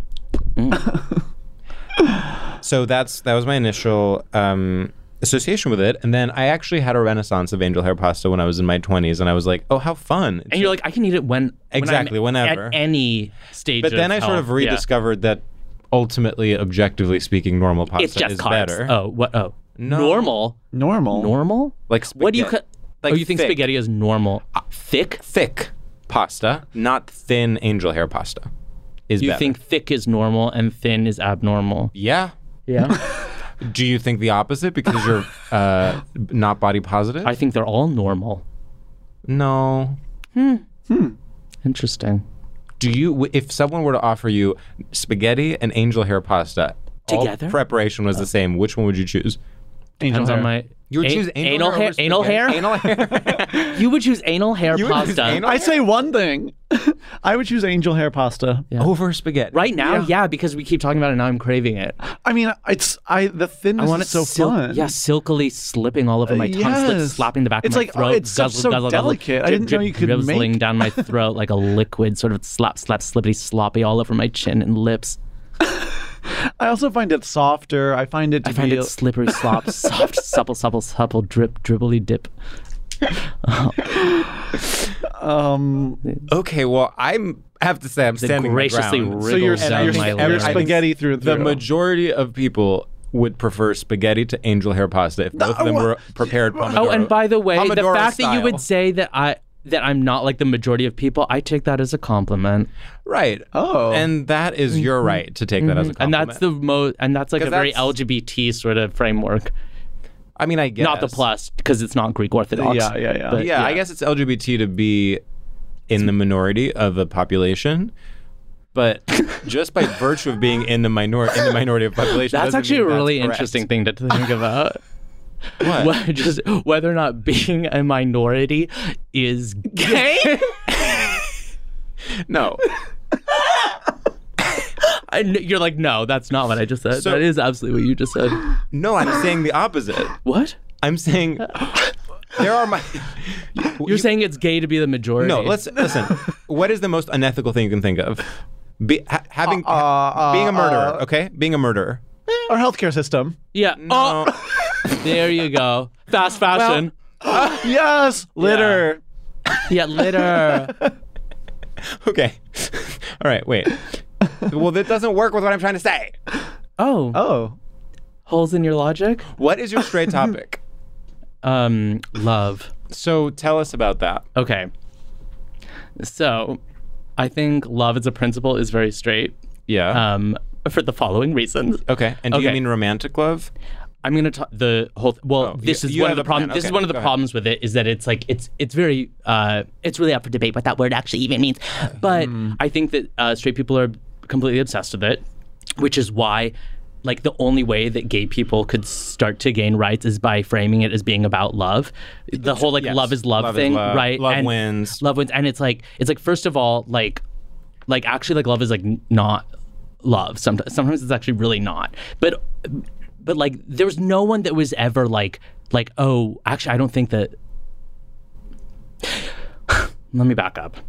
Speaker 1: So that's that was my initial um, association with it, and then I actually had a renaissance of angel hair pasta when I was in my twenties, and I was like, "Oh, how fun!"
Speaker 9: And you're like, I can eat it when...
Speaker 1: Exactly,
Speaker 9: when I'm
Speaker 1: whenever.
Speaker 9: At any stage
Speaker 1: but then
Speaker 9: of
Speaker 1: I sort of
Speaker 9: health. Yeah.
Speaker 1: rediscovered that ultimately, objectively speaking, normal pasta
Speaker 9: It's just
Speaker 1: is
Speaker 9: carbs.
Speaker 1: better.
Speaker 9: Oh, what? Oh.
Speaker 1: No.
Speaker 9: Normal?
Speaker 2: Normal.
Speaker 9: Normal?
Speaker 1: Like
Speaker 9: What do you...
Speaker 1: spaghetti-
Speaker 9: Ca-
Speaker 1: like
Speaker 9: oh, you think
Speaker 1: thick.
Speaker 9: spaghetti is normal? Uh, thick?
Speaker 1: Thick pasta, not thin angel hair pasta, is
Speaker 9: You
Speaker 1: better.
Speaker 9: think thick is normal and thin is abnormal?
Speaker 1: Yeah.
Speaker 9: Yeah.
Speaker 1: Do you think the opposite because you're uh, not body positive?
Speaker 9: I think they're all normal.
Speaker 1: no.
Speaker 9: Interesting.
Speaker 1: Do you, if someone were to offer you spaghetti and angel hair pasta, all
Speaker 9: Together?
Speaker 1: preparation was the same, which one would you choose?
Speaker 2: Angel
Speaker 9: Depends
Speaker 2: hair.
Speaker 9: on my...
Speaker 1: You would
Speaker 9: A-
Speaker 1: choose angel
Speaker 9: anal
Speaker 1: hair,
Speaker 9: hair.
Speaker 1: over
Speaker 9: Anal hair.
Speaker 1: spaghetti? Anal hair.
Speaker 9: You would choose anal hair
Speaker 1: You would choose
Speaker 9: pasta.
Speaker 1: anal-
Speaker 2: I say one thing. I would choose angel hair pasta.
Speaker 9: Yeah.
Speaker 1: Over spaghetti.
Speaker 9: Right now,
Speaker 2: Yeah.
Speaker 9: yeah. because we keep talking about it. Now I'm craving it.
Speaker 2: I mean, it's I the thinness
Speaker 9: I want
Speaker 2: is
Speaker 9: it
Speaker 2: so
Speaker 9: silk-
Speaker 2: fun.
Speaker 9: Yeah, silkily slipping all over my tongue, slip,
Speaker 2: yes.
Speaker 9: slapping the back
Speaker 2: It's
Speaker 9: of my
Speaker 2: like, oh,
Speaker 9: throat.
Speaker 2: it's so-
Speaker 9: guzzle,
Speaker 2: so
Speaker 9: guzzle, guzzle,
Speaker 2: delicate. I
Speaker 9: drip,
Speaker 2: didn't know
Speaker 9: drip,
Speaker 2: you could
Speaker 9: drizzling
Speaker 2: make-
Speaker 9: down my throat like a liquid, sort of slap, slap, slippity, sloppy all over my chin and lips.
Speaker 2: I also find it softer. I find it to
Speaker 9: I find
Speaker 2: be
Speaker 9: it slippery, slop, soft, supple, supple, supple, drip, dribbly, dip.
Speaker 2: um
Speaker 1: Okay, well, I'm I have to say I'm
Speaker 9: They
Speaker 1: standing my
Speaker 9: graciously
Speaker 1: ground.
Speaker 2: so you're,
Speaker 9: wriggle down
Speaker 2: you're,
Speaker 9: my
Speaker 2: you're
Speaker 9: leg.
Speaker 2: spaghetti through and
Speaker 1: The
Speaker 2: through.
Speaker 1: majority of people would prefer spaghetti to angel hair pasta if both of them were prepared pomodoro.
Speaker 9: Oh, and by the way, the
Speaker 1: Pomodoro
Speaker 9: fact that you
Speaker 1: style.
Speaker 9: would say that I that I'm not like the majority of people, I take that as a compliment.
Speaker 1: Right.
Speaker 2: Oh.
Speaker 1: And that is your right to take that as a
Speaker 9: And
Speaker 1: compliment.
Speaker 9: that's the most, and that's like a
Speaker 1: 'Cause
Speaker 9: very
Speaker 1: that's-
Speaker 9: L G B T sort of framework.
Speaker 1: I mean, I guess.
Speaker 9: Not the plus, because it's not Greek Orthodox.
Speaker 2: Yeah, yeah, yeah.
Speaker 9: But,
Speaker 1: Yeah, I guess it's L G B T to be in the minority of a population. But just by virtue of being in the minor in the minority of population,
Speaker 9: That's
Speaker 1: doesn't
Speaker 9: actually a
Speaker 1: mean that's
Speaker 9: really
Speaker 1: correct.
Speaker 9: interesting thing to think about.
Speaker 1: What?
Speaker 9: What- just whether or not being a minority is gay.
Speaker 1: No.
Speaker 9: I, you're like, no, that's not what I just said.
Speaker 1: So-
Speaker 9: that is absolutely what you just said.
Speaker 1: No, I'm saying the opposite.
Speaker 9: What?
Speaker 1: I'm saying there are my.
Speaker 9: You're
Speaker 1: you-
Speaker 9: saying it's gay to be the majority?
Speaker 1: No, let's listen. What is the most unethical thing you can think of? Be, ha, having
Speaker 2: Uh, uh,
Speaker 1: being a murderer,
Speaker 2: uh,
Speaker 1: okay? Being a murderer.
Speaker 2: Our healthcare system.
Speaker 9: Yeah.
Speaker 1: No.
Speaker 9: Oh, there you go. Fast fashion.
Speaker 2: Yes, litter.
Speaker 9: yeah, litter.
Speaker 1: Okay. All right, wait. Well, that doesn't work with what I'm trying to say.
Speaker 9: Oh,
Speaker 2: Oh,
Speaker 9: holes in your logic.
Speaker 1: What is your straight topic?
Speaker 9: Um, love.
Speaker 1: So tell us about that.
Speaker 9: Okay. So, I think love as a principle is very straight.
Speaker 1: Yeah.
Speaker 9: Um, for the following reasons.
Speaker 1: okay. And do you
Speaker 9: okay.
Speaker 1: mean romantic love?
Speaker 9: I'm gonna talk the whole. Well,
Speaker 1: Oh,
Speaker 9: this
Speaker 1: you-
Speaker 9: is
Speaker 1: you
Speaker 9: one
Speaker 1: have
Speaker 9: of the
Speaker 1: a plan.
Speaker 9: problems. This is
Speaker 1: Okay,
Speaker 9: one of the
Speaker 1: go ahead.
Speaker 9: problems with it is that it's like it's it's very uh it's really up for debate what that word actually even means. But I think that uh, straight people are completely obsessed with it, which is why, like, the only way that gay people could start to gain rights is by framing it as being about love. The whole like
Speaker 1: Yes.
Speaker 9: love is love,
Speaker 1: Love is
Speaker 9: thing,
Speaker 1: love.
Speaker 9: right?
Speaker 1: Love
Speaker 9: And
Speaker 1: wins.
Speaker 9: Love wins, and it's like it's like first of all, like like actually like love is like n- not love. Sometimes sometimes it's actually really not. But but like there was no one that was ever like like oh actually I don't think that. Let me back up.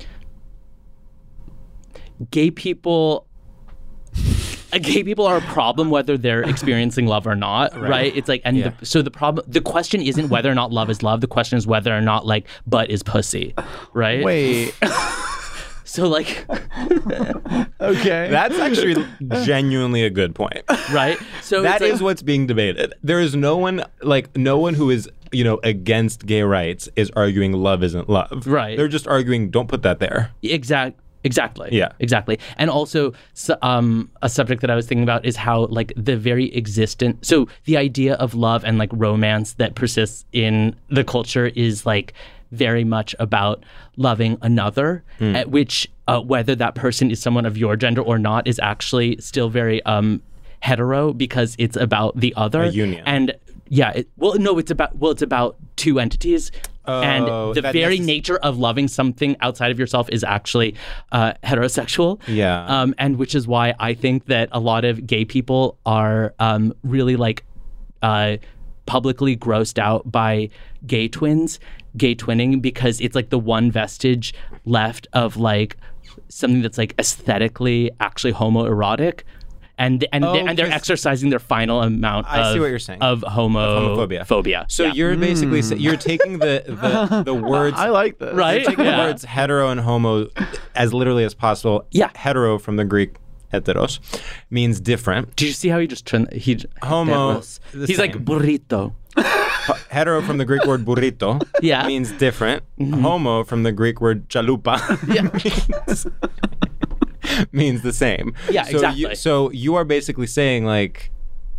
Speaker 9: Gay people. Uh, gay people are a problem whether they're experiencing love or not, right? right? It's like, and
Speaker 1: Yeah.
Speaker 9: the, so the problem, the question isn't whether or not love is love. The question is whether or not like butt is pussy, right?
Speaker 2: wait.
Speaker 9: So like,
Speaker 2: Okay.
Speaker 1: That's actually genuinely a good point.
Speaker 9: right? So
Speaker 1: That
Speaker 9: it's like,
Speaker 1: is what's being debated. There is no one, like, no one who is, you know, against gay rights is arguing love isn't love.
Speaker 9: Right.
Speaker 1: They're just arguing don't put that there.
Speaker 9: exact. Exactly.
Speaker 1: Yeah.
Speaker 9: Exactly. And also, so, um, a subject that I was thinking about is how, like, the very existence. So, the idea of love and like romance that persists in the culture is like very much about loving another, at which uh, whether that person is someone of your gender or not is actually still very um, hetero because it's about the other
Speaker 1: A union.
Speaker 9: And yeah, it, well, no, it's about well, it's about two entities.
Speaker 1: Oh,
Speaker 9: and the
Speaker 1: that
Speaker 9: very
Speaker 1: necess-
Speaker 9: nature of loving something outside of yourself is actually uh, heterosexual.
Speaker 1: Yeah.
Speaker 9: Um, and which is why I think that a lot of gay people are um, really like uh, publicly grossed out by gay twins, gay twinning, because it's like the one vestige left of like something that's like aesthetically actually homoerotic. And and
Speaker 1: Oh,
Speaker 9: they, and they're
Speaker 1: 'cause-
Speaker 9: exercising their final amount
Speaker 1: I
Speaker 9: of,
Speaker 1: see what you're saying.
Speaker 9: of homo
Speaker 1: homophobia.
Speaker 9: phobia.
Speaker 1: So
Speaker 9: Yeah.
Speaker 1: you're basically sa- you're taking the the, the words
Speaker 2: I like this.
Speaker 9: Right?
Speaker 1: you're taking
Speaker 9: Yeah.
Speaker 1: the words hetero and homo as literally as possible.
Speaker 9: Yeah.
Speaker 1: Hetero from the Greek heteros means different.
Speaker 9: Did you see how he just turned? He
Speaker 1: Homo,
Speaker 9: heteros.
Speaker 1: the
Speaker 9: He's like
Speaker 1: same.
Speaker 9: burrito.
Speaker 1: Hetero from the Greek word burrito
Speaker 9: Yeah. Mm-hmm.
Speaker 1: means different. Homo from the Greek word chalupa means, means the same.
Speaker 9: Yeah,
Speaker 1: so
Speaker 9: exactly.
Speaker 1: You, so you are basically saying like,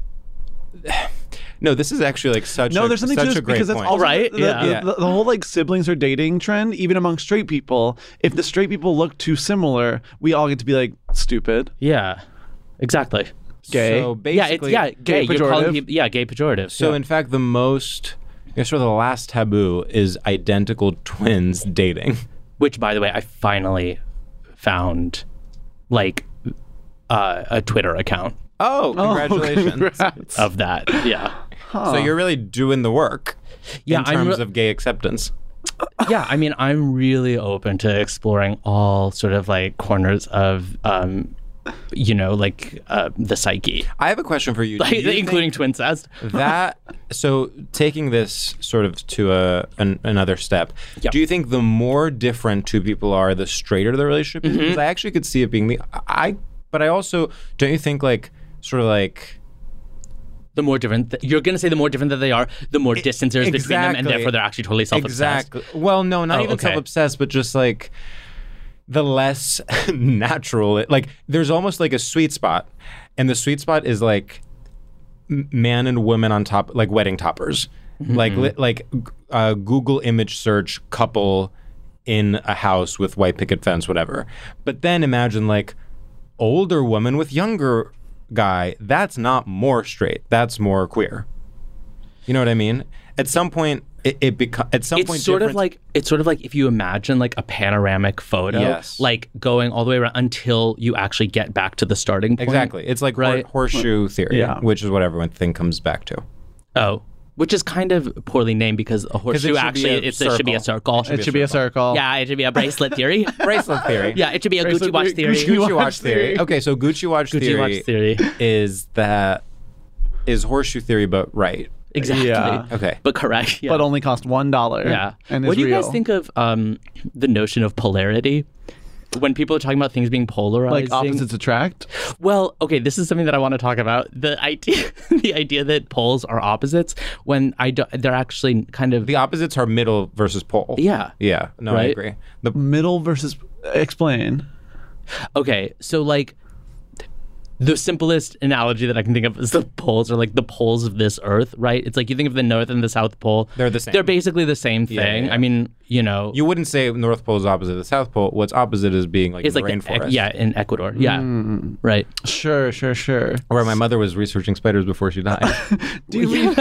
Speaker 1: no, this is actually like such
Speaker 2: No,
Speaker 1: a,
Speaker 2: there's something
Speaker 1: such
Speaker 2: to
Speaker 1: a
Speaker 2: this
Speaker 1: great
Speaker 2: because that's
Speaker 1: point.
Speaker 2: also
Speaker 9: Right?
Speaker 2: the,
Speaker 9: Yeah.
Speaker 2: the,
Speaker 1: Yeah.
Speaker 2: The, the whole like siblings are dating trend, even among straight people. If the straight people look too similar, we all get to be like stupid,
Speaker 9: Yeah, exactly.
Speaker 2: gay.
Speaker 1: So
Speaker 9: Yeah, it's
Speaker 1: basically,
Speaker 9: yeah, gay. You're calling
Speaker 2: pejorative.
Speaker 9: people, yeah, gay pejorative.
Speaker 1: So
Speaker 9: yeah.
Speaker 1: in fact, the most, I guess, sort of the last taboo is identical twins dating.
Speaker 9: which, by the way, I finally found like uh, a Twitter account
Speaker 1: Oh, congratulations!
Speaker 2: Congrats.
Speaker 9: of that. Yeah,
Speaker 1: So you're really doing the work
Speaker 9: Yeah,
Speaker 1: in
Speaker 9: I'm
Speaker 1: terms
Speaker 9: re-
Speaker 1: of gay acceptance.
Speaker 9: yeah. I mean, I'm really open to exploring all sort of like corners of, um, you know, like uh, the psyche,
Speaker 1: I have a question for you. Do
Speaker 9: like,
Speaker 1: you
Speaker 9: including
Speaker 1: think
Speaker 9: twincest.
Speaker 1: that. So taking this sort of to a an, another step,
Speaker 9: Yep.
Speaker 1: do you think the more different two people are, the straighter the relationship is?
Speaker 9: Mm-hmm.
Speaker 1: Because I actually could see it being the I, but I also don't you think like sort of like.
Speaker 9: The more different th- you're gonna say, the more different that they are, the more distance there is between them, and
Speaker 1: exactly.
Speaker 9: therefore they're actually totally self-obsessed.
Speaker 1: Exactly. Well, no, not
Speaker 9: Oh,
Speaker 1: even
Speaker 9: okay.
Speaker 1: self-obsessed, but just like the less natural. It, like there's almost like a sweet spot, and the sweet spot is like m- man and woman on top, like wedding toppers,
Speaker 9: Mm-hmm.
Speaker 1: like li- like uh, Google image search couple in a house with white picket fence, whatever. But then imagine like older woman with younger guy. That's not more straight. That's more queer. You know what I mean? At some point, it, it becomes at some
Speaker 9: it's
Speaker 1: point
Speaker 9: sort
Speaker 1: difference-
Speaker 9: of like it's sort of like if you imagine like a panoramic photo,
Speaker 1: Yes.
Speaker 9: like going all the way around until you actually get back to the starting point.
Speaker 1: exactly. It's like
Speaker 9: Right.
Speaker 1: hor- horseshoe theory,
Speaker 2: Yeah.
Speaker 1: which is what everyone thing comes back to.
Speaker 9: Oh, which is kind of poorly named because a horseshoe
Speaker 1: should be
Speaker 9: actually
Speaker 1: a
Speaker 9: it's, it should be a circle.
Speaker 2: It should be a circle.
Speaker 9: Yeah, it should be a bracelet theory.
Speaker 1: Bracelet theory.
Speaker 9: Yeah, it should be a
Speaker 2: Bracelet
Speaker 9: Gucci watch
Speaker 2: theory,
Speaker 9: theory.
Speaker 2: Gucci
Speaker 1: Gucci watch theory.
Speaker 2: theory.
Speaker 1: Okay, so Gucci watch
Speaker 9: Gucci
Speaker 1: theory,
Speaker 9: watch theory.
Speaker 1: is that is horseshoe theory, but right.
Speaker 9: Exactly.
Speaker 2: Yeah.
Speaker 1: Okay.
Speaker 9: But correct. Yeah.
Speaker 2: But only cost one dollar.
Speaker 9: yeah.
Speaker 2: And
Speaker 9: What
Speaker 2: is
Speaker 9: do you
Speaker 2: real.
Speaker 9: guys think of um, the notion of polarity? When people are talking about things being polarizing,
Speaker 2: Like opposites attract?
Speaker 9: Well, okay, this is something that I want to talk about. The idea, the idea that poles are opposites when I do, they're actually kind of
Speaker 1: The opposites are middle versus pole.
Speaker 9: Yeah.
Speaker 1: Yeah. No, I
Speaker 9: Right?
Speaker 1: agree. The
Speaker 2: Middle versus. Explain.
Speaker 9: Okay, so like the simplest analogy that I can think of is the poles are like the poles of this earth, right? It's like you think of the North and the South Pole.
Speaker 1: They're the same.
Speaker 9: They're basically the same
Speaker 1: Yeah,
Speaker 9: thing.
Speaker 1: yeah, yeah.
Speaker 9: I mean, you know,
Speaker 1: you wouldn't say North Pole is opposite of the South Pole. What's opposite is being like
Speaker 9: it's
Speaker 1: in
Speaker 9: like
Speaker 1: the
Speaker 9: the-
Speaker 1: rainforest.
Speaker 9: yeah, in Ecuador. Yeah. Right.
Speaker 2: Sure, sure, sure.
Speaker 1: Where my mother was researching spiders before she died.
Speaker 2: Do you mean,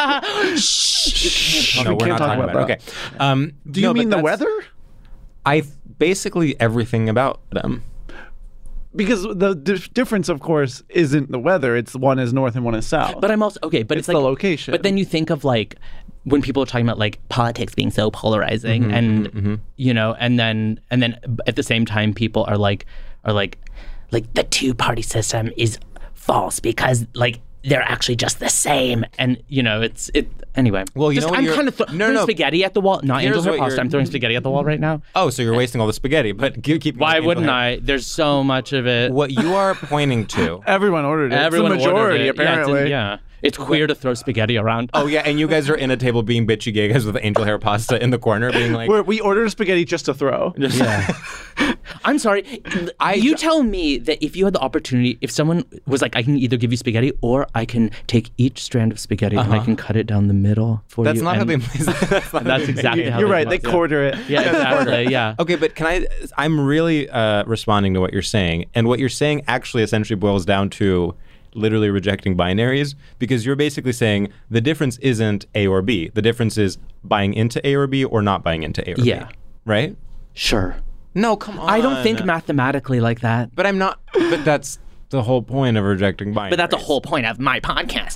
Speaker 1: no,
Speaker 2: we
Speaker 1: we're
Speaker 2: can't
Speaker 1: not
Speaker 2: talk
Speaker 1: talking
Speaker 2: about
Speaker 1: about it. Okay. Um,
Speaker 2: do you
Speaker 1: no, but
Speaker 2: mean the
Speaker 1: that's-
Speaker 2: weather?
Speaker 1: I basically everything about them.
Speaker 2: Because the dif- difference, of course, isn't the weather. It's one is north and one is south.
Speaker 9: But I'm also okay, but
Speaker 2: It's
Speaker 9: it's, like
Speaker 2: the location.
Speaker 9: But then you think of like when people are talking about like politics being so polarizing,
Speaker 1: Mm-hmm,
Speaker 9: and you know, and then and then at the same time, people are like are like like the two party system is false because like they're actually just the same, and you know, it's it anyway.
Speaker 1: Well, you
Speaker 9: Just-
Speaker 1: know what
Speaker 9: I'm
Speaker 1: you're-
Speaker 9: kind of th-
Speaker 1: No,
Speaker 9: throwing
Speaker 1: no.
Speaker 9: spaghetti at the wall. Not
Speaker 1: Here's
Speaker 9: Angel Hair
Speaker 1: what
Speaker 9: Pasta.
Speaker 1: you're-
Speaker 9: I'm throwing spaghetti at the wall right now.
Speaker 1: Oh, so you're wasting all the spaghetti, but keep, keep
Speaker 9: Why
Speaker 1: going,
Speaker 9: wouldn't
Speaker 1: Angel.
Speaker 9: I? There's so much of it.
Speaker 1: What you are pointing to.
Speaker 2: Everyone ordered it.
Speaker 9: Everyone
Speaker 2: it's the majority,
Speaker 9: ordered it.
Speaker 2: apparently.
Speaker 9: Yeah, it's, yeah. It's queer to throw spaghetti around.
Speaker 1: Oh yeah, and you guys are in a table being bitchy gay guys with angel hair pasta in the corner, being like,
Speaker 2: We're, we ordered spaghetti just to throw.
Speaker 1: yeah.
Speaker 9: I'm sorry.
Speaker 1: I-
Speaker 9: you tell me that if you had the opportunity, if someone was like, I can either give you spaghetti or I can take each strand of spaghetti and I can cut it down the middle for
Speaker 1: That's
Speaker 9: you.
Speaker 1: not how
Speaker 9: and
Speaker 1: they. That's, not
Speaker 9: That's
Speaker 1: how they-
Speaker 9: exactly how
Speaker 2: You're
Speaker 9: they
Speaker 2: right.
Speaker 9: do
Speaker 2: They
Speaker 9: it, yeah.
Speaker 2: quarter it.
Speaker 9: Yeah, exactly. Yeah.
Speaker 1: Okay, but can I? I'm really uh, responding to what you're saying, and what you're saying actually essentially boils down to literally rejecting binaries, because you're basically saying the difference isn't A or B. The difference is buying into A or B or not buying into A or
Speaker 9: Yeah.
Speaker 1: B. Right?
Speaker 9: Sure.
Speaker 1: No, come on.
Speaker 9: I don't think mathematically like that.
Speaker 1: But I'm not. But that's the whole point of rejecting binaries.
Speaker 9: But that's the whole point of my podcast.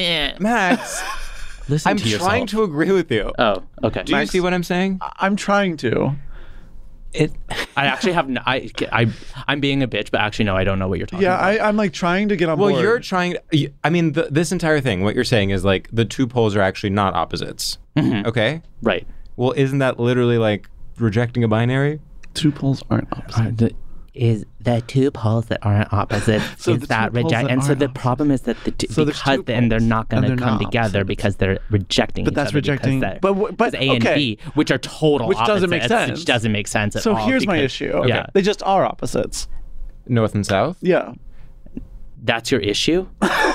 Speaker 1: Max.
Speaker 9: Listen
Speaker 1: I'm
Speaker 9: to yourself.
Speaker 1: trying to agree with you.
Speaker 9: Oh, okay.
Speaker 1: Do you see what I'm saying?
Speaker 2: I'm trying to.
Speaker 1: It.
Speaker 9: I actually have. No, I, I. I'm being a bitch, but actually, no, I don't know what you're talking
Speaker 2: Yeah,
Speaker 9: about.
Speaker 2: I, I'm like trying to get on
Speaker 1: Well,
Speaker 2: board.
Speaker 1: you're trying. you- I mean, the, this entire thing. What you're saying is like the two poles are actually not opposites. Okay.
Speaker 9: Right.
Speaker 1: Well, isn't that literally like rejecting a binary?
Speaker 2: Two poles aren't opposite.
Speaker 9: Is the two poles that aren't opposite
Speaker 2: So
Speaker 9: is
Speaker 2: the
Speaker 9: that
Speaker 2: two poles
Speaker 9: reject
Speaker 2: that
Speaker 9: and so
Speaker 2: aren't
Speaker 9: the
Speaker 2: opposite.
Speaker 9: problem is that the two,
Speaker 2: So there's
Speaker 9: because
Speaker 2: two
Speaker 9: then they're
Speaker 2: poles,
Speaker 9: not going
Speaker 2: and
Speaker 9: to
Speaker 2: they're
Speaker 9: come
Speaker 2: not
Speaker 9: together
Speaker 2: opposites.
Speaker 9: because they're rejecting
Speaker 2: But
Speaker 9: each
Speaker 2: that's
Speaker 9: other because
Speaker 2: rejecting-
Speaker 9: they're-
Speaker 2: but w- but-
Speaker 9: because A and
Speaker 2: okay.
Speaker 9: B, which are total
Speaker 2: Which doesn't make
Speaker 9: opposites,
Speaker 2: sense.
Speaker 9: which doesn't make sense at
Speaker 2: So
Speaker 9: all.
Speaker 2: here's my
Speaker 9: because-
Speaker 2: issue. Okay.
Speaker 9: Yeah,
Speaker 2: They just are opposites.
Speaker 1: North and south.
Speaker 2: Yeah.
Speaker 9: that's your issue.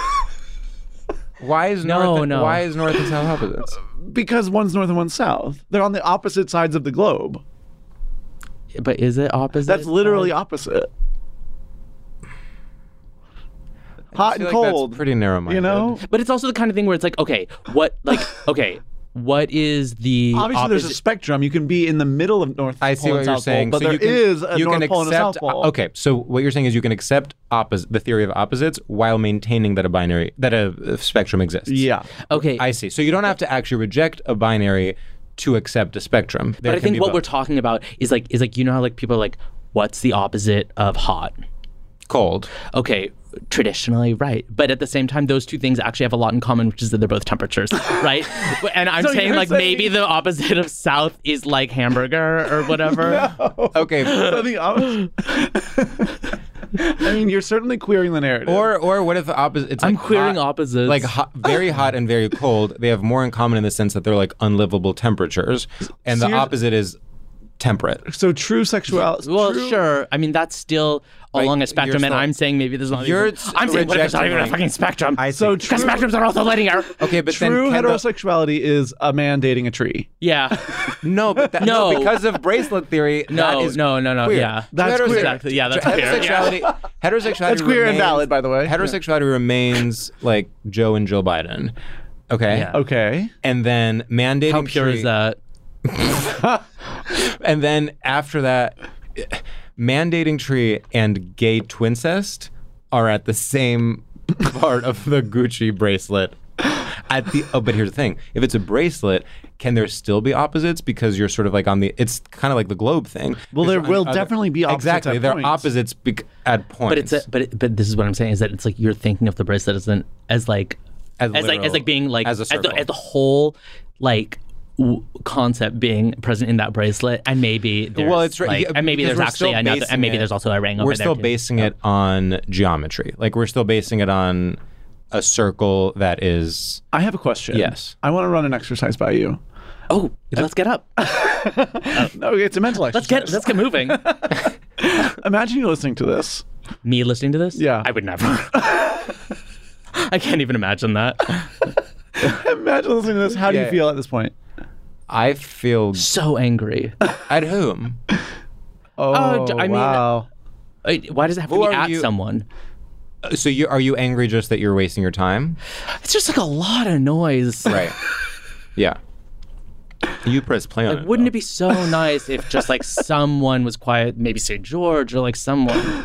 Speaker 1: Why is
Speaker 9: No,
Speaker 1: north? And,
Speaker 9: no.
Speaker 1: Why is north and south opposites?
Speaker 2: Because one's north and one's south. They're on the opposite sides of the globe.
Speaker 9: But is it opposite?
Speaker 2: That's literally opposite. Hot
Speaker 1: I feel
Speaker 2: and
Speaker 1: like that's
Speaker 2: cold.
Speaker 1: pretty narrow-minded.
Speaker 2: You know?
Speaker 9: But it's also the kind of thing where it's like, okay, what, like, okay, what is the
Speaker 2: Obviously, there's a
Speaker 9: opposite-
Speaker 2: spectrum. You can be in the middle of North
Speaker 1: I
Speaker 2: Pole
Speaker 1: see
Speaker 2: and
Speaker 1: what you're
Speaker 2: South
Speaker 1: saying.
Speaker 2: Pole, but
Speaker 1: so
Speaker 2: there
Speaker 1: you can,
Speaker 2: is a
Speaker 1: you
Speaker 2: North
Speaker 1: can
Speaker 2: Pole and a
Speaker 1: accept,
Speaker 2: South Pole.
Speaker 1: Okay, so what you're saying is you can accept oppos- the theory of opposites while maintaining that a binary that a, a spectrum exists.
Speaker 2: Yeah.
Speaker 9: Okay,
Speaker 1: I see. So you don't have to actually reject a binary to accept a spectrum. There
Speaker 9: but I
Speaker 1: can
Speaker 9: think
Speaker 1: be
Speaker 9: what
Speaker 1: both.
Speaker 9: we're talking about is like is like you know how like people are like, what's the opposite of hot?
Speaker 1: cold.
Speaker 9: Okay, traditionally, right. But at the same time, those two things actually have a lot in common, which is that they're both temperatures, right? And I'm
Speaker 2: So
Speaker 9: saying
Speaker 2: you're
Speaker 9: like
Speaker 2: saying-
Speaker 9: maybe the opposite of south is like hamburger or whatever.
Speaker 1: Okay.
Speaker 2: So the op- I mean, you're certainly queering the narrative.
Speaker 1: Or or what if the opposite? It's
Speaker 9: I'm
Speaker 1: like
Speaker 9: queering
Speaker 1: hot-
Speaker 9: opposites.
Speaker 1: Like hot, very hot and very cold. They have more in common in the sense that they're like unlivable temperatures, and
Speaker 2: So
Speaker 1: the
Speaker 2: you're-
Speaker 1: opposite is temperate.
Speaker 2: so true sexuality.
Speaker 9: Well,
Speaker 2: true,
Speaker 9: sure. I mean, that's still
Speaker 1: Like,
Speaker 9: along a
Speaker 1: you're
Speaker 9: spectrum, and
Speaker 1: still-
Speaker 9: I'm saying maybe there's not.
Speaker 1: You're
Speaker 9: even, I'm saying what if there's not even a
Speaker 1: rejecting,
Speaker 9: fucking
Speaker 1: like-
Speaker 9: spectrum?
Speaker 1: I see.
Speaker 2: So
Speaker 9: Because
Speaker 2: true,
Speaker 9: spectrums are also linear.
Speaker 1: Okay, but
Speaker 2: true
Speaker 1: then can the-
Speaker 2: heterosexuality is a man dating a tree.
Speaker 9: Yeah.
Speaker 1: no, but that, no.
Speaker 9: No.
Speaker 1: because of bracelet theory. that
Speaker 9: No,
Speaker 1: is
Speaker 9: no, no, no.
Speaker 1: queer.
Speaker 9: Yeah.
Speaker 2: That's
Speaker 1: Heterose-
Speaker 2: queer.
Speaker 9: Exactly. Yeah, that's queer. Yeah.
Speaker 1: Heterosexuality. Heterosexuality.
Speaker 2: That's queer and
Speaker 1: remains-
Speaker 2: valid, by the way.
Speaker 1: Heterosexuality remains like Joe and Jill Biden. Okay.
Speaker 9: Yeah.
Speaker 2: Okay.
Speaker 1: And then mandating
Speaker 9: How pure
Speaker 1: tree,
Speaker 9: is that?
Speaker 1: And then after that, mandating tree and gay twincest are at the same part of the Gucci bracelet. At the oh, but here's the thing: if it's a bracelet, can there still be opposites? Because you're sort of like on the. It's kind of like the globe thing.
Speaker 2: Well, there will definitely be opposites
Speaker 1: exactly.
Speaker 2: at
Speaker 1: They're
Speaker 2: points.
Speaker 1: opposites bec- at points.
Speaker 9: But it's a, but it, but this is what I'm saying is that it's like you're thinking of the bracelet as an as like
Speaker 1: As
Speaker 9: as, like as
Speaker 1: literal-
Speaker 9: like being like
Speaker 1: as a
Speaker 9: as the,
Speaker 1: circle.
Speaker 9: as the whole like w- concept being present in that bracelet, and maybe there's,
Speaker 1: Well, it's right-
Speaker 9: like,
Speaker 1: yeah,
Speaker 9: and maybe
Speaker 1: because
Speaker 9: there's
Speaker 1: we're
Speaker 9: actually
Speaker 1: still
Speaker 9: another,
Speaker 1: basing
Speaker 9: and maybe
Speaker 1: it-
Speaker 9: there's also a ring over
Speaker 1: We're
Speaker 9: there.
Speaker 1: still
Speaker 9: too.
Speaker 1: basing it on geometry. Like we're still basing it on a circle that is.
Speaker 2: I have a question.
Speaker 1: Yes.
Speaker 2: I want to run an exercise by you.
Speaker 9: Oh, let's get up.
Speaker 2: No, it's a mental
Speaker 9: Let's
Speaker 2: exercise.
Speaker 9: get let's get moving.
Speaker 2: Imagine you listening to this.
Speaker 9: Me listening to this?
Speaker 2: Yeah.
Speaker 9: I would never. I can't even imagine that.
Speaker 2: Imagine listening to this. How do
Speaker 1: Yeah.
Speaker 2: you feel at this point?
Speaker 1: I feel
Speaker 9: So angry.
Speaker 1: at whom?
Speaker 2: Oh,
Speaker 9: d- I mean-
Speaker 2: wow.
Speaker 9: Wait, why does it have to
Speaker 1: Who
Speaker 9: be
Speaker 1: are
Speaker 9: at
Speaker 1: you-
Speaker 9: someone?
Speaker 1: So you are you angry just that you're wasting your time?
Speaker 9: It's just like a lot of noise.
Speaker 1: Right. Yeah. You press play on
Speaker 9: Like,
Speaker 1: it.
Speaker 9: wouldn't
Speaker 1: though.
Speaker 9: it be so nice if just like someone was quiet, maybe say George or like someone.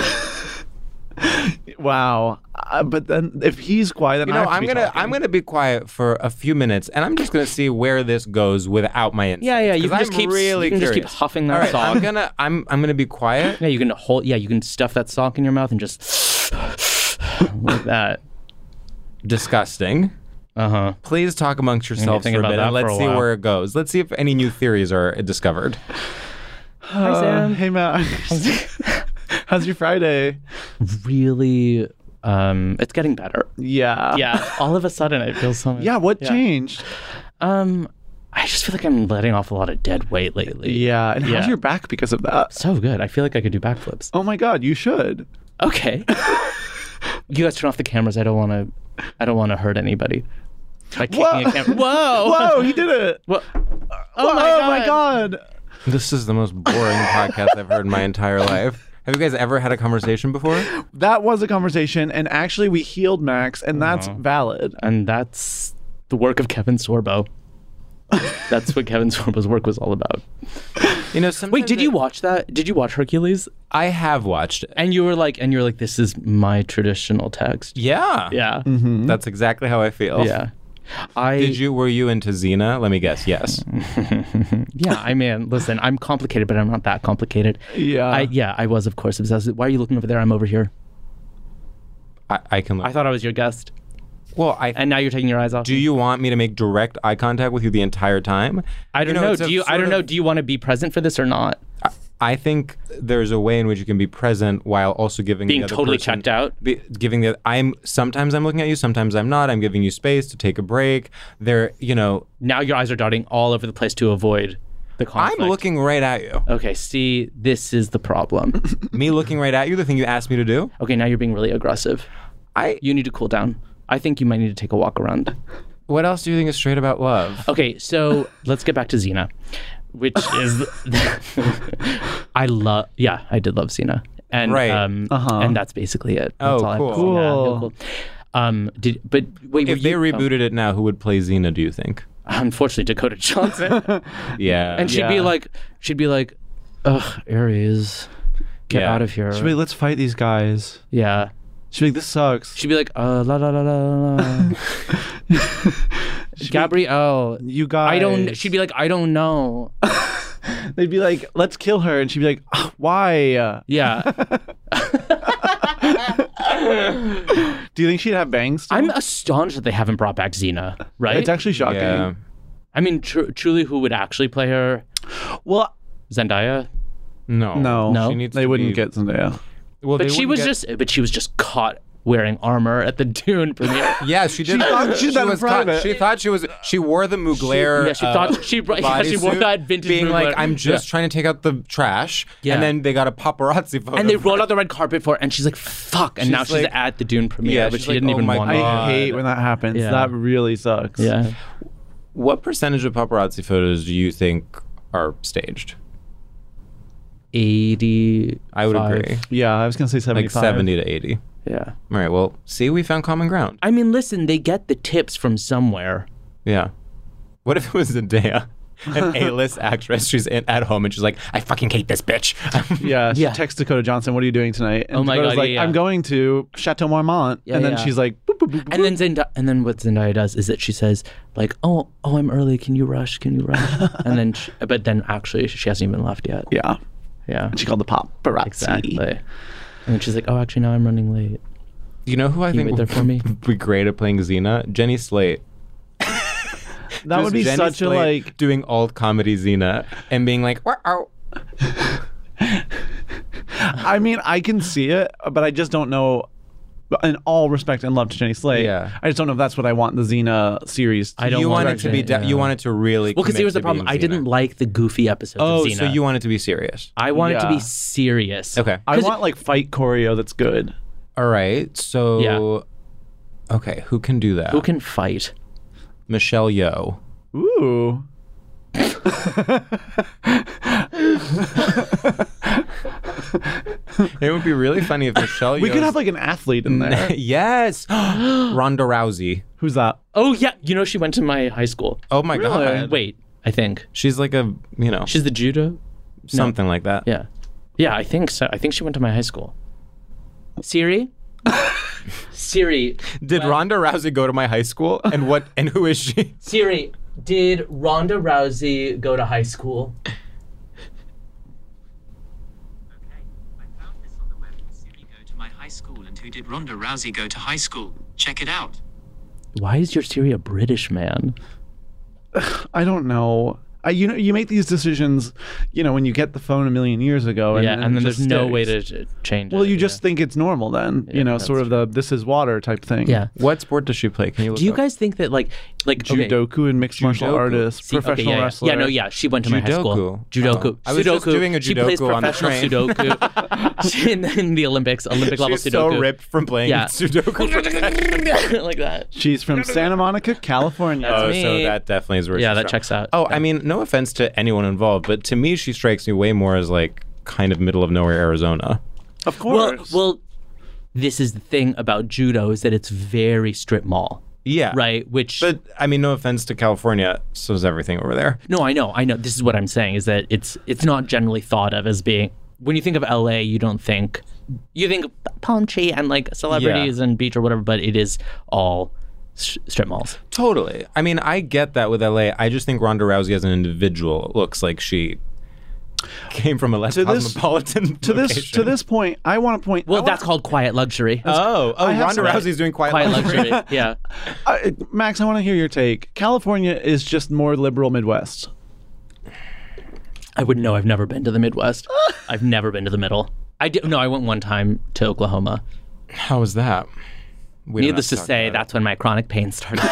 Speaker 2: Wow. Uh, but then if he's quiet, then
Speaker 1: You
Speaker 2: I
Speaker 1: know,
Speaker 2: have to
Speaker 1: I'm
Speaker 2: be
Speaker 1: gonna
Speaker 2: talking.
Speaker 1: I'm gonna be quiet for a few minutes, and I'm just gonna see where this goes without my insights.
Speaker 9: Yeah, yeah. You
Speaker 1: 'cause
Speaker 9: can just
Speaker 1: I'm
Speaker 9: keep
Speaker 1: really
Speaker 9: you can just keep
Speaker 1: curious.
Speaker 9: huffing that
Speaker 1: All right,
Speaker 9: song.
Speaker 1: I'm gonna I'm I'm gonna be quiet.
Speaker 9: Yeah, you can hold. Yeah, you can stuff that sock in your mouth and just like that.
Speaker 1: Disgusting.
Speaker 9: Uh huh.
Speaker 1: Please talk amongst yourselves
Speaker 9: think
Speaker 1: for a
Speaker 9: about
Speaker 1: bit,
Speaker 9: that
Speaker 1: and let's
Speaker 9: for a
Speaker 1: see
Speaker 9: while.
Speaker 1: where it goes. Let's see if any new theories are discovered.
Speaker 9: Hi
Speaker 2: Uh,
Speaker 9: Sam.
Speaker 2: hey, Matt. How's your Friday?
Speaker 9: Really, um, it's getting better.
Speaker 2: Yeah.
Speaker 9: Yeah. All of a sudden, I feel so.
Speaker 2: Yeah, what changed?
Speaker 9: Um, I just feel like I'm letting off a lot of dead weight lately.
Speaker 2: Yeah. And
Speaker 9: Yeah.
Speaker 2: how's your back because of that?
Speaker 9: So good. I feel like I could do backflips.
Speaker 2: Oh my God, you should.
Speaker 9: Okay. You guys turn off the cameras. I don't want to. I don't want to hurt anybody. By kicking
Speaker 2: Whoa.
Speaker 9: a camera. Whoa!
Speaker 2: Whoa, he did it.
Speaker 9: Whoa!
Speaker 2: Oh,
Speaker 9: Oh my god!
Speaker 2: my God.
Speaker 1: This is the most boring podcast I've heard in my entire life. Have you guys ever had a conversation before?
Speaker 2: That was a conversation, and actually we healed Max, and that's
Speaker 9: Uh-huh.
Speaker 2: valid.
Speaker 9: And that's the work of Kevin Sorbo. That's what Kevin Sorbo's work was all about.
Speaker 1: You know, sometimes
Speaker 9: Wait, did
Speaker 1: it-
Speaker 9: you watch that? Did you watch Hercules?
Speaker 1: I have watched it.
Speaker 9: And you were like, and you were like, this is my traditional text.
Speaker 1: Yeah.
Speaker 9: Yeah.
Speaker 1: That's exactly how I feel.
Speaker 9: Yeah. I
Speaker 1: Did you? Were you into Xena? Let me guess. Yes.
Speaker 9: Yeah, I mean, listen, I'm complicated, but I'm not that complicated.
Speaker 2: Yeah.
Speaker 9: I yeah, I was of course obsessed. Why are you looking over there? I'm over here.
Speaker 1: I, I can. Look.
Speaker 9: I thought I was your guest.
Speaker 1: Well, I.
Speaker 9: And now you're taking your eyes off
Speaker 1: do
Speaker 9: me.
Speaker 1: you want me to make direct eye contact with you the entire time?
Speaker 9: I don't
Speaker 1: You
Speaker 9: know.
Speaker 1: it's a
Speaker 9: Do you I
Speaker 1: sort
Speaker 9: don't know.
Speaker 1: of-
Speaker 9: Do you want to be present for this or not?
Speaker 1: I think there's a way in which you can be present while also giving
Speaker 9: Being
Speaker 1: the other
Speaker 9: totally
Speaker 1: person-
Speaker 9: checked out?
Speaker 1: Be, giving the I'm sometimes I'm looking at you, sometimes I'm not. I'm giving you space to take a break. There, you know,
Speaker 9: Now your eyes are darting all over the place to avoid the conflict.
Speaker 1: I'm looking right at you.
Speaker 9: Okay, see, this is the problem.
Speaker 1: Me looking right at you, the thing you asked me to do.
Speaker 9: Okay, now you're being really aggressive.
Speaker 1: I.
Speaker 9: You need to cool down. I think you might need to take a walk around.
Speaker 1: What else do you think is straight about love?
Speaker 9: Okay, so let's get back to Xena, which is I love. Yeah, I did love Xena, and
Speaker 1: Right.
Speaker 9: um,
Speaker 2: Uh-huh.
Speaker 9: and that's basically it. That's
Speaker 1: Oh,
Speaker 9: all I have to
Speaker 1: cool.
Speaker 9: say. Yeah,
Speaker 2: Cool.
Speaker 9: cool. Um, did but wait? were
Speaker 1: If they
Speaker 9: you-
Speaker 1: rebooted it now, who would play Xena? Do you think?
Speaker 9: oh, unfortunately, Dakota Johnson,
Speaker 1: Yeah.
Speaker 9: and she'd be
Speaker 2: Yeah.
Speaker 9: like, she'd be like, ugh, Ares, get
Speaker 1: Yeah.
Speaker 9: out of here.
Speaker 2: She'd be like, let's fight these guys.
Speaker 9: yeah,
Speaker 2: She'd be like, this sucks.
Speaker 9: she'd be like, uh, la la la la la. Gabrielle,
Speaker 2: You guys.
Speaker 9: I don't. She'd be like, I don't know.
Speaker 2: They'd be like, let's kill her. And she'd be like, "Ah, why?
Speaker 9: Yeah.
Speaker 2: Do you think she'd have bangs still?
Speaker 9: I'm astonished that they haven't brought back Xena, right?
Speaker 2: It's actually shocking.
Speaker 1: Yeah.
Speaker 9: I mean, tr- truly, who would actually play her?
Speaker 2: Well,
Speaker 9: Zendaya?
Speaker 1: No.
Speaker 2: no.
Speaker 9: No?
Speaker 1: She needs
Speaker 2: They
Speaker 1: to
Speaker 2: wouldn't
Speaker 1: be-
Speaker 2: get Zendaya.
Speaker 1: Well,
Speaker 9: But
Speaker 1: they
Speaker 9: she
Speaker 1: wouldn't
Speaker 9: was
Speaker 1: get-
Speaker 9: just, but she was just caught wearing armor at the Dune premiere.
Speaker 1: Yeah, she did.
Speaker 2: She thought she did that in
Speaker 1: was caught-
Speaker 2: private.
Speaker 1: She thought she was. She wore the Mugler.
Speaker 9: yeah, she
Speaker 1: uh,
Speaker 9: thought she, yeah, she wore
Speaker 1: bodysuit,
Speaker 9: that vintage
Speaker 1: being
Speaker 9: Mugler.
Speaker 1: like, I'm just
Speaker 9: Yeah.
Speaker 1: trying to take out the trash.
Speaker 9: Yeah.
Speaker 1: And then they got a paparazzi photo.
Speaker 9: And they rolled out the red carpet for it, and she's like, "Fuck!" And
Speaker 1: She's
Speaker 9: now she's
Speaker 1: like-
Speaker 9: at the Dune premiere,
Speaker 1: Yeah,
Speaker 9: but
Speaker 1: she's
Speaker 9: she
Speaker 1: like,
Speaker 9: didn't
Speaker 1: "Oh
Speaker 9: even
Speaker 1: my
Speaker 9: want
Speaker 2: I
Speaker 9: to.
Speaker 1: God.
Speaker 2: hate when that happens.
Speaker 9: Yeah.
Speaker 2: That really sucks.
Speaker 9: Yeah,
Speaker 1: What percentage of paparazzi photos do you think are staged?
Speaker 9: eighty.
Speaker 1: I would agree.
Speaker 2: Yeah, I was going to say
Speaker 1: Like
Speaker 2: seventy-five.
Speaker 1: seventy to eighty.
Speaker 9: Yeah.
Speaker 1: All right. Well, see, we found common ground.
Speaker 9: I mean, listen, they get the tips from somewhere.
Speaker 1: Yeah. What if it was Zendaya, an A-list actress? She's in, at home and she's like, I fucking hate this bitch.
Speaker 2: Yeah, she
Speaker 9: Yeah.
Speaker 2: texts Dakota Johnson, what are you doing tonight? And
Speaker 9: Oh my
Speaker 2: Dakota's
Speaker 9: God,
Speaker 2: like,
Speaker 9: yeah.
Speaker 2: I'm going to Chateau Marmont.
Speaker 9: Yeah,
Speaker 2: and then
Speaker 9: yeah.
Speaker 2: she's like, boop, boop, boop, boop,
Speaker 9: And then Zendaya, and then what Zendaya does is that she says like, "Oh, oh, I'm early. Can you rush? Can you rush?" and then, she, but then actually she hasn't even left yet.
Speaker 2: yeah.
Speaker 9: Yeah,
Speaker 2: She called the paparazzi.
Speaker 9: exactly. And then she's like, "Oh, actually, now I'm running late."
Speaker 1: You know who I
Speaker 9: You
Speaker 1: think
Speaker 9: wait there for me?
Speaker 1: would be great at playing Xena? Jenny Slate.
Speaker 2: That
Speaker 1: Just
Speaker 2: would be
Speaker 1: Jenny
Speaker 2: such a
Speaker 1: Slate
Speaker 2: like.
Speaker 1: doing alt comedy Xena and being like, wow.
Speaker 2: I mean, I can see it, but I just don't know. In all respect and love to Jenny Slate,
Speaker 1: Yeah.
Speaker 2: I just don't know if that's what I want the Xena series. To
Speaker 9: I don't
Speaker 1: You
Speaker 9: want
Speaker 1: want it to be.
Speaker 9: Jenny-
Speaker 1: De- You want it to really.
Speaker 9: Well, because
Speaker 1: commit
Speaker 9: here's the
Speaker 1: to
Speaker 9: problem.
Speaker 1: being
Speaker 9: I didn't
Speaker 1: Xena.
Speaker 9: like the goofy episodes
Speaker 1: Oh,
Speaker 9: of Xena.
Speaker 1: so you want it to be serious?
Speaker 9: I want it to
Speaker 2: Yeah.
Speaker 9: be serious.
Speaker 1: Okay.
Speaker 2: I
Speaker 9: 'Cause
Speaker 2: want like fight choreo that's good.
Speaker 1: All right. So.
Speaker 9: Yeah.
Speaker 1: Okay. Who can do that?
Speaker 9: Who can fight?
Speaker 1: Michelle Yeoh.
Speaker 2: Ooh.
Speaker 1: It would be really funny if Michelle Yeoh.
Speaker 2: We could have like an athlete in there.
Speaker 1: yes. Ronda Rousey.
Speaker 2: Who's that?
Speaker 9: Oh yeah, you know she went to my high school.
Speaker 1: Oh my
Speaker 2: Really?
Speaker 1: god.
Speaker 9: Wait, I think
Speaker 1: She's like a you know
Speaker 9: she's the judo.
Speaker 1: something like that.
Speaker 9: Yeah, yeah, I think so. I think she went to my high school. Siri, Siri,
Speaker 1: Did Ronda Rousey go to my high school? And what? And who is she?
Speaker 9: Siri, did Ronda Rousey go to high school?
Speaker 10: My high school, and who did Ronda Rousey go to high school? Check it out.
Speaker 9: Why is your Siri a British man?
Speaker 2: I don't know. I, you know, you make these decisions, you know, when you get the phone a million years ago, and,
Speaker 9: yeah, and then
Speaker 2: it
Speaker 9: there's
Speaker 2: just
Speaker 9: no
Speaker 2: sticks.
Speaker 9: way to to change
Speaker 2: Well,
Speaker 9: it.
Speaker 2: you just
Speaker 9: yeah.
Speaker 2: think it's normal then,
Speaker 9: Yeah,
Speaker 2: you know,
Speaker 9: that's
Speaker 2: sort of the "this is water" type thing.
Speaker 9: Yeah.
Speaker 1: What sport does she play? Can you look
Speaker 9: Do you
Speaker 1: up?
Speaker 9: guys think that like like okay,
Speaker 2: Judoku and mixed martial
Speaker 1: Judoku.
Speaker 2: artist,
Speaker 9: See, okay,
Speaker 2: professional
Speaker 9: yeah, yeah.
Speaker 2: wrestler.
Speaker 9: Yeah, no, yeah. She went to my high school.
Speaker 1: Judoku.
Speaker 9: Judoku.
Speaker 1: Oh. I was
Speaker 9: Sudoku.
Speaker 1: just doing a
Speaker 9: She plays
Speaker 1: Judoku on the
Speaker 9: professional
Speaker 1: train.
Speaker 9: Sudoku in, in the Olympics, Olympic level
Speaker 1: She's
Speaker 9: Sudoku.
Speaker 1: so ripped from playing
Speaker 9: Yeah.
Speaker 1: Sudoku.
Speaker 9: like that.
Speaker 2: She's from Santa Monica, California.
Speaker 1: Oh,
Speaker 9: me.
Speaker 1: so that definitely is where
Speaker 9: Yeah,
Speaker 1: she's
Speaker 9: that
Speaker 1: from.
Speaker 9: checks out.
Speaker 1: Oh,
Speaker 9: Yeah.
Speaker 1: I mean, no offense to anyone involved, but to me, she strikes me way more as like kind of middle of nowhere Arizona.
Speaker 2: Of
Speaker 9: Well,
Speaker 2: course.
Speaker 9: well, this is the thing about judo is that it's very strip mall,
Speaker 1: Yeah.
Speaker 9: right? Which
Speaker 1: But I mean, no offense to California, so is everything over there.
Speaker 9: no, I know, I know. This is what I'm saying is that it's it's not generally thought of as being. When you think of L A, you don't think you think paunchy and like celebrities and beach or whatever, but it is all s- strip malls.
Speaker 1: Totally. I mean, I get that with L A. I just think Ronda Rousey as an individual looks like she came from a less
Speaker 2: To this-
Speaker 1: cosmopolitan
Speaker 2: to this
Speaker 1: location.
Speaker 2: to this point, I want to point.
Speaker 9: Well,
Speaker 2: I
Speaker 9: that's
Speaker 2: want,
Speaker 9: called quiet luxury.
Speaker 1: Oh, oh,
Speaker 2: I have
Speaker 1: Ronda
Speaker 2: some-
Speaker 1: Rousey's doing quiet,
Speaker 9: quiet
Speaker 1: luxury.
Speaker 9: luxury. Yeah.
Speaker 2: I, Max. I want to hear your take. California is just more liberal Midwest.
Speaker 9: I wouldn't know. I've never been to the Midwest. I've never been to the middle. I did. No, I went one time to Oklahoma.
Speaker 1: How was that? We don't
Speaker 9: Needless to
Speaker 1: have talk
Speaker 9: say,
Speaker 1: about it.
Speaker 9: that's when my chronic pain started.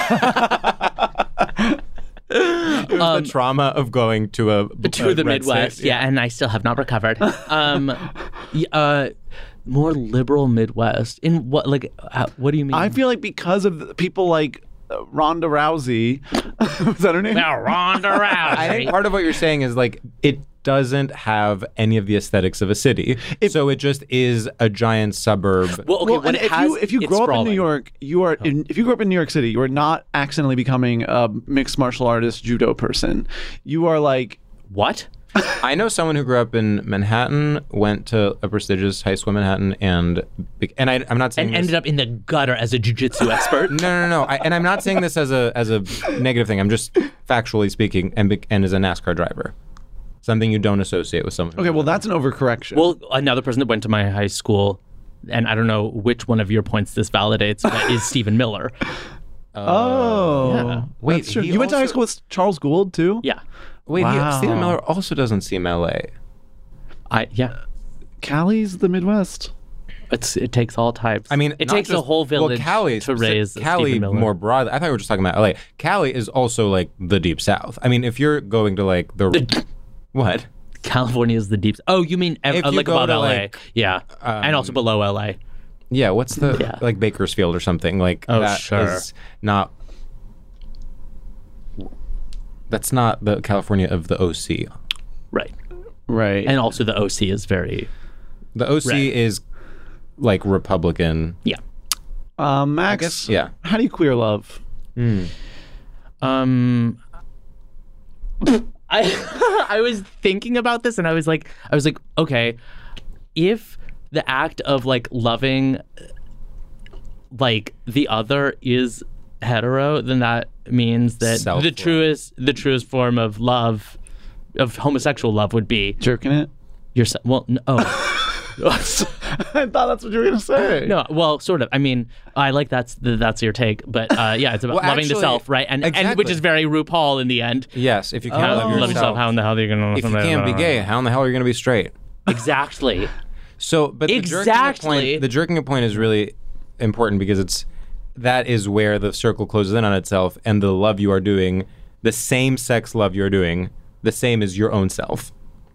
Speaker 1: It was the trauma of going to a
Speaker 9: to
Speaker 1: a
Speaker 9: the
Speaker 1: red
Speaker 9: Midwest,
Speaker 1: state.
Speaker 9: yeah. and I still have not recovered. Um, y- uh, more liberal Midwest. In what, like, uh, what do you mean?
Speaker 2: I feel like because of the people like uh, Ronda Rousey, was that her name?
Speaker 9: Now, Ronda Rousey.
Speaker 1: I think part of what you're saying is like it doesn't have any of the aesthetics of a city, so it just is a giant suburb.
Speaker 9: well, okay,
Speaker 2: Well,
Speaker 9: when
Speaker 2: and
Speaker 9: it
Speaker 2: if
Speaker 9: has,
Speaker 2: you if you
Speaker 9: it's
Speaker 2: grow up in
Speaker 9: sprawling.
Speaker 2: New York, you are in, if you grow up in New York City, you are not accidentally becoming a mixed martial artist judo person. You are like
Speaker 9: What?
Speaker 1: I know someone who grew up in Manhattan, went to a prestigious high school in Manhattan, and be- and I, I'm not saying
Speaker 9: And
Speaker 1: this-
Speaker 9: ended up in the gutter as a jujitsu expert.
Speaker 1: No, no, no. I, and I'm not saying this as a as a negative thing. I'm just factually speaking, and be- and as a NASCAR driver, something you don't associate with someone. who-
Speaker 2: okay. Well, that's an overcorrection.
Speaker 9: Well, another person that went to my high school, and I don't know which one of your points this validates, but is Stephen Miller.
Speaker 2: oh,
Speaker 9: Yeah.
Speaker 1: Wait,
Speaker 2: that's true.
Speaker 1: he
Speaker 2: You went to high
Speaker 1: also-
Speaker 2: school with Charles Gould too?
Speaker 9: Yeah.
Speaker 1: Wait,
Speaker 2: Wow.
Speaker 1: he, Stephen Miller also doesn't seem L A.
Speaker 9: I yeah.
Speaker 2: Cali's the Midwest.
Speaker 9: It's it takes all types.
Speaker 1: I mean,
Speaker 9: it
Speaker 1: not
Speaker 9: takes a
Speaker 1: just-
Speaker 9: whole village
Speaker 1: well, Cali,
Speaker 9: to raise
Speaker 1: Cali
Speaker 9: Stephen Miller.
Speaker 1: more broadly. I thought we were just talking about L A. Cali is also like the deep south. I mean, if you're going to like the,
Speaker 9: The-
Speaker 1: what?
Speaker 9: California is the deep. Oh, you mean ev-
Speaker 1: If
Speaker 9: uh,
Speaker 1: you
Speaker 9: like
Speaker 1: go
Speaker 9: above
Speaker 1: to,
Speaker 9: L A?
Speaker 1: like,
Speaker 9: Yeah, and also below L A.
Speaker 1: Yeah, what's the
Speaker 9: Yeah.
Speaker 1: like Bakersfield or something like
Speaker 9: Oh,
Speaker 1: that
Speaker 9: sure.
Speaker 1: is not. That's not the California of the O C.
Speaker 9: Right,
Speaker 2: Right.
Speaker 9: and also the O C is very.
Speaker 1: The O C
Speaker 9: Right.
Speaker 1: is like Republican.
Speaker 9: Yeah.
Speaker 2: Uh, Max,
Speaker 1: I guess, yeah.
Speaker 2: How do you queer love?
Speaker 1: Mm.
Speaker 9: Um, I I was thinking about this, and I was like, I was like, okay, if the act of like loving like the other is hetero, then that means that
Speaker 1: Self-love.
Speaker 9: the truest the truest form of love, of homosexual love, would be
Speaker 2: Jerking it?
Speaker 9: yourself. Well, no, oh.
Speaker 2: I thought that's what you were gonna say.
Speaker 9: No, well, sort of. I mean, I like that's the, that's your take, but uh, yeah, it's about
Speaker 1: Well,
Speaker 9: loving
Speaker 1: actually,
Speaker 9: the self, right? And
Speaker 1: exactly.
Speaker 9: and which is very RuPaul in the end.
Speaker 1: Yes, if you can't
Speaker 9: How-
Speaker 1: love yourself,
Speaker 9: love yourself, how in the hell are you gonna?
Speaker 1: if you can't be gay, how in the hell are you going to be straight?
Speaker 9: Exactly.
Speaker 1: So, but the jerking it
Speaker 9: Exactly.
Speaker 1: point, the jerking it point is really important because it's that is where the circle closes in on itself, and the love you are doing, the same sex love you're doing, the same as your own self.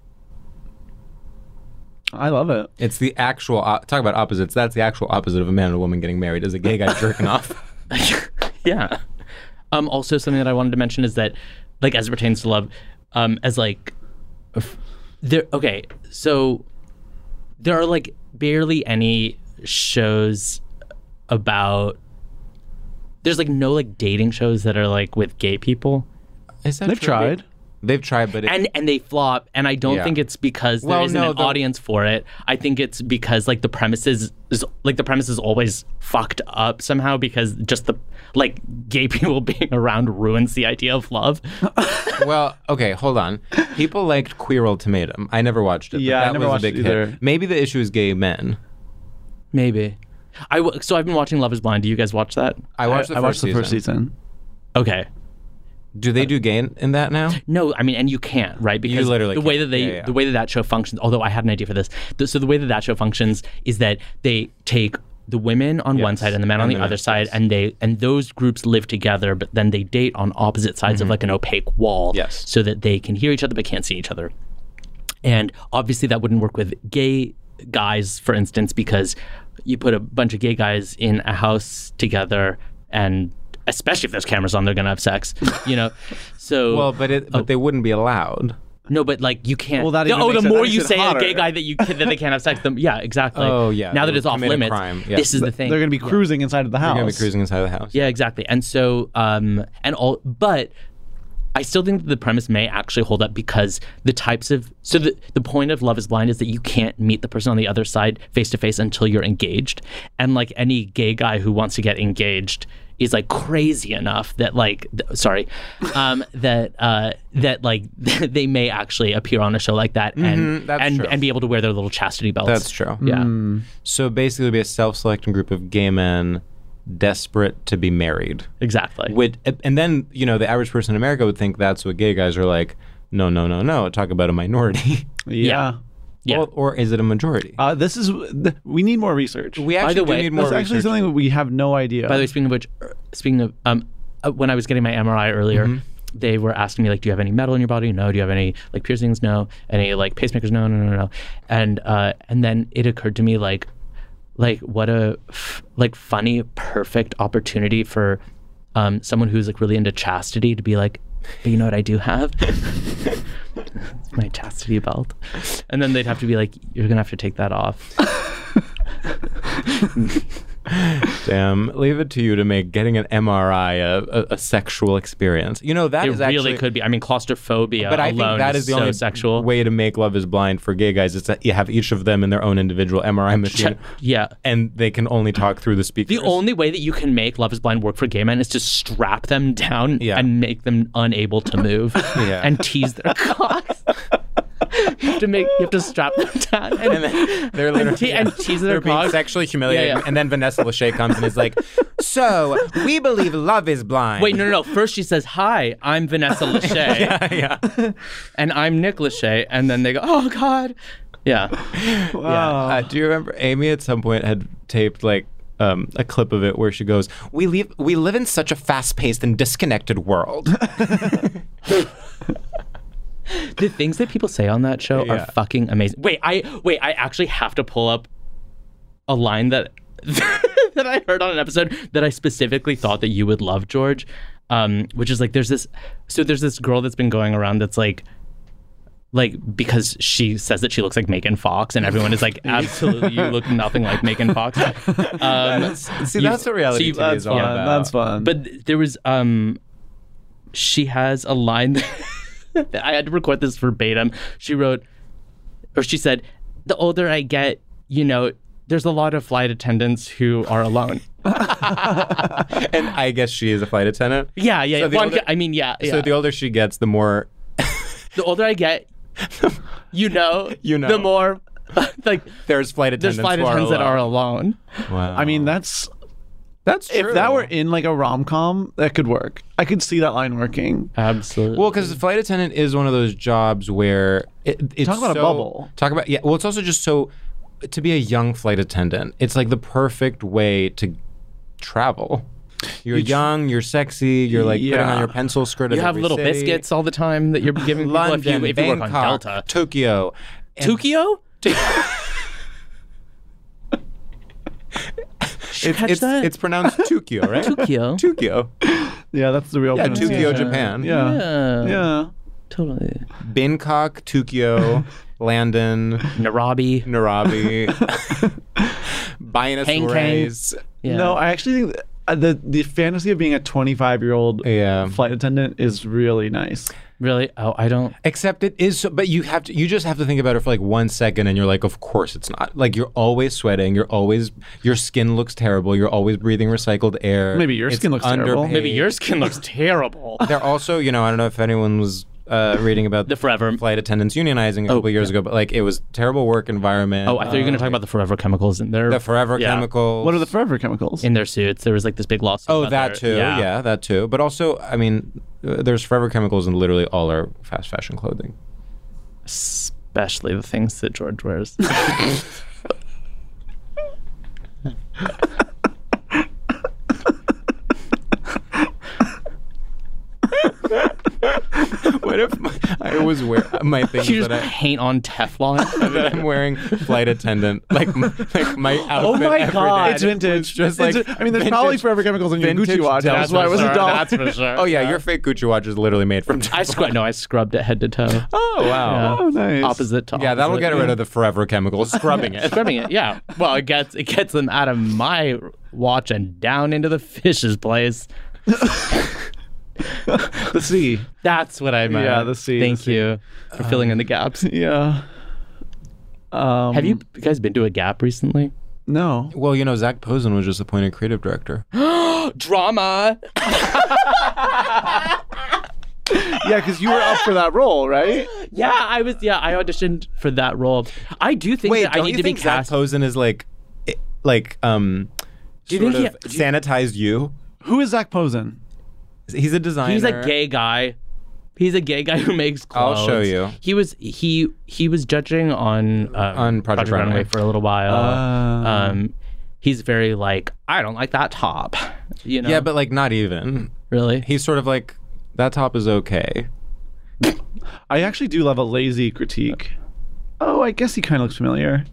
Speaker 2: I love it.
Speaker 1: It's the actual op- talk about opposites. That's the actual opposite of a man and a woman getting married. Is a gay guy jerking off?
Speaker 9: Yeah. Um. Also, something that I wanted to mention is that, like, as it pertains to love, um, as like, f- there. Okay, so there are like barely any shows about. There's like no like dating shows that are like with gay people.
Speaker 1: Is that
Speaker 2: They've
Speaker 1: true?
Speaker 2: tried.
Speaker 1: They've tried, but it,
Speaker 9: and and they flop, and I don't
Speaker 1: Yeah.
Speaker 9: think it's because there
Speaker 1: Well,
Speaker 9: isn't
Speaker 1: no,
Speaker 9: an
Speaker 1: the-
Speaker 9: audience for it. I think it's because like the premise is, is like the premise is always fucked up somehow, because just the like gay people being around ruins the idea of love.
Speaker 1: well, okay, hold on. People liked Queer Ultimatum. I never watched it. but
Speaker 2: Yeah, I
Speaker 1: that
Speaker 2: never
Speaker 1: was
Speaker 2: watched
Speaker 1: a big
Speaker 2: it either.
Speaker 1: hit. Maybe the issue is gay men.
Speaker 9: Maybe. I w- so I've been watching Love Is Blind. Do you guys watch that?
Speaker 1: I watched the
Speaker 2: I
Speaker 1: first
Speaker 2: watched the
Speaker 1: season.
Speaker 2: first season.
Speaker 9: Okay.
Speaker 1: Do they do gay in, in that now?
Speaker 9: No, I mean, and you can't, right? Because
Speaker 1: literally
Speaker 9: the way
Speaker 1: can't.
Speaker 9: that they,
Speaker 1: Yeah, yeah.
Speaker 9: the way that that show functions. Although I had an idea for this, the, so the way that that show functions is that they take the women on one
Speaker 1: Yes.
Speaker 9: side and the men on
Speaker 1: And
Speaker 9: the
Speaker 1: the
Speaker 9: other
Speaker 1: men,
Speaker 9: side,
Speaker 1: yes.
Speaker 9: and they and those groups live together, but then they date on opposite sides of like an opaque wall,
Speaker 1: Yes.
Speaker 9: so that they can hear each other but can't see each other. And obviously, that wouldn't work with gay guys, for instance, because you put a bunch of gay guys in a house together, and especially if there's cameras on, they're gonna have sex, you know. So
Speaker 1: Well, but it, but they wouldn't be allowed.
Speaker 9: no, but like you can't.
Speaker 2: Well, that even
Speaker 9: oh,
Speaker 2: makes
Speaker 9: the
Speaker 2: it-
Speaker 9: more
Speaker 2: that
Speaker 9: you
Speaker 2: makes it
Speaker 9: say a
Speaker 2: hotter.
Speaker 9: gay guy that you that they can't have sex, them yeah, exactly.
Speaker 1: Oh, yeah,
Speaker 9: Now
Speaker 1: they
Speaker 9: that it's
Speaker 1: would
Speaker 9: off
Speaker 1: commit a
Speaker 9: limits,
Speaker 1: crime, yeah.
Speaker 9: this is the thing.
Speaker 2: They're going to be cruising inside of the
Speaker 1: You're
Speaker 2: house.
Speaker 1: going to be cruising inside the house.
Speaker 9: Yeah, exactly. And so, um, and all, but I still think that the premise may actually hold up, because the types of, so the, the point of Love Is Blind is that you can't meet the person on the other side face to face until you're engaged. And like any gay guy who wants to get engaged is like crazy enough that like, th- sorry, um, that, uh, that like they may actually appear on a show like that and,
Speaker 1: Mhm, that's
Speaker 9: and,
Speaker 1: true.
Speaker 9: and be able to wear their little chastity belts.
Speaker 1: That's true.
Speaker 9: Yeah.
Speaker 1: So basically, it'd be a self-selecting group of gay men desperate to be married.
Speaker 9: Exactly.
Speaker 1: Would and then you know the average person in America would think that's what gay guys are like. No, no, no, no. Talk about a minority.
Speaker 2: Yeah.
Speaker 9: Yeah.
Speaker 1: Or, or is it a majority?
Speaker 2: Uh, this is, th- we need more research.
Speaker 1: we actually
Speaker 9: the
Speaker 1: do
Speaker 9: way-
Speaker 1: need more
Speaker 2: That's actually
Speaker 1: research.
Speaker 2: something that we have no idea.
Speaker 9: By the way, speaking of which, er, speaking of, um, uh, when I was getting my M R I earlier, they were asking me like, "Do you have any metal in your body? No. Do you have any like piercings? No. Any like pacemakers? No, no, no, no." And uh, and then it occurred to me like, like what a f- like funny, perfect opportunity for um, someone who's like really into chastity to be like, "But you know what I do have? It's my chastity belt." And then they'd have to be like, "You're gonna have to take that off."
Speaker 1: Damn, leave it to you to make getting an M R I a, a, a sexual experience. You know that
Speaker 9: It
Speaker 1: is
Speaker 9: really
Speaker 1: actually,
Speaker 9: could be. I mean, claustrophobia
Speaker 1: But I think
Speaker 9: alone
Speaker 1: that
Speaker 9: is
Speaker 1: is the
Speaker 9: so
Speaker 1: only
Speaker 9: sexual.
Speaker 1: way to make Love Is Blind for gay guys. Is that you have each of them in their own individual M R I machine,
Speaker 9: Yeah.
Speaker 1: and they can only talk through the speakers.
Speaker 9: The only way that you can make Love Is Blind work for gay men is to strap them down
Speaker 1: Yeah.
Speaker 9: and make them unable to move
Speaker 1: Yeah.
Speaker 9: and tease their cocks. You have to make you have to strap them down and,
Speaker 1: And then they're literally
Speaker 9: and, te- and tease their
Speaker 1: they're being
Speaker 9: cocks.
Speaker 1: sexually humiliated,
Speaker 9: Yeah, yeah.
Speaker 1: and then Vanessa Lachey comes and is like, "So we believe love is blind."
Speaker 9: Wait, no, no, no. First she says, "Hi, I'm Vanessa Lachey,
Speaker 1: yeah, yeah.
Speaker 9: and I'm Nick Lachey," and then they go, "Oh God." Yeah.
Speaker 2: Wow.
Speaker 1: Uh, do you remember Amy at some point had taped like um, a clip of it where she goes, "We live we live in such a fast-paced and disconnected world."
Speaker 9: The things that people say on that show
Speaker 1: Yeah.
Speaker 9: are fucking amazing. Wait, I wait, I actually have to pull up a line that that I heard on an episode that I specifically thought that you would love, George. Um, which is like there's this so there's this girl that's been going around that's like like because she says that she looks like Megan Fox, and everyone is like, absolutely, you look nothing like Megan Fox. Um,
Speaker 1: that's, see,
Speaker 9: you-
Speaker 1: that's what reality
Speaker 9: so you-
Speaker 1: T V is all
Speaker 2: fun.
Speaker 1: about.
Speaker 2: That's fun.
Speaker 9: But there was, um, she has a line that I had to record this verbatim. She wrote, or she said, the older I get, you know, there's a lot of flight attendants who are alone.
Speaker 1: And I guess she is a flight attendant.
Speaker 9: Yeah, yeah.
Speaker 1: So
Speaker 9: yeah.
Speaker 1: the
Speaker 9: One
Speaker 1: older-
Speaker 9: ca- I mean, yeah, yeah.
Speaker 1: So the older she gets, the more
Speaker 9: the older I get, you know,
Speaker 1: You know.
Speaker 9: the more like
Speaker 1: there's flight
Speaker 9: there's
Speaker 1: attendants.
Speaker 9: flight
Speaker 1: who are
Speaker 9: attendants that are
Speaker 1: alone.
Speaker 9: alone.
Speaker 1: Wow.
Speaker 2: I mean, that's
Speaker 1: that's true.
Speaker 2: if that were in like a rom com, that could work. I could see that line working.
Speaker 9: Absolutely.
Speaker 1: Well, because the flight attendant is one of those jobs where it, it's
Speaker 2: Talk about a
Speaker 1: so-
Speaker 2: bubble.
Speaker 1: Talk about yeah. Well, it's also just so to be a young flight attendant. It's like the perfect way to travel. You're
Speaker 2: You tr-
Speaker 1: young, you're sexy, you're like putting
Speaker 2: Yeah.
Speaker 1: on your pencil skirt.
Speaker 9: you
Speaker 1: at
Speaker 9: have
Speaker 1: every
Speaker 9: little
Speaker 1: city.
Speaker 9: biscuits all the time that you're giving people
Speaker 1: London,
Speaker 9: if you, if you work on
Speaker 1: Bangkok,
Speaker 9: Delta.
Speaker 1: Tokyo, and-
Speaker 9: Tokyo?
Speaker 1: It's,
Speaker 9: catch
Speaker 1: it's,
Speaker 9: that?
Speaker 1: it's pronounced Tokyo, right?
Speaker 9: Tokyo.
Speaker 1: Tokyo.
Speaker 2: Yeah, that's the real
Speaker 1: Yeah,
Speaker 2: pronunciation.
Speaker 1: Tokyo, Japan.
Speaker 2: Yeah.
Speaker 9: Yeah.
Speaker 2: Yeah.
Speaker 9: Totally.
Speaker 1: Bangkok, Tokyo, Landon,
Speaker 9: Nairobi.
Speaker 1: Nairobi, Buenos
Speaker 9: Hang Kang.
Speaker 1: Aires.
Speaker 9: Yeah.
Speaker 2: No, I actually think that, uh, the the fantasy of being a twenty-five year old
Speaker 1: Yeah.
Speaker 2: flight attendant is really nice.
Speaker 9: Really? Oh, I don't.
Speaker 1: Except it is, so, but you have to. You just have to think about it for like one second, and you're like, of course it's not. Like you're always sweating. You're always your skin looks terrible. You're always breathing recycled air.
Speaker 2: Maybe your
Speaker 1: It's
Speaker 2: skin looks terrible.
Speaker 1: underpaid.
Speaker 9: Maybe your skin looks terrible.
Speaker 1: They're also, you know, I don't know if anyone was uh, reading about
Speaker 9: The Forever.
Speaker 1: flight attendants unionizing a couple years ago, but like it was terrible work environment.
Speaker 9: Oh, I thought you were going to talk about the Forever chemicals in their
Speaker 1: the forever
Speaker 9: yeah.
Speaker 1: chemicals.
Speaker 2: What are the forever chemicals?
Speaker 9: in their suits. There was like this big lawsuit.
Speaker 1: Oh,
Speaker 9: about
Speaker 1: that
Speaker 9: their-
Speaker 1: too. Yeah. that too. But also, I mean, uh, there's forever chemicals in literally all our fast fashion clothing.
Speaker 9: Especially the things that George wears.
Speaker 1: What if my, I always wear my things
Speaker 9: you just
Speaker 1: that I
Speaker 9: paint on Teflon.
Speaker 1: that I'm wearing flight attendant like my, like my outfit.
Speaker 2: Oh my
Speaker 1: every
Speaker 2: God.
Speaker 1: day
Speaker 2: It's vintage.
Speaker 1: was just like
Speaker 2: It's- I mean, there's
Speaker 1: vintage-
Speaker 2: probably forever chemicals in your
Speaker 1: vintage
Speaker 2: Gucci watch. That's
Speaker 1: Delta
Speaker 2: why it was a
Speaker 1: star.
Speaker 2: dollar.
Speaker 9: That's for sure.
Speaker 1: Oh yeah, your fake Gucci watch is literally made from.
Speaker 9: I scrubbed. No, I scrubbed it head to toe.
Speaker 1: Oh wow.
Speaker 2: Oh, nice.
Speaker 9: Opposite to
Speaker 1: Yeah, that'll
Speaker 9: opposite.
Speaker 1: get rid of the forever chemicals. Scrubbing it.
Speaker 9: Scrubbing it. Yeah. Well, it gets it gets them out of my watch and down into the fish's place.
Speaker 2: The sea.
Speaker 9: That's what I meant.
Speaker 2: Yeah, the sea,
Speaker 9: Thank
Speaker 2: the sea.
Speaker 9: you for filling in the gaps.
Speaker 2: Yeah. Um,
Speaker 9: Have you guys been to a Gap recently?
Speaker 2: No.
Speaker 1: Well, you know, Zach Posen was just appointed creative director.
Speaker 9: Drama.
Speaker 2: Yeah, because you were up for that role, right?
Speaker 9: Yeah, I was. Yeah, I auditioned for that role. I do think
Speaker 1: Wait,
Speaker 9: that I
Speaker 1: don't
Speaker 9: need
Speaker 1: you
Speaker 9: to be
Speaker 1: think Zach
Speaker 9: cast.
Speaker 1: Posen is like, i- like, um,
Speaker 9: Do you
Speaker 1: sort
Speaker 9: think
Speaker 1: of
Speaker 9: he- do you-
Speaker 1: sanitized you?
Speaker 2: Who is Zach Posen?
Speaker 1: He's a designer.
Speaker 9: He's a gay guy. He's a gay guy who makes clothes.
Speaker 1: I'll show you.
Speaker 9: He was he he was judging on um,
Speaker 1: On Project Runway.
Speaker 9: for a little while.
Speaker 2: Uh.
Speaker 9: um, he's very like, I don't like that top. You know?
Speaker 1: Yeah, but like not even.
Speaker 9: really,
Speaker 1: He's sort of like, that top is okay.
Speaker 2: I actually do love a lazy critique. Oh, I guess he kind of looks familiar.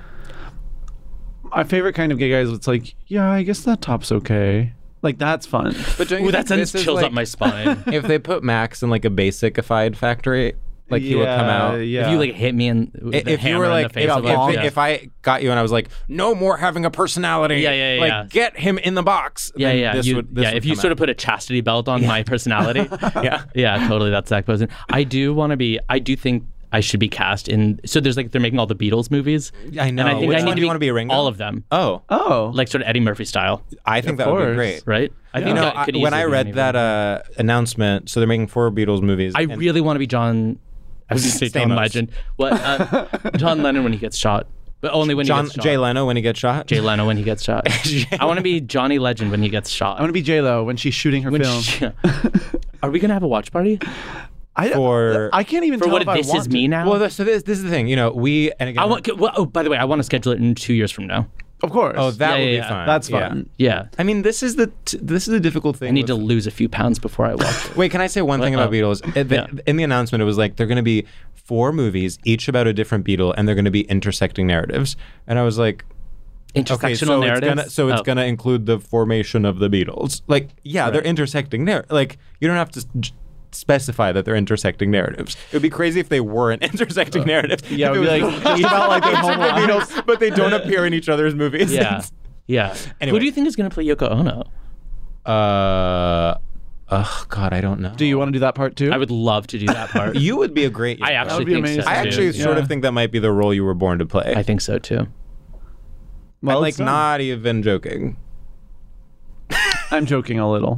Speaker 2: My favorite kind of gay guy is it's like, yeah, I guess that top's okay. Like, that's fun.
Speaker 1: But don't you
Speaker 9: Ooh, that
Speaker 1: think
Speaker 9: sends
Speaker 1: this is
Speaker 9: chills
Speaker 1: like,
Speaker 9: up my spine.
Speaker 1: if they put Max in like a basicified factory, like he would come out.
Speaker 2: Yeah.
Speaker 9: If you like hit me in with
Speaker 1: I-
Speaker 9: the
Speaker 1: If you
Speaker 9: hammer
Speaker 1: were
Speaker 9: in
Speaker 1: like,
Speaker 9: the face
Speaker 1: if,
Speaker 9: of
Speaker 1: if,
Speaker 9: it, yeah.
Speaker 1: if I got you and I was like, no more having a personality.
Speaker 9: Yeah, yeah, yeah,
Speaker 1: Like,
Speaker 9: yeah.
Speaker 1: get him in the box.
Speaker 9: yeah,
Speaker 1: then
Speaker 9: yeah,
Speaker 1: This
Speaker 9: you,
Speaker 1: would, this
Speaker 9: yeah.
Speaker 1: would
Speaker 9: If you
Speaker 1: come
Speaker 9: sort
Speaker 1: out.
Speaker 9: of put a chastity belt on my personality,
Speaker 1: yeah.
Speaker 9: yeah, totally. That's Zach Posen. I do want to be. I do think I should be cast in. So there's like they're making all the Beatles movies.
Speaker 1: I know.
Speaker 9: And I think
Speaker 1: Which
Speaker 9: I need
Speaker 1: one
Speaker 9: to
Speaker 1: do you want to be, Ringo?
Speaker 9: all of them,
Speaker 1: Oh,
Speaker 2: Oh.
Speaker 9: like sort of Eddie Murphy style,
Speaker 1: I think
Speaker 2: Of
Speaker 1: that would be
Speaker 2: course.
Speaker 1: great.
Speaker 9: right? I
Speaker 1: You
Speaker 9: think
Speaker 1: know,
Speaker 9: that
Speaker 1: I,
Speaker 9: could
Speaker 1: when
Speaker 9: easily
Speaker 1: I
Speaker 9: be
Speaker 1: read
Speaker 9: any
Speaker 1: that
Speaker 9: of them.
Speaker 1: uh, announcement, so they're making four Beatles movies.
Speaker 9: I
Speaker 1: and-
Speaker 9: really want to be John. I was going to say John
Speaker 1: Stamos.
Speaker 9: Legend. What? Uh, John Lennon when he gets shot, but only when
Speaker 1: John
Speaker 9: he gets shot.
Speaker 1: Jay Leno when he gets shot.
Speaker 9: Jay Leno when he gets shot. I want to be Johnny Legend when he gets shot.
Speaker 2: I want to be J-Lo when she's shooting her
Speaker 9: When
Speaker 2: film.
Speaker 9: she- Are we gonna have a watch party
Speaker 2: I,
Speaker 1: For-
Speaker 2: I can't even
Speaker 9: for
Speaker 2: tell
Speaker 9: what
Speaker 2: if I
Speaker 9: this
Speaker 2: want
Speaker 9: is
Speaker 2: to.
Speaker 9: me now?
Speaker 1: Well, so this this is the thing. You know, we and again.
Speaker 9: I want. Well, oh, by the way, I want to schedule it in two years from now.
Speaker 2: Of course.
Speaker 1: Oh, that
Speaker 9: Yeah,
Speaker 1: would
Speaker 9: yeah,
Speaker 1: be
Speaker 9: yeah.
Speaker 1: fun.
Speaker 2: That's
Speaker 1: Yeah.
Speaker 2: fun.
Speaker 9: Yeah,
Speaker 1: I mean, this is the t- this is the difficult thing.
Speaker 9: I need to
Speaker 1: with-
Speaker 9: lose a few pounds before I watch it.
Speaker 1: Wait, can I say one thing about
Speaker 9: Uh-oh.
Speaker 1: Beatles? In the,
Speaker 9: Yeah.
Speaker 1: in the announcement, it was like they're going to be four movies, each about a different Beatle, and they're going to be intersecting narratives. And I was like,
Speaker 9: Intersectional
Speaker 1: okay, so it's
Speaker 9: narratives.
Speaker 1: gonna so it's
Speaker 9: Oh.
Speaker 1: gonna include the formation of the Beatles. Like, yeah, they're intersecting there. Like, you don't have to j- specify that they're intersecting narratives. It would be crazy if they weren't intersecting uh, narratives.
Speaker 2: Yeah, it would be like just about like their home lives,
Speaker 1: but they don't appear in each other's movies.
Speaker 9: Yeah, yeah. Anyway. Who do you think is going to play Yoko Ono?
Speaker 1: Uh, oh God, I don't know.
Speaker 2: Do you want to do that part too?
Speaker 9: I would love to do that part.
Speaker 1: You would be a great.
Speaker 9: I actually think
Speaker 2: amazing.
Speaker 9: so.
Speaker 1: I actually
Speaker 9: too.
Speaker 1: sort
Speaker 2: yeah.
Speaker 1: of think that might be the role you were born to play.
Speaker 9: I think so too.
Speaker 2: Well,
Speaker 1: I'm like not even joking.
Speaker 2: I'm joking a little.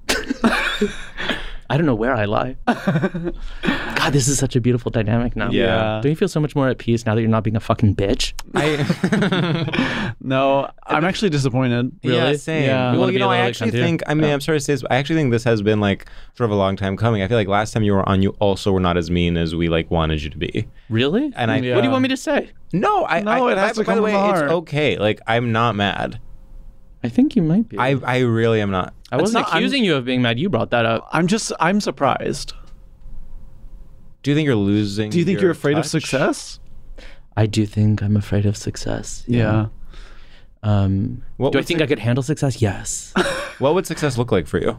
Speaker 9: I don't know where I lie. God, this is such a beautiful dynamic now.
Speaker 1: Yeah.
Speaker 9: Don't you feel so much more at peace now that you're not being a fucking bitch?
Speaker 1: I
Speaker 2: No, I'm actually disappointed.
Speaker 9: Really?
Speaker 1: Yeah, same.
Speaker 2: Yeah.
Speaker 1: Well,
Speaker 9: wanna
Speaker 1: you
Speaker 9: be a
Speaker 1: know, I
Speaker 9: little
Speaker 1: actually
Speaker 9: cunt,
Speaker 1: think, I mean, I'm sorry to say this, but I actually think this has been like sort of a long time coming. I feel like last time you were on, you also were not as mean as we like wanted you to be.
Speaker 9: Really?
Speaker 1: And I,
Speaker 2: Yeah.
Speaker 9: What do you want me to say?
Speaker 1: no, I,
Speaker 2: No,
Speaker 1: I,
Speaker 2: it has
Speaker 1: I,
Speaker 2: to
Speaker 1: by
Speaker 2: come
Speaker 1: the way,
Speaker 2: from the
Speaker 1: it's
Speaker 2: heart.
Speaker 1: okay. Like, I'm not mad.
Speaker 9: I think you might be.
Speaker 1: I, I really am not.
Speaker 9: I wasn't
Speaker 2: not- I'm-
Speaker 9: accusing you of being mad. You brought that up.
Speaker 2: I'm just, I'm surprised.
Speaker 1: Do you think you're losing?
Speaker 2: Do you think
Speaker 1: your
Speaker 2: you're afraid of
Speaker 1: touch?
Speaker 2: success?
Speaker 9: I do think I'm afraid of success.
Speaker 2: Yeah.
Speaker 9: Um,
Speaker 1: What
Speaker 9: do I
Speaker 1: would
Speaker 9: think
Speaker 1: suc-
Speaker 9: I could handle success? Yes.
Speaker 1: What would success look like for you?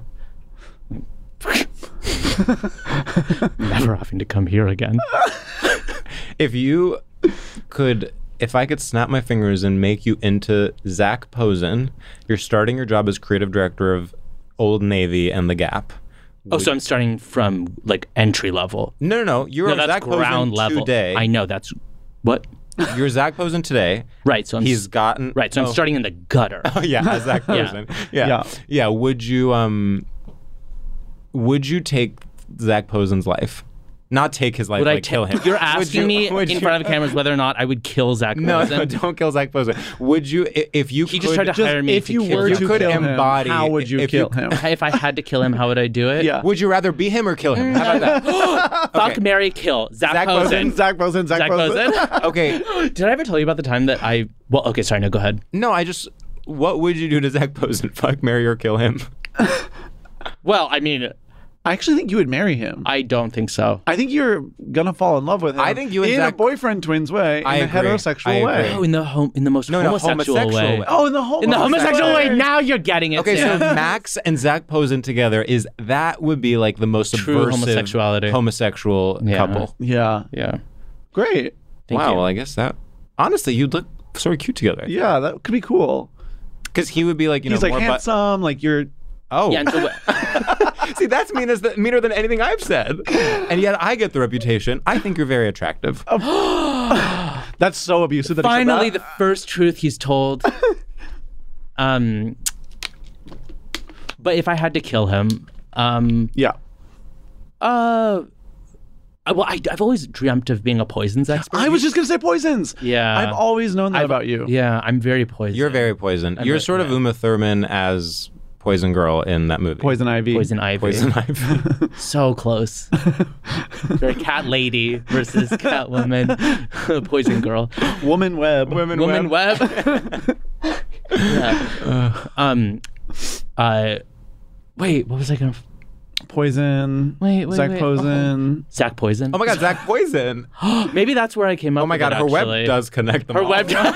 Speaker 9: Never having to come here again.
Speaker 1: If you could, if I could snap my fingers and make you into Zach Posen, you're starting your job as creative director of Old Navy and The Gap.
Speaker 9: Oh, so I'm starting from like entry level.
Speaker 1: No, no, no. You're
Speaker 9: No, that's
Speaker 1: Zach
Speaker 9: ground
Speaker 1: Posen
Speaker 9: level.
Speaker 1: today.
Speaker 9: I know that's what.
Speaker 1: You're Zach Posen today.
Speaker 9: Right. So I'm
Speaker 1: He's
Speaker 9: s-
Speaker 1: gotten
Speaker 9: right. So I'm
Speaker 1: oh.
Speaker 9: starting in the gutter.
Speaker 1: Oh yeah, as Zach
Speaker 9: Yeah.
Speaker 1: Posen. Yeah.
Speaker 2: Yeah.
Speaker 1: yeah, Would you um? Would you take Zach Posen's life? Not take his life,
Speaker 9: Would
Speaker 1: like
Speaker 9: I ta-
Speaker 1: kill him.
Speaker 9: You're
Speaker 1: Would
Speaker 9: asking
Speaker 1: you-
Speaker 9: me
Speaker 1: would
Speaker 9: in
Speaker 1: you-
Speaker 9: front of cameras whether or not I would kill Zach
Speaker 1: No,
Speaker 9: Posen.
Speaker 1: no, don't kill Zach Posen. Would you, i- if you
Speaker 9: He
Speaker 1: could,
Speaker 9: just tried to
Speaker 2: Just
Speaker 9: hire me
Speaker 2: if
Speaker 9: to
Speaker 2: you
Speaker 9: kill
Speaker 2: were
Speaker 1: you
Speaker 2: to
Speaker 9: him.
Speaker 1: could
Speaker 2: kill him,
Speaker 1: embody.
Speaker 2: how would you
Speaker 1: if
Speaker 2: kill
Speaker 1: you,
Speaker 2: him?
Speaker 9: If I had to kill him, how would I do it?
Speaker 2: Yeah.
Speaker 1: Would you rather be him or kill him? How about that?
Speaker 9: Fuck,
Speaker 1: Okay.
Speaker 9: marry, kill. Zach,
Speaker 1: Zach
Speaker 9: Posen.
Speaker 1: Posen.
Speaker 2: Zach Posen, Zach,
Speaker 9: Zach
Speaker 2: Posen.
Speaker 9: Posen.
Speaker 1: Okay.
Speaker 9: Did I ever tell you about the time that I? Well, okay, sorry. No, go ahead.
Speaker 1: No, I just. What would you do to Zach Posen? Fuck, marry, or kill him?
Speaker 9: Well, I mean,
Speaker 2: I actually think you would marry him. I,
Speaker 9: I don't think so.
Speaker 2: think you're gonna fall in love with him.
Speaker 1: I think you and
Speaker 2: in
Speaker 1: Zach-
Speaker 2: a boyfriend twins way, in
Speaker 1: I
Speaker 2: a
Speaker 1: agree.
Speaker 2: heterosexual
Speaker 1: I
Speaker 2: way.
Speaker 1: agree.
Speaker 9: Oh, in the home, in the most
Speaker 1: No, no,
Speaker 9: homosexual,
Speaker 1: homosexual
Speaker 9: way.
Speaker 1: way.
Speaker 2: Oh, in the whole
Speaker 9: In the homosexual way. Now you're getting it.
Speaker 1: Okay, so
Speaker 9: Sam.
Speaker 1: Max and Zach Posen together is that would be like the most
Speaker 9: True
Speaker 1: subversive
Speaker 9: homosexuality.
Speaker 1: homosexual
Speaker 9: Yeah.
Speaker 1: couple.
Speaker 2: Yeah,
Speaker 9: Yeah.
Speaker 2: great.
Speaker 9: Thank
Speaker 1: wow,
Speaker 9: you.
Speaker 1: well, I guess that honestly, you'd look sort of cute together.
Speaker 2: Yeah, that could be cool.
Speaker 1: because he would be like, you
Speaker 2: He's
Speaker 1: know,
Speaker 2: like
Speaker 1: more bu-
Speaker 2: handsome, like you're.
Speaker 1: Oh,
Speaker 9: Yeah, and so
Speaker 1: see, that's mean as the, meaner than anything I've said, and yet I get the reputation. I think you're very attractive.
Speaker 2: That's so abusive. That he said
Speaker 9: finally
Speaker 2: that.
Speaker 9: the first truth he's told. um, but if I had to kill him, um,
Speaker 2: Yeah.
Speaker 9: uh, I, well, I, I've always dreamt of being a poisons expert.
Speaker 2: I was just gonna say poisons.
Speaker 9: Yeah.
Speaker 2: I've always known that
Speaker 9: I've-
Speaker 2: about you.
Speaker 9: Yeah, I'm very poison.
Speaker 1: You're very poison.
Speaker 9: I'm
Speaker 1: You're
Speaker 9: very-
Speaker 1: sort of
Speaker 9: yeah.
Speaker 1: Uma Thurman as Poison Girl in that movie.
Speaker 2: Poison ivy.
Speaker 9: poison ivy.
Speaker 1: Poison Ivy.
Speaker 9: So close. Very cat lady versus cat woman. Poison girl.
Speaker 2: Woman web.
Speaker 1: Women
Speaker 9: Woman
Speaker 1: web.
Speaker 9: web. yeah. Um. Uh. Wait. What was I gonna?
Speaker 2: Poison.
Speaker 9: Wait, wait,
Speaker 2: Zach
Speaker 9: wait,
Speaker 2: Poison.
Speaker 9: Zach Poison.
Speaker 1: Oh my God, Zach Poison.
Speaker 9: Maybe that's where I came up.
Speaker 1: Oh my
Speaker 9: with
Speaker 1: God,
Speaker 9: it,
Speaker 1: her web
Speaker 9: actually.
Speaker 1: does connect them
Speaker 9: Her
Speaker 1: all.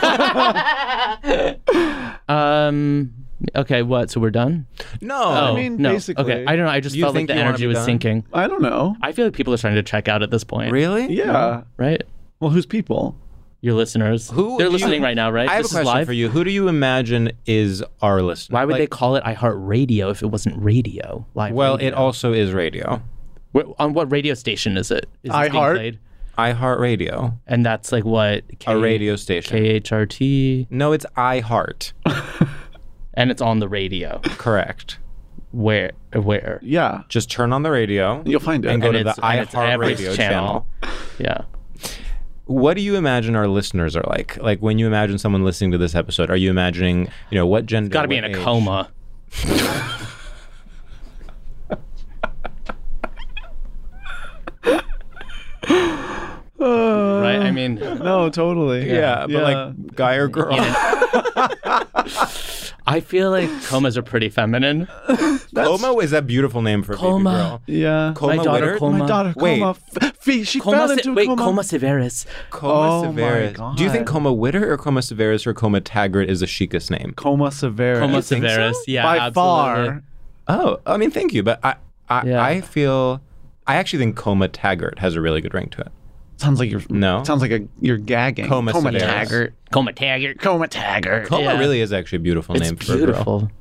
Speaker 9: web. um. Okay. What? So we're done.
Speaker 1: No,
Speaker 9: Oh,
Speaker 2: I mean,
Speaker 9: no.
Speaker 2: basically.
Speaker 9: Okay. I don't know. I just
Speaker 1: You
Speaker 9: felt like
Speaker 1: think
Speaker 9: the
Speaker 1: you wanna
Speaker 9: energy
Speaker 1: be
Speaker 9: was
Speaker 1: done?
Speaker 9: sinking.
Speaker 2: I don't know.
Speaker 9: I feel like people are starting to check out at this point.
Speaker 1: really?
Speaker 2: Yeah.
Speaker 9: Right.
Speaker 2: Well, who's people?
Speaker 9: Your listeners.
Speaker 1: Who
Speaker 9: They're
Speaker 1: do you-
Speaker 9: listening right now, right?
Speaker 1: I have
Speaker 9: This
Speaker 1: a
Speaker 9: is
Speaker 1: question
Speaker 9: live?
Speaker 1: for you. Who do you imagine is our listener?
Speaker 9: Why would
Speaker 1: Like,
Speaker 9: they call it iHeartRadio if it wasn't radio? Live
Speaker 1: Well,
Speaker 9: radio?
Speaker 1: it also is radio.
Speaker 9: Where, on what radio station is it? Is this being
Speaker 2: iHeart?
Speaker 9: played?
Speaker 1: iHeartRadio.
Speaker 9: And that's like what? K-
Speaker 1: A radio station.
Speaker 9: K H R T.
Speaker 1: No, it's iHeart.
Speaker 9: And it's on the radio.
Speaker 1: Correct.
Speaker 9: Where? Where?
Speaker 2: Yeah.
Speaker 1: Just turn on the radio.
Speaker 2: You'll find it.
Speaker 1: And go
Speaker 9: And
Speaker 1: to the
Speaker 9: it's- and it's every
Speaker 1: iHeartRadio
Speaker 9: channel.
Speaker 1: channel.
Speaker 9: Yeah.
Speaker 1: What do you imagine our listeners are like? Like when you imagine someone listening to this episode, are you imagining, you know, what gender?
Speaker 9: Got to be
Speaker 1: what
Speaker 9: in a
Speaker 1: age?
Speaker 9: coma. Right? I mean,
Speaker 2: No, totally.
Speaker 1: Yeah, but like guy or girl.
Speaker 9: I feel like comas are pretty feminine.
Speaker 1: Coma is a beautiful name for a
Speaker 9: Coma.
Speaker 1: baby girl.
Speaker 2: Yeah.
Speaker 1: Coma
Speaker 9: My daughter
Speaker 1: Witter?
Speaker 9: Coma.
Speaker 2: My daughter,
Speaker 1: Wait.
Speaker 2: coma. F- f- she
Speaker 9: Coma
Speaker 2: fell
Speaker 9: se-
Speaker 2: into a
Speaker 9: wait,
Speaker 2: coma.
Speaker 9: coma severus.
Speaker 1: Coma
Speaker 2: Oh my
Speaker 1: Severus.
Speaker 2: God.
Speaker 1: Do you think Coma Witter or Coma Severus or Coma Taggart is a chicest name?
Speaker 2: Coma severus.
Speaker 9: Coma
Speaker 1: You think so?
Speaker 9: severus. Yeah,
Speaker 2: By
Speaker 9: absolutely.
Speaker 2: far.
Speaker 1: Oh, I mean, thank you, but I, I,
Speaker 9: Yeah.
Speaker 1: I feel I actually think Coma Taggart has a really good ring to it.
Speaker 2: Sounds like you're
Speaker 1: No.
Speaker 2: Sounds like a you're gagging.
Speaker 1: Coma
Speaker 2: Coma
Speaker 1: Severus.
Speaker 2: Taggart.
Speaker 9: Coma Taggart.
Speaker 2: Coma Taggart.
Speaker 1: Coma
Speaker 9: Yeah.
Speaker 1: really is actually a beautiful
Speaker 9: It's
Speaker 1: name for a girl.
Speaker 9: beautiful.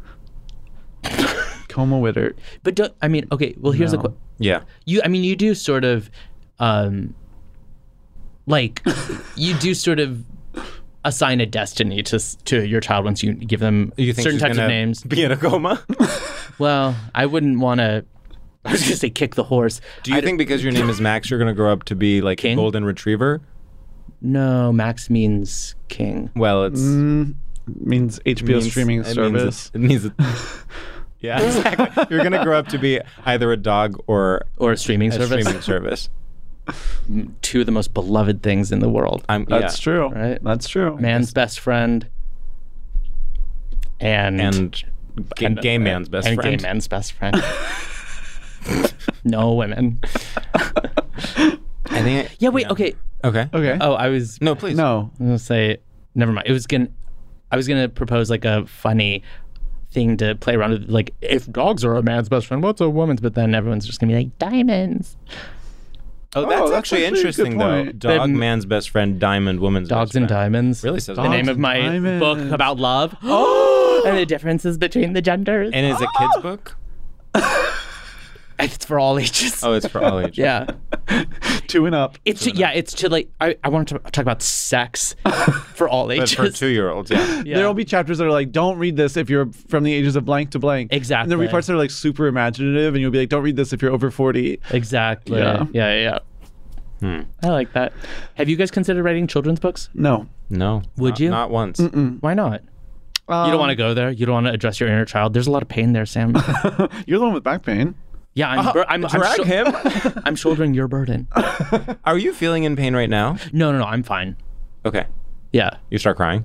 Speaker 2: Coma Wittert.
Speaker 9: But do, I mean, okay. Well, here's
Speaker 2: No.
Speaker 9: the question.
Speaker 1: Yeah.
Speaker 9: You, I mean, you do sort of, um, like, you do sort of assign a destiny to s- to your child once you give them
Speaker 1: You think
Speaker 9: certain
Speaker 1: she's
Speaker 9: types of
Speaker 1: gonna
Speaker 9: names.
Speaker 1: Be in a coma?
Speaker 9: Well, I wouldn't want to. I was gonna say kick the horse.
Speaker 1: Do you
Speaker 9: I
Speaker 1: think because your name is Max, you're going to grow up to be like
Speaker 9: King?
Speaker 1: a golden retriever?
Speaker 9: No, Max means king.
Speaker 1: Well, it's
Speaker 2: Mm, means H B O
Speaker 1: means-
Speaker 2: streaming
Speaker 1: it means
Speaker 2: service.
Speaker 1: It, it means it, yeah, exactly. You're going to grow up to be either a dog or
Speaker 9: Or a streaming
Speaker 1: a
Speaker 9: service.
Speaker 1: streaming service.
Speaker 9: Two of the most beloved things in the world.
Speaker 1: I'm,
Speaker 2: That's
Speaker 1: yeah.
Speaker 2: true.
Speaker 9: Right.
Speaker 2: That's true.
Speaker 9: Man's best friend. And
Speaker 1: And gay,
Speaker 9: and-
Speaker 1: gay man's best
Speaker 9: and
Speaker 1: friend.
Speaker 9: gay man's best friend. No women.
Speaker 1: I think. It,
Speaker 9: Yeah. Wait. Okay.
Speaker 1: Okay.
Speaker 2: Okay.
Speaker 9: Oh, I was.
Speaker 1: No, please.
Speaker 2: No.
Speaker 9: I was gonna say. Never mind. It was gonna. I was gonna propose like a funny thing to play around with, like if dogs are a man's best friend, what's a woman's? But then everyone's just gonna be like diamonds.
Speaker 1: Oh, that's,
Speaker 2: that's
Speaker 1: actually
Speaker 2: actually a good
Speaker 1: interesting, though.
Speaker 2: point.
Speaker 1: Dog,
Speaker 9: Then-
Speaker 1: man's best friend, diamond, woman's
Speaker 9: Dogs
Speaker 1: best
Speaker 9: and
Speaker 1: friend.
Speaker 9: diamonds.
Speaker 1: Really says
Speaker 9: the
Speaker 1: that.
Speaker 9: name of
Speaker 2: and
Speaker 9: my
Speaker 2: diamonds.
Speaker 9: book about love. And the differences between the genders.
Speaker 1: And is it kids' book?
Speaker 9: It's for all ages.
Speaker 1: Oh, it's for all ages.
Speaker 9: Yeah.
Speaker 2: Two and up.
Speaker 9: It's to, yeah, it's to like I, I want to talk about sex for all
Speaker 1: But
Speaker 9: ages.
Speaker 1: for two-year-olds, yeah.
Speaker 9: Yeah.
Speaker 2: There will be chapters that are like, don't read this if you're from the ages of blank to blank.
Speaker 9: Exactly.
Speaker 2: And there will be parts that are like super imaginative, and you'll be like, don't read this if you're over forty.
Speaker 9: Exactly.
Speaker 2: Yeah.
Speaker 9: Yeah, yeah. yeah. I like that. Have you guys considered writing children's books?
Speaker 2: No.
Speaker 1: No.
Speaker 9: Would
Speaker 1: not,
Speaker 9: you?
Speaker 1: Not once.
Speaker 9: Why not?
Speaker 2: Um,
Speaker 9: You don't want to go there. You don't want to address your inner child. There's a lot of pain there, Sam.
Speaker 2: You're the one with back pain.
Speaker 9: Yeah, I'm. bur- I'm, I'm,
Speaker 1: Drag
Speaker 9: shou-
Speaker 1: him?
Speaker 9: I'm shouldering your burden.
Speaker 1: Are you feeling in pain right now?
Speaker 9: No, no, no. I'm fine.
Speaker 1: Okay.
Speaker 9: Yeah.
Speaker 1: You start crying?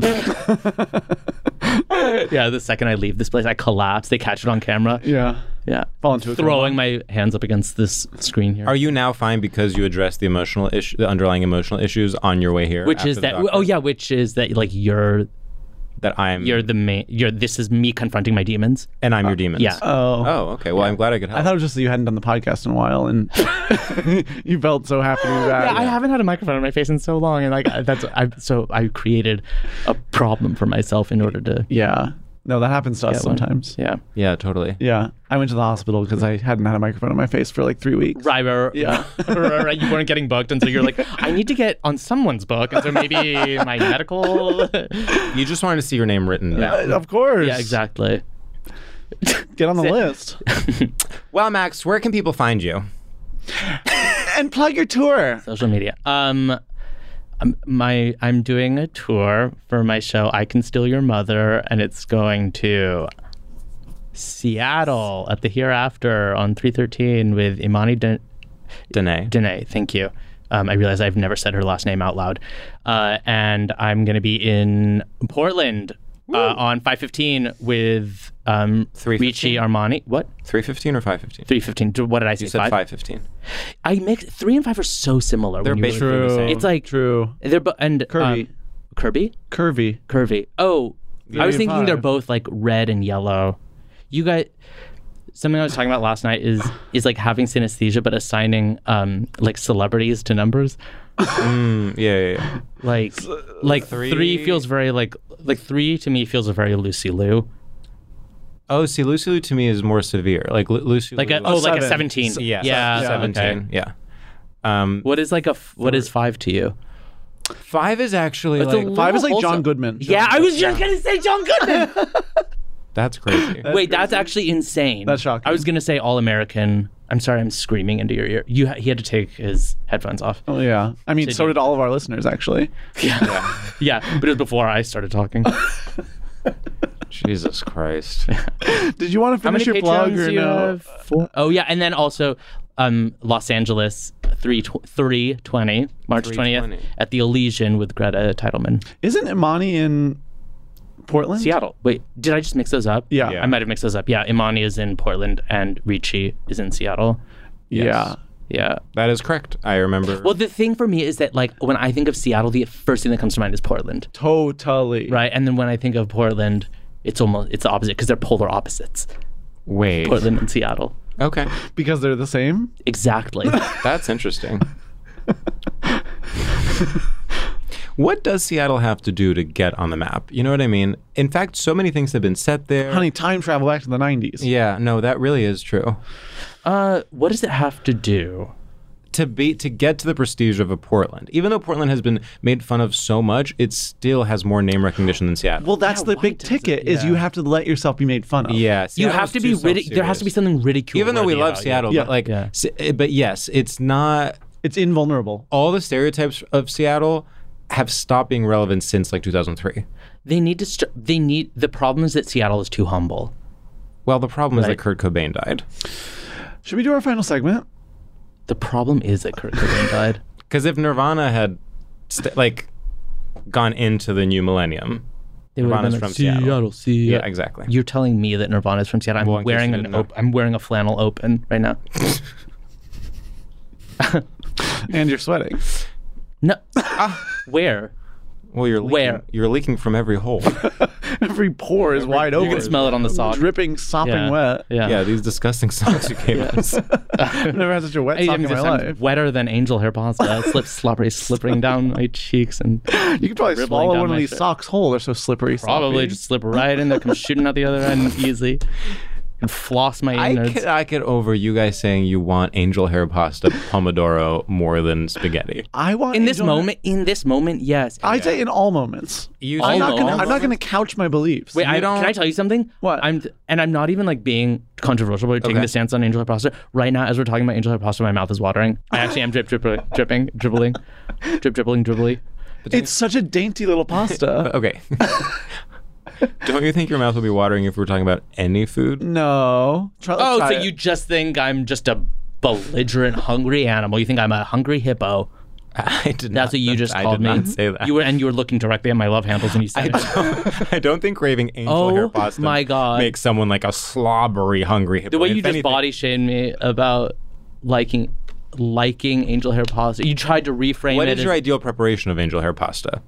Speaker 9: Yeah. The second I leave this place, I collapse. They catch it on camera.
Speaker 2: Yeah.
Speaker 9: Yeah.
Speaker 2: Fall into a
Speaker 9: Throwing my hands up against this screen here.
Speaker 1: Are you now fine because you addressed the emotional issue, the underlying emotional issues on your way here?
Speaker 9: which
Speaker 1: after
Speaker 9: is
Speaker 1: the
Speaker 9: that?
Speaker 1: doctor?
Speaker 9: Oh yeah. Which is that? Like you're
Speaker 1: That I'm.
Speaker 9: you're the main. You're. This is me confronting my demons.
Speaker 1: and I'm your demons.
Speaker 9: Yeah.
Speaker 2: Oh.
Speaker 1: Oh, okay. Well, I'm glad I could help.
Speaker 2: I thought it was just that you hadn't done the podcast in a while, and you felt so happy to be back.
Speaker 9: Yeah, I haven't had a microphone in my face in so long, and like I- that's I. So I created a problem for myself in order to
Speaker 2: Yeah. No, that happens to us
Speaker 9: get one.
Speaker 2: sometimes.
Speaker 9: Yeah.
Speaker 1: yeah, totally.
Speaker 2: Yeah. I went to the hospital because I hadn't had a microphone in my face for like three weeks.
Speaker 9: Right, right, right.
Speaker 2: Yeah.
Speaker 9: right, right. You weren't getting booked, and so you're like, I need to get on someone's book, and so maybe my medical.
Speaker 1: You just wanted to see your name written down.
Speaker 2: Uh, of course.
Speaker 9: Yeah, exactly.
Speaker 2: Get on the list.
Speaker 1: Well, Max, where can people find you?
Speaker 2: And plug your tour.
Speaker 9: Social media. Um, um, my I'm doing a tour for my show. I Can Steal Your Mother, and it's going to Seattle at the Hereafter on three thirteen with Imani Den-
Speaker 1: Danae.
Speaker 9: Danae. Thank you. Um, I realize I've never said her last name out loud. Uh, and I'm going to be in Portland uh, on five fifteen with um,
Speaker 1: three
Speaker 9: Ricci
Speaker 1: fifteen?
Speaker 9: Armani. What?
Speaker 1: three fifteen or five fifteen?
Speaker 9: three fifteen. What did I say?
Speaker 1: You said five fifteen.
Speaker 9: I make three and five are so similar.
Speaker 1: They're
Speaker 9: when you
Speaker 1: basically
Speaker 9: really
Speaker 1: the
Speaker 9: think-
Speaker 1: same.
Speaker 9: It's like
Speaker 2: True.
Speaker 9: they're bo- and
Speaker 2: Curvy.
Speaker 9: um, Kirby,
Speaker 2: Curvy.
Speaker 9: curvy. Oh, I was
Speaker 2: Three and
Speaker 9: thinking they're
Speaker 2: five.
Speaker 9: both like red and yellow. You guys, something I was talking about last night is is like having synesthesia, but assigning um like celebrities to numbers.
Speaker 1: Mm, yeah, yeah, yeah.
Speaker 9: Like like
Speaker 1: three-
Speaker 9: three feels very like like three to me feels a very Lucy Liu.
Speaker 1: Oh, see, Lucy Liu to me is more severe. Like Lu- Lucy
Speaker 9: Like
Speaker 1: Liu.
Speaker 9: a oh like a
Speaker 2: seven.
Speaker 9: seventeen.
Speaker 1: S- yeah,
Speaker 9: yeah,
Speaker 1: se- seventeen.
Speaker 9: okay.
Speaker 1: Yeah. Um,
Speaker 9: What is like a f- what is five to you?
Speaker 1: five is actually
Speaker 9: It's a
Speaker 1: like
Speaker 9: little
Speaker 2: Five is like John
Speaker 9: wholesome.
Speaker 2: Goodman.
Speaker 9: Yeah, I was just gonna say John Goodman.
Speaker 1: that's crazy.
Speaker 9: Wait, that's actually insane.
Speaker 2: That's shocking.
Speaker 9: I was gonna say All American. I'm sorry, I'm screaming into your ear. You, ha- he had to take his headphones off.
Speaker 2: Oh, yeah. I mean,
Speaker 9: Did
Speaker 2: so
Speaker 9: you-
Speaker 2: did all of our listeners, actually.
Speaker 9: Yeah, yeah, but it was before I started talking.
Speaker 1: Jesus Christ.
Speaker 2: Did you want to
Speaker 9: How many
Speaker 2: finish your blog
Speaker 9: patrons
Speaker 2: or
Speaker 9: do you
Speaker 2: no?
Speaker 9: have? Four. Oh yeah, and then also um, Los Angeles three three twenty March twentieth
Speaker 1: three twenty.
Speaker 9: at the Elysian with Greta Titelman.
Speaker 2: Isn't Imani in Portland?
Speaker 9: Seattle. Wait, did I just mix those up?
Speaker 2: Yeah.
Speaker 1: Yeah.
Speaker 9: I might have mixed those up. Yeah, Imani is in Portland and Ricci is in Seattle.
Speaker 2: Yeah.
Speaker 9: Yeah.
Speaker 1: That is correct. I remember.
Speaker 9: Well, the thing for me is that like when I think of Seattle, the first thing that comes to mind is Portland,
Speaker 2: Totally.
Speaker 9: right? And then when I think of Portland, it's almost it's the opposite because they're polar opposites.
Speaker 1: Wait.
Speaker 9: Portland and Seattle.
Speaker 1: Okay.
Speaker 2: Because they're the same?
Speaker 9: Exactly.
Speaker 1: That's interesting. What does Seattle have to do to get on the map? You know what I mean? In fact, so many things have been set there.
Speaker 2: Honey, time travel back to the nineties.
Speaker 1: Yeah, no, that really is true.
Speaker 9: Uh, what does it have to do?
Speaker 1: To be to get to the prestige of a Portland. Even though Portland has been made fun of so much, it still has more name recognition than Seattle.
Speaker 2: Well, that's
Speaker 9: Yeah,
Speaker 2: the big
Speaker 9: why does
Speaker 2: ticket
Speaker 9: it-
Speaker 2: is
Speaker 9: yeah.
Speaker 2: you have to let yourself be made fun of.
Speaker 1: Yeah,
Speaker 9: You
Speaker 1: Seattle's
Speaker 9: have to be
Speaker 1: too
Speaker 9: ridic- There has to be
Speaker 1: self-serious.
Speaker 9: something ridiculous.
Speaker 1: Even though we love Seattle,
Speaker 2: Yeah.
Speaker 1: but like,
Speaker 9: Yeah.
Speaker 1: s- but yes, it's not.
Speaker 2: It's invulnerable.
Speaker 1: All the stereotypes of Seattle have stopped being relevant since like two thousand three.
Speaker 9: They need to. St- they need. The problem is that Seattle is too humble.
Speaker 1: Well, the problem is
Speaker 9: Right.
Speaker 1: that Kurt Cobain died.
Speaker 2: Should we do our final segment?
Speaker 9: The problem is that Kurt Cobain died.
Speaker 1: Because if Nirvana had st- like gone into the new millennium,
Speaker 9: They would have
Speaker 1: Nirvana's
Speaker 9: been
Speaker 1: from
Speaker 9: like,
Speaker 1: Seattle.
Speaker 9: Seattle, Seattle.
Speaker 1: Yeah, exactly.
Speaker 9: You're telling me that Nirvana's from Seattle. I'm
Speaker 1: Well, in case
Speaker 9: wearing
Speaker 1: you
Speaker 9: an
Speaker 1: didn't know.
Speaker 9: op- I'm wearing a flannel open right now.
Speaker 2: And you're sweating.
Speaker 9: No. Where?
Speaker 1: Well, you're leaking,
Speaker 9: Where?
Speaker 1: you're leaking from every hole.
Speaker 2: Every pore is wide open.
Speaker 9: You can smell it on the sock.
Speaker 2: Dripping, sopping
Speaker 9: Yeah.
Speaker 2: wet.
Speaker 9: Yeah.
Speaker 1: yeah, these disgusting socks you gave us.
Speaker 2: I've never had such a wet
Speaker 9: I
Speaker 2: sock in
Speaker 9: am
Speaker 2: my
Speaker 9: just, I'm
Speaker 2: life.
Speaker 9: wetter than angel hair pasta. It slips slippery, slipping down my cheeks and
Speaker 2: You could probably
Speaker 9: dribbling
Speaker 2: swallow
Speaker 9: down
Speaker 2: one of
Speaker 9: my
Speaker 2: these
Speaker 9: shirt.
Speaker 2: socks whole. They're so slippery.
Speaker 9: probably
Speaker 2: sloppy.
Speaker 9: just slip right in there, come shooting out the other end easily, and floss my
Speaker 1: I
Speaker 9: innards.
Speaker 1: get, I get over you guys saying you want angel hair pasta pomodoro more than spaghetti.
Speaker 2: I want
Speaker 9: in this
Speaker 2: angel hair-
Speaker 9: moment, in this moment, yes.
Speaker 2: I'd say in all moments.
Speaker 1: You
Speaker 2: I'm
Speaker 1: say
Speaker 2: not
Speaker 9: all
Speaker 2: gonna. I'm not
Speaker 9: moments?
Speaker 2: gonna couch my beliefs.
Speaker 9: Wait, I,
Speaker 1: don't-
Speaker 9: can I tell you something?
Speaker 2: What?
Speaker 9: I'm th- and I'm not even like being controversial, but taking
Speaker 1: Okay.
Speaker 9: the stance on angel hair pasta right now. As we're talking about angel hair pasta, my mouth is watering. I actually am drip, drip, dripping, dribbling, drip, dribbling, dribbly.
Speaker 2: It's such a dainty little pasta.
Speaker 1: Okay. Don't you think your mouth would be watering if we were talking about any food?
Speaker 2: No. Try, let's
Speaker 9: Oh,
Speaker 2: try
Speaker 9: so
Speaker 2: it.
Speaker 9: you just think I'm just a belligerent, hungry animal? You think I'm a hungry hippo?
Speaker 1: I did
Speaker 9: That's
Speaker 1: not,
Speaker 9: what you just
Speaker 1: I
Speaker 9: called
Speaker 1: did
Speaker 9: me.
Speaker 1: not say that.
Speaker 9: You were, and you were looking directly at my love handles, and you
Speaker 1: I
Speaker 9: said it.
Speaker 1: don't, I don't think craving angel
Speaker 9: Oh
Speaker 1: hair pasta
Speaker 9: my God.
Speaker 1: makes someone like a slobbery, hungry hippo.
Speaker 9: The way
Speaker 1: If
Speaker 9: you just
Speaker 1: anything-
Speaker 9: body shamed me about liking liking angel hair pasta. You tried to reframe
Speaker 1: What
Speaker 9: it.
Speaker 1: is your
Speaker 9: as-
Speaker 1: ideal preparation of angel hair pasta?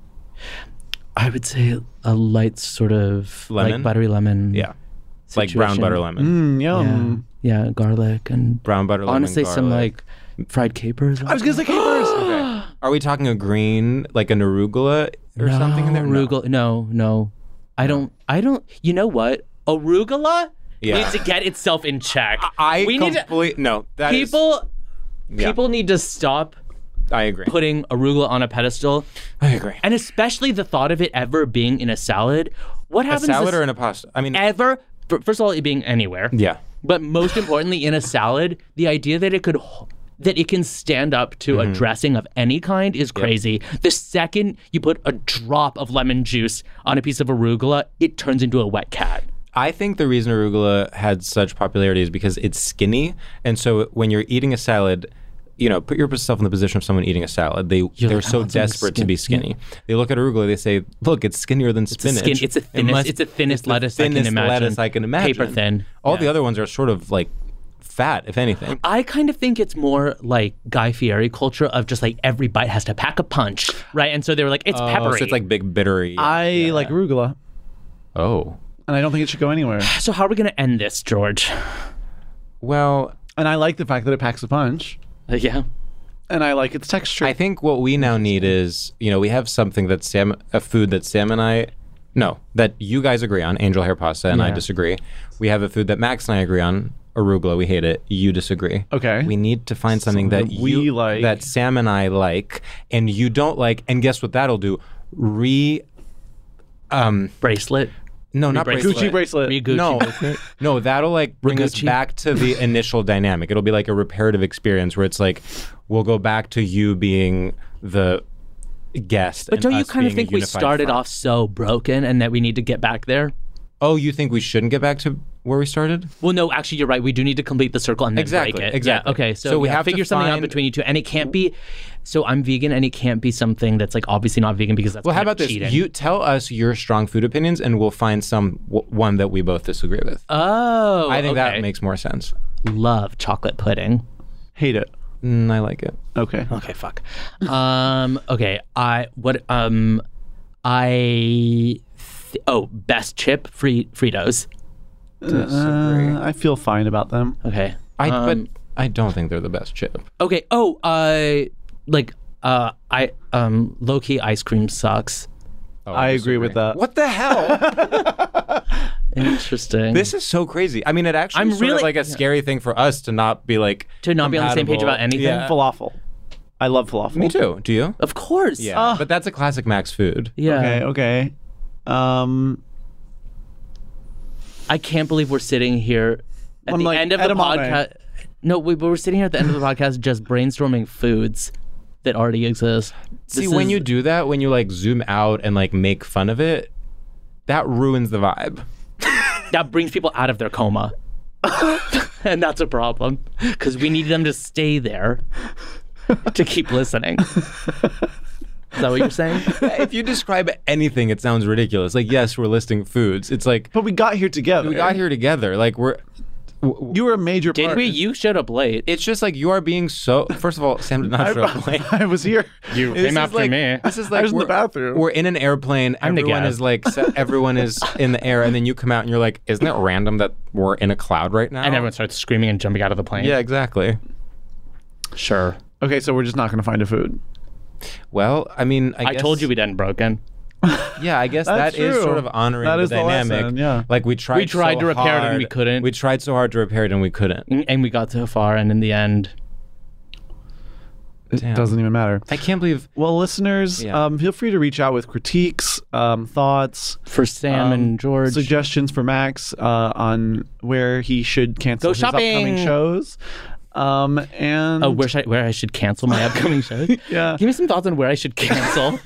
Speaker 9: I would say a light sort of
Speaker 1: Lemon?
Speaker 9: like buttery lemon.
Speaker 1: Yeah. Like brown
Speaker 9: situation.
Speaker 1: butter lemon.
Speaker 2: Mm,
Speaker 9: Yeah,
Speaker 2: yum.
Speaker 9: yeah, garlic and
Speaker 1: Brown butter lemon.
Speaker 9: honestly some
Speaker 1: garlic.
Speaker 9: like fried capers.
Speaker 2: I was gonna say capers.
Speaker 1: Okay. Are we talking a green, like an arugula or
Speaker 9: no,
Speaker 1: something in there? No.
Speaker 9: Arugula. No, no. I don't. I don't. You know what? Arugula
Speaker 1: Yeah.
Speaker 9: needs to get itself in check.
Speaker 1: I
Speaker 9: we need to.
Speaker 1: completely no. That is-
Speaker 9: People.
Speaker 1: Yeah.
Speaker 9: People need to stop
Speaker 1: I agree.
Speaker 9: putting arugula on a pedestal,
Speaker 1: I agree.
Speaker 9: and especially the thought of it ever being in a salad. What
Speaker 1: A
Speaker 9: happens?
Speaker 1: salad
Speaker 9: is-
Speaker 1: or in a pasta? I mean,
Speaker 9: ever? f- First of all, it being anywhere.
Speaker 1: yeah.
Speaker 9: But most importantly, in a salad, the idea that it could that it can stand up to
Speaker 1: Mm-hmm.
Speaker 9: a dressing of any kind is crazy. The second you put a drop of lemon juice on a piece of arugula, it turns into a wet cat.
Speaker 1: I think the reason arugula had such popularity is because it's skinny, and so when you're eating a salad, you know, put yourself in the position of someone eating a salad. They they're
Speaker 9: like,
Speaker 1: so
Speaker 9: "I want something
Speaker 1: desperate to
Speaker 9: skin-
Speaker 1: be skinny. They look at arugula, they say, "Look, it's skinnier than
Speaker 9: It's a
Speaker 1: spinach.
Speaker 9: skin- it's the
Speaker 1: It
Speaker 9: thinnest-
Speaker 1: must-
Speaker 9: it's the thinnest
Speaker 1: it's the
Speaker 9: lettuce I can
Speaker 1: thinnest
Speaker 9: imagine.
Speaker 1: lettuce I can imagine.
Speaker 9: Paper thin.
Speaker 1: All
Speaker 9: Yeah.
Speaker 1: the other ones are sort of like fat, if anything.
Speaker 9: I kind of think it's more like Guy Fieri culture of just like every bite has to pack a punch, right? And so they were like, it's
Speaker 1: Oh,
Speaker 9: peppery.
Speaker 1: so it's like big bittery.
Speaker 2: I like arugula,
Speaker 1: oh,
Speaker 2: and I don't think it should go anywhere.
Speaker 9: So how are we going to end this, George?
Speaker 1: well,
Speaker 2: And I like the fact that it packs a punch,
Speaker 9: Uh, yeah.
Speaker 2: and I like its texture.
Speaker 1: I think what we now need is, you know, we have something that Sam, a food that Sam and I, no, that you guys agree on, angel hair pasta, and I
Speaker 9: Yeah.
Speaker 1: disagree. We have a food that Max and I agree on, arugula. We hate it. You disagree.
Speaker 2: Okay.
Speaker 1: We need to find something that
Speaker 2: Something we
Speaker 1: you
Speaker 2: like.
Speaker 1: that Sam and I like, and you don't like. And guess what? That'll do. Re. Um.
Speaker 9: Bracelet.
Speaker 1: No, not
Speaker 9: bracelet.
Speaker 1: bracelet.
Speaker 2: Gucci bracelet.
Speaker 9: Re Gucci
Speaker 1: No,
Speaker 9: bracelet.
Speaker 1: no, that'll like bring us
Speaker 9: Rigucci.
Speaker 1: back to the initial dynamic. It'll be like a reparative experience where it's like we'll go back to you being the guest.
Speaker 9: But
Speaker 1: and
Speaker 9: don't you
Speaker 1: us
Speaker 9: kind of
Speaker 1: being a
Speaker 9: think we
Speaker 1: unified
Speaker 9: started
Speaker 1: front.
Speaker 9: off so broken and that we need to get back there?
Speaker 1: Oh, you think we shouldn't get back to where we started?
Speaker 9: Well, no, actually, you're right. We do need to complete the circle and then
Speaker 1: Exactly,
Speaker 9: break it.
Speaker 1: exactly.
Speaker 9: Yeah, okay, so,
Speaker 1: So we
Speaker 9: yeah,
Speaker 1: have to
Speaker 9: figure something out
Speaker 1: find-
Speaker 9: between you two, and it can't be. So I'm vegan, and it can't be something that's like obviously not vegan because that's
Speaker 1: Well, how
Speaker 9: kind of
Speaker 1: about this?
Speaker 9: cheating.
Speaker 1: You tell us your strong food opinions, and we'll find some w- one that we both disagree with.
Speaker 9: Oh,
Speaker 1: I think
Speaker 9: okay.
Speaker 1: that makes more sense.
Speaker 9: Love chocolate pudding.
Speaker 2: Hate it.
Speaker 1: Mm, I like it.
Speaker 2: Okay.
Speaker 9: Okay, fuck. um, okay, I what um, I th- oh best chip free Fritos.
Speaker 2: Uh, I feel fine about them.
Speaker 9: Okay,
Speaker 1: I
Speaker 9: Um,
Speaker 1: but I don't think they're the best chip.
Speaker 9: Okay. Oh, uh, like, uh, I um, low key ice cream sucks.
Speaker 1: Oh,
Speaker 2: I agree with that.
Speaker 1: What the hell?
Speaker 9: Interesting.
Speaker 1: This is so crazy. I mean, it actually
Speaker 9: I'm
Speaker 1: is sort
Speaker 9: really-
Speaker 1: of like a scary thing for us to not be like
Speaker 9: to not be on the same page
Speaker 1: compatible.
Speaker 9: about anything.
Speaker 1: Yeah.
Speaker 2: Falafel. I love falafel.
Speaker 1: Me too. Do you?
Speaker 9: Of course.
Speaker 1: Yeah,
Speaker 2: Ah.
Speaker 1: but that's a classic Max food.
Speaker 9: Yeah.
Speaker 2: Okay, okay. Um,
Speaker 9: I can't believe we're sitting here at
Speaker 2: I'm
Speaker 9: the
Speaker 2: like,
Speaker 9: end of the
Speaker 2: edamame.
Speaker 9: podcast. No, we, but we're sitting here at the end of the podcast just brainstorming foods that already exist.
Speaker 1: See,
Speaker 9: This
Speaker 1: when
Speaker 9: is-
Speaker 1: you do that, when you like zoom out and like make fun of it, that ruins the vibe.
Speaker 9: that brings people out of their coma. And that's a problem because we need them to stay there to keep listening. Is that what you're saying?
Speaker 1: If you describe anything, it sounds ridiculous. Like, yes, we're listing foods. It's like
Speaker 2: but we got here together.
Speaker 1: we got here together. Like we're. w-
Speaker 2: You were a major
Speaker 9: Did
Speaker 2: part.
Speaker 9: we? You showed up late.
Speaker 1: It's just like you are being so. First of all, Sam did not show up late.
Speaker 2: I was here.
Speaker 9: You
Speaker 1: This is like, This is like
Speaker 2: I was in the
Speaker 1: we're-
Speaker 2: bathroom.
Speaker 1: We're in an airplane.
Speaker 9: I'm the
Speaker 1: everyone
Speaker 9: guest.
Speaker 1: is like, se- everyone is in the air, and then you come out and you're like, isn't it random that we're in a cloud right now?
Speaker 9: And everyone starts screaming and jumping out of the plane.
Speaker 1: Yeah, exactly.
Speaker 9: Sure.
Speaker 2: Okay, so we're just not going to find a food.
Speaker 1: Well, I mean, I,
Speaker 9: I
Speaker 1: guess,
Speaker 9: told you we'd end broken.
Speaker 1: Yeah, I guess
Speaker 2: That's
Speaker 1: that is
Speaker 2: true.
Speaker 1: sort of honoring
Speaker 2: That
Speaker 1: the
Speaker 2: is the
Speaker 1: dynamic.
Speaker 2: lesson, yeah.
Speaker 1: Like we tried.
Speaker 9: We tried
Speaker 1: so
Speaker 9: to repair it and
Speaker 1: hard-
Speaker 9: we couldn't.
Speaker 1: We tried so hard to repair it and we couldn't.
Speaker 9: And we got so far, and in the end,
Speaker 2: It
Speaker 1: Damn.
Speaker 2: doesn't even matter.
Speaker 1: I can't believe.
Speaker 2: Well, listeners,
Speaker 1: Yeah.
Speaker 2: um, feel free to reach out with critiques, um, thoughts,
Speaker 9: for Sam
Speaker 2: um,
Speaker 9: and George,
Speaker 2: suggestions for Max uh, on where he should cancel
Speaker 9: Go
Speaker 2: his
Speaker 9: shopping!
Speaker 2: upcoming shows. Um, and
Speaker 9: oh, where should I, where I should cancel my upcoming shows?
Speaker 2: yeah,
Speaker 9: Give me some thoughts on where I should cancel.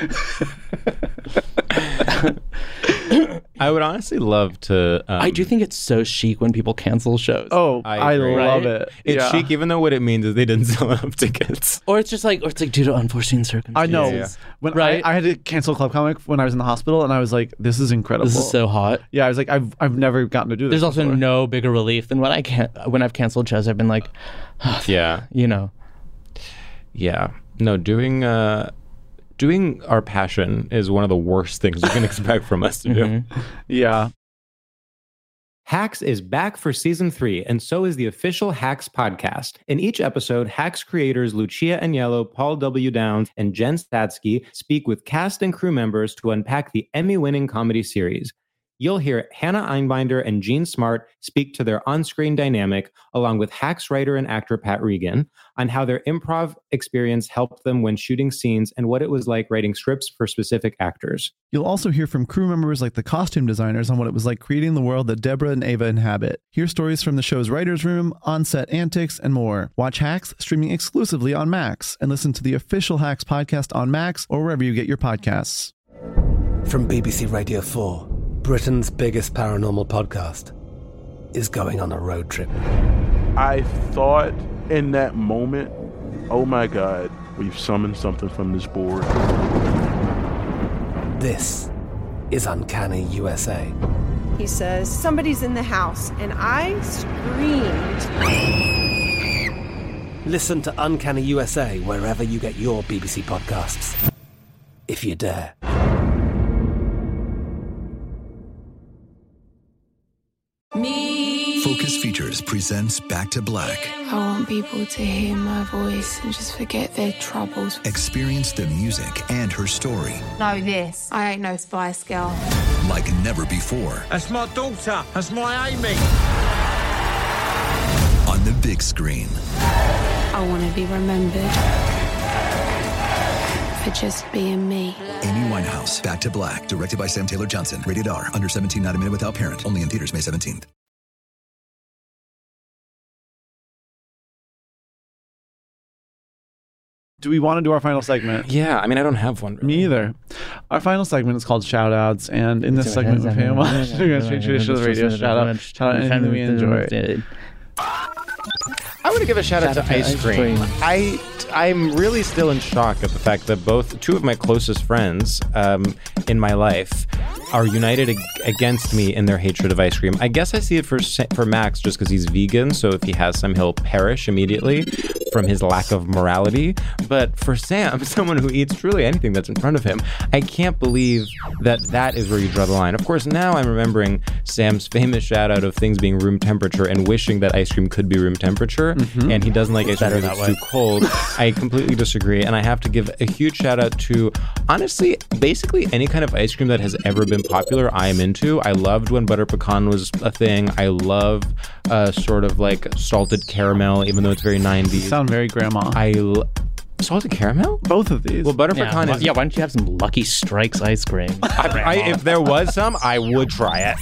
Speaker 1: I would honestly love to. Um,
Speaker 9: I do think it's so chic when people cancel shows.
Speaker 2: oh,
Speaker 1: I
Speaker 2: I,
Speaker 1: agree.
Speaker 2: love
Speaker 9: Right?
Speaker 2: it.
Speaker 1: It's
Speaker 2: yeah.
Speaker 1: chic, even though what it means is they didn't sell enough tickets.
Speaker 9: Or it's just like, or it's like due to unforeseen
Speaker 2: I
Speaker 9: circumstances.
Speaker 2: know.
Speaker 1: Yeah, yeah.
Speaker 2: When
Speaker 9: Right?
Speaker 2: I, I had to cancel Club Comic when I was in the hospital, and I was like, "This is incredible."
Speaker 9: This is so hot.
Speaker 2: Yeah, I was like, "I've I've never gotten to do this."
Speaker 9: There's also
Speaker 2: before.
Speaker 9: no bigger relief than when I can't when I've canceled shows. I've been like,
Speaker 1: Yeah,
Speaker 9: you know,
Speaker 1: yeah. No, doing uh, doing our passion is one of the worst things you can expect from us to do.
Speaker 2: Yeah.
Speaker 1: Hacks is back for season three, and so is the official Hacks podcast. In each episode, Hacks creators Lucia Agnello, Paul W. Downs, and Jen Statsky speak with cast and crew members to unpack the Emmy-winning comedy series. You'll hear Hannah Einbinder and Jean Smart speak to their on-screen dynamic, along with Hacks writer and actor Pat Regan, on how their improv experience helped them when shooting scenes and what it was like writing scripts for specific actors.
Speaker 2: You'll also hear from crew members like the costume designers on what it was like creating the world that Deborah and Ava inhabit. Hear stories from the show's writer's room, on-set antics, and more. Watch Hacks streaming exclusively on Max, and listen to the official Hacks podcast on Max or wherever you get your podcasts.
Speaker 3: From B B C Radio four, Britain's biggest paranormal podcast is going on a road trip.
Speaker 4: I thought in that moment, oh my God, we've summoned something from this board.
Speaker 3: This is Uncanny U S A.
Speaker 5: He says, somebody's in the house, and I screamed.
Speaker 3: Listen to Uncanny U S A wherever you get your B B C podcasts, if you dare.
Speaker 7: Me.
Speaker 6: Focus Features presents Back to Black.
Speaker 7: I want people to hear my voice and just forget their troubles.
Speaker 6: Experience the music and her story
Speaker 7: Know this. I ain't no Spice Girl.
Speaker 6: like never before
Speaker 8: That's my daughter. That's my Amy.
Speaker 6: on the big screen.
Speaker 7: I want to be remembered for just being me.
Speaker 6: Amy Winehouse, Back to Black, directed by Sam Taylor Johnson. Rated R, under seventeen, not a minute without parent. Only in theaters May seventeenth.
Speaker 2: Do we want to do our final segment?
Speaker 1: Yeah, I mean, I don't have one. Really.
Speaker 2: Me either. Our final segment is called Shoutouts, and in this segment, we pay homage to the tradition of the radio. Shout out, shout out anything we enjoy.
Speaker 1: I want to give a shout, out to Ice Cream. I I'm really still in shock at the fact that both two of my closest friends um, in my life are united ag- against me in their hatred of ice cream. I guess I see it for Sa- for Max just because he's vegan, so if he has some, he'll perish immediately. from his lack of morality. But for Sam, someone who eats truly anything that's in front of him, I can't believe that that is where you draw the line. Of course, now I'm remembering Sam's famous shout out of things being room temperature and wishing that ice cream could be room temperature. Mm-hmm. And he doesn't like ice cream that's too cold. I completely disagree. And I have to give a huge shout out to, honestly, basically any kind of ice cream that has ever been popular, I am into. I loved when butter pecan was a thing. I love uh, sort of like salted caramel, even though it's very nineties.
Speaker 2: You sound very grandma.
Speaker 1: I l- salted caramel?
Speaker 2: Both of these.
Speaker 1: Well, butter
Speaker 9: Yeah,
Speaker 1: pecan
Speaker 9: why,
Speaker 1: is...
Speaker 9: yeah, why don't you have some Lucky Strikes ice cream?
Speaker 1: I, I, if there was some, I would try it.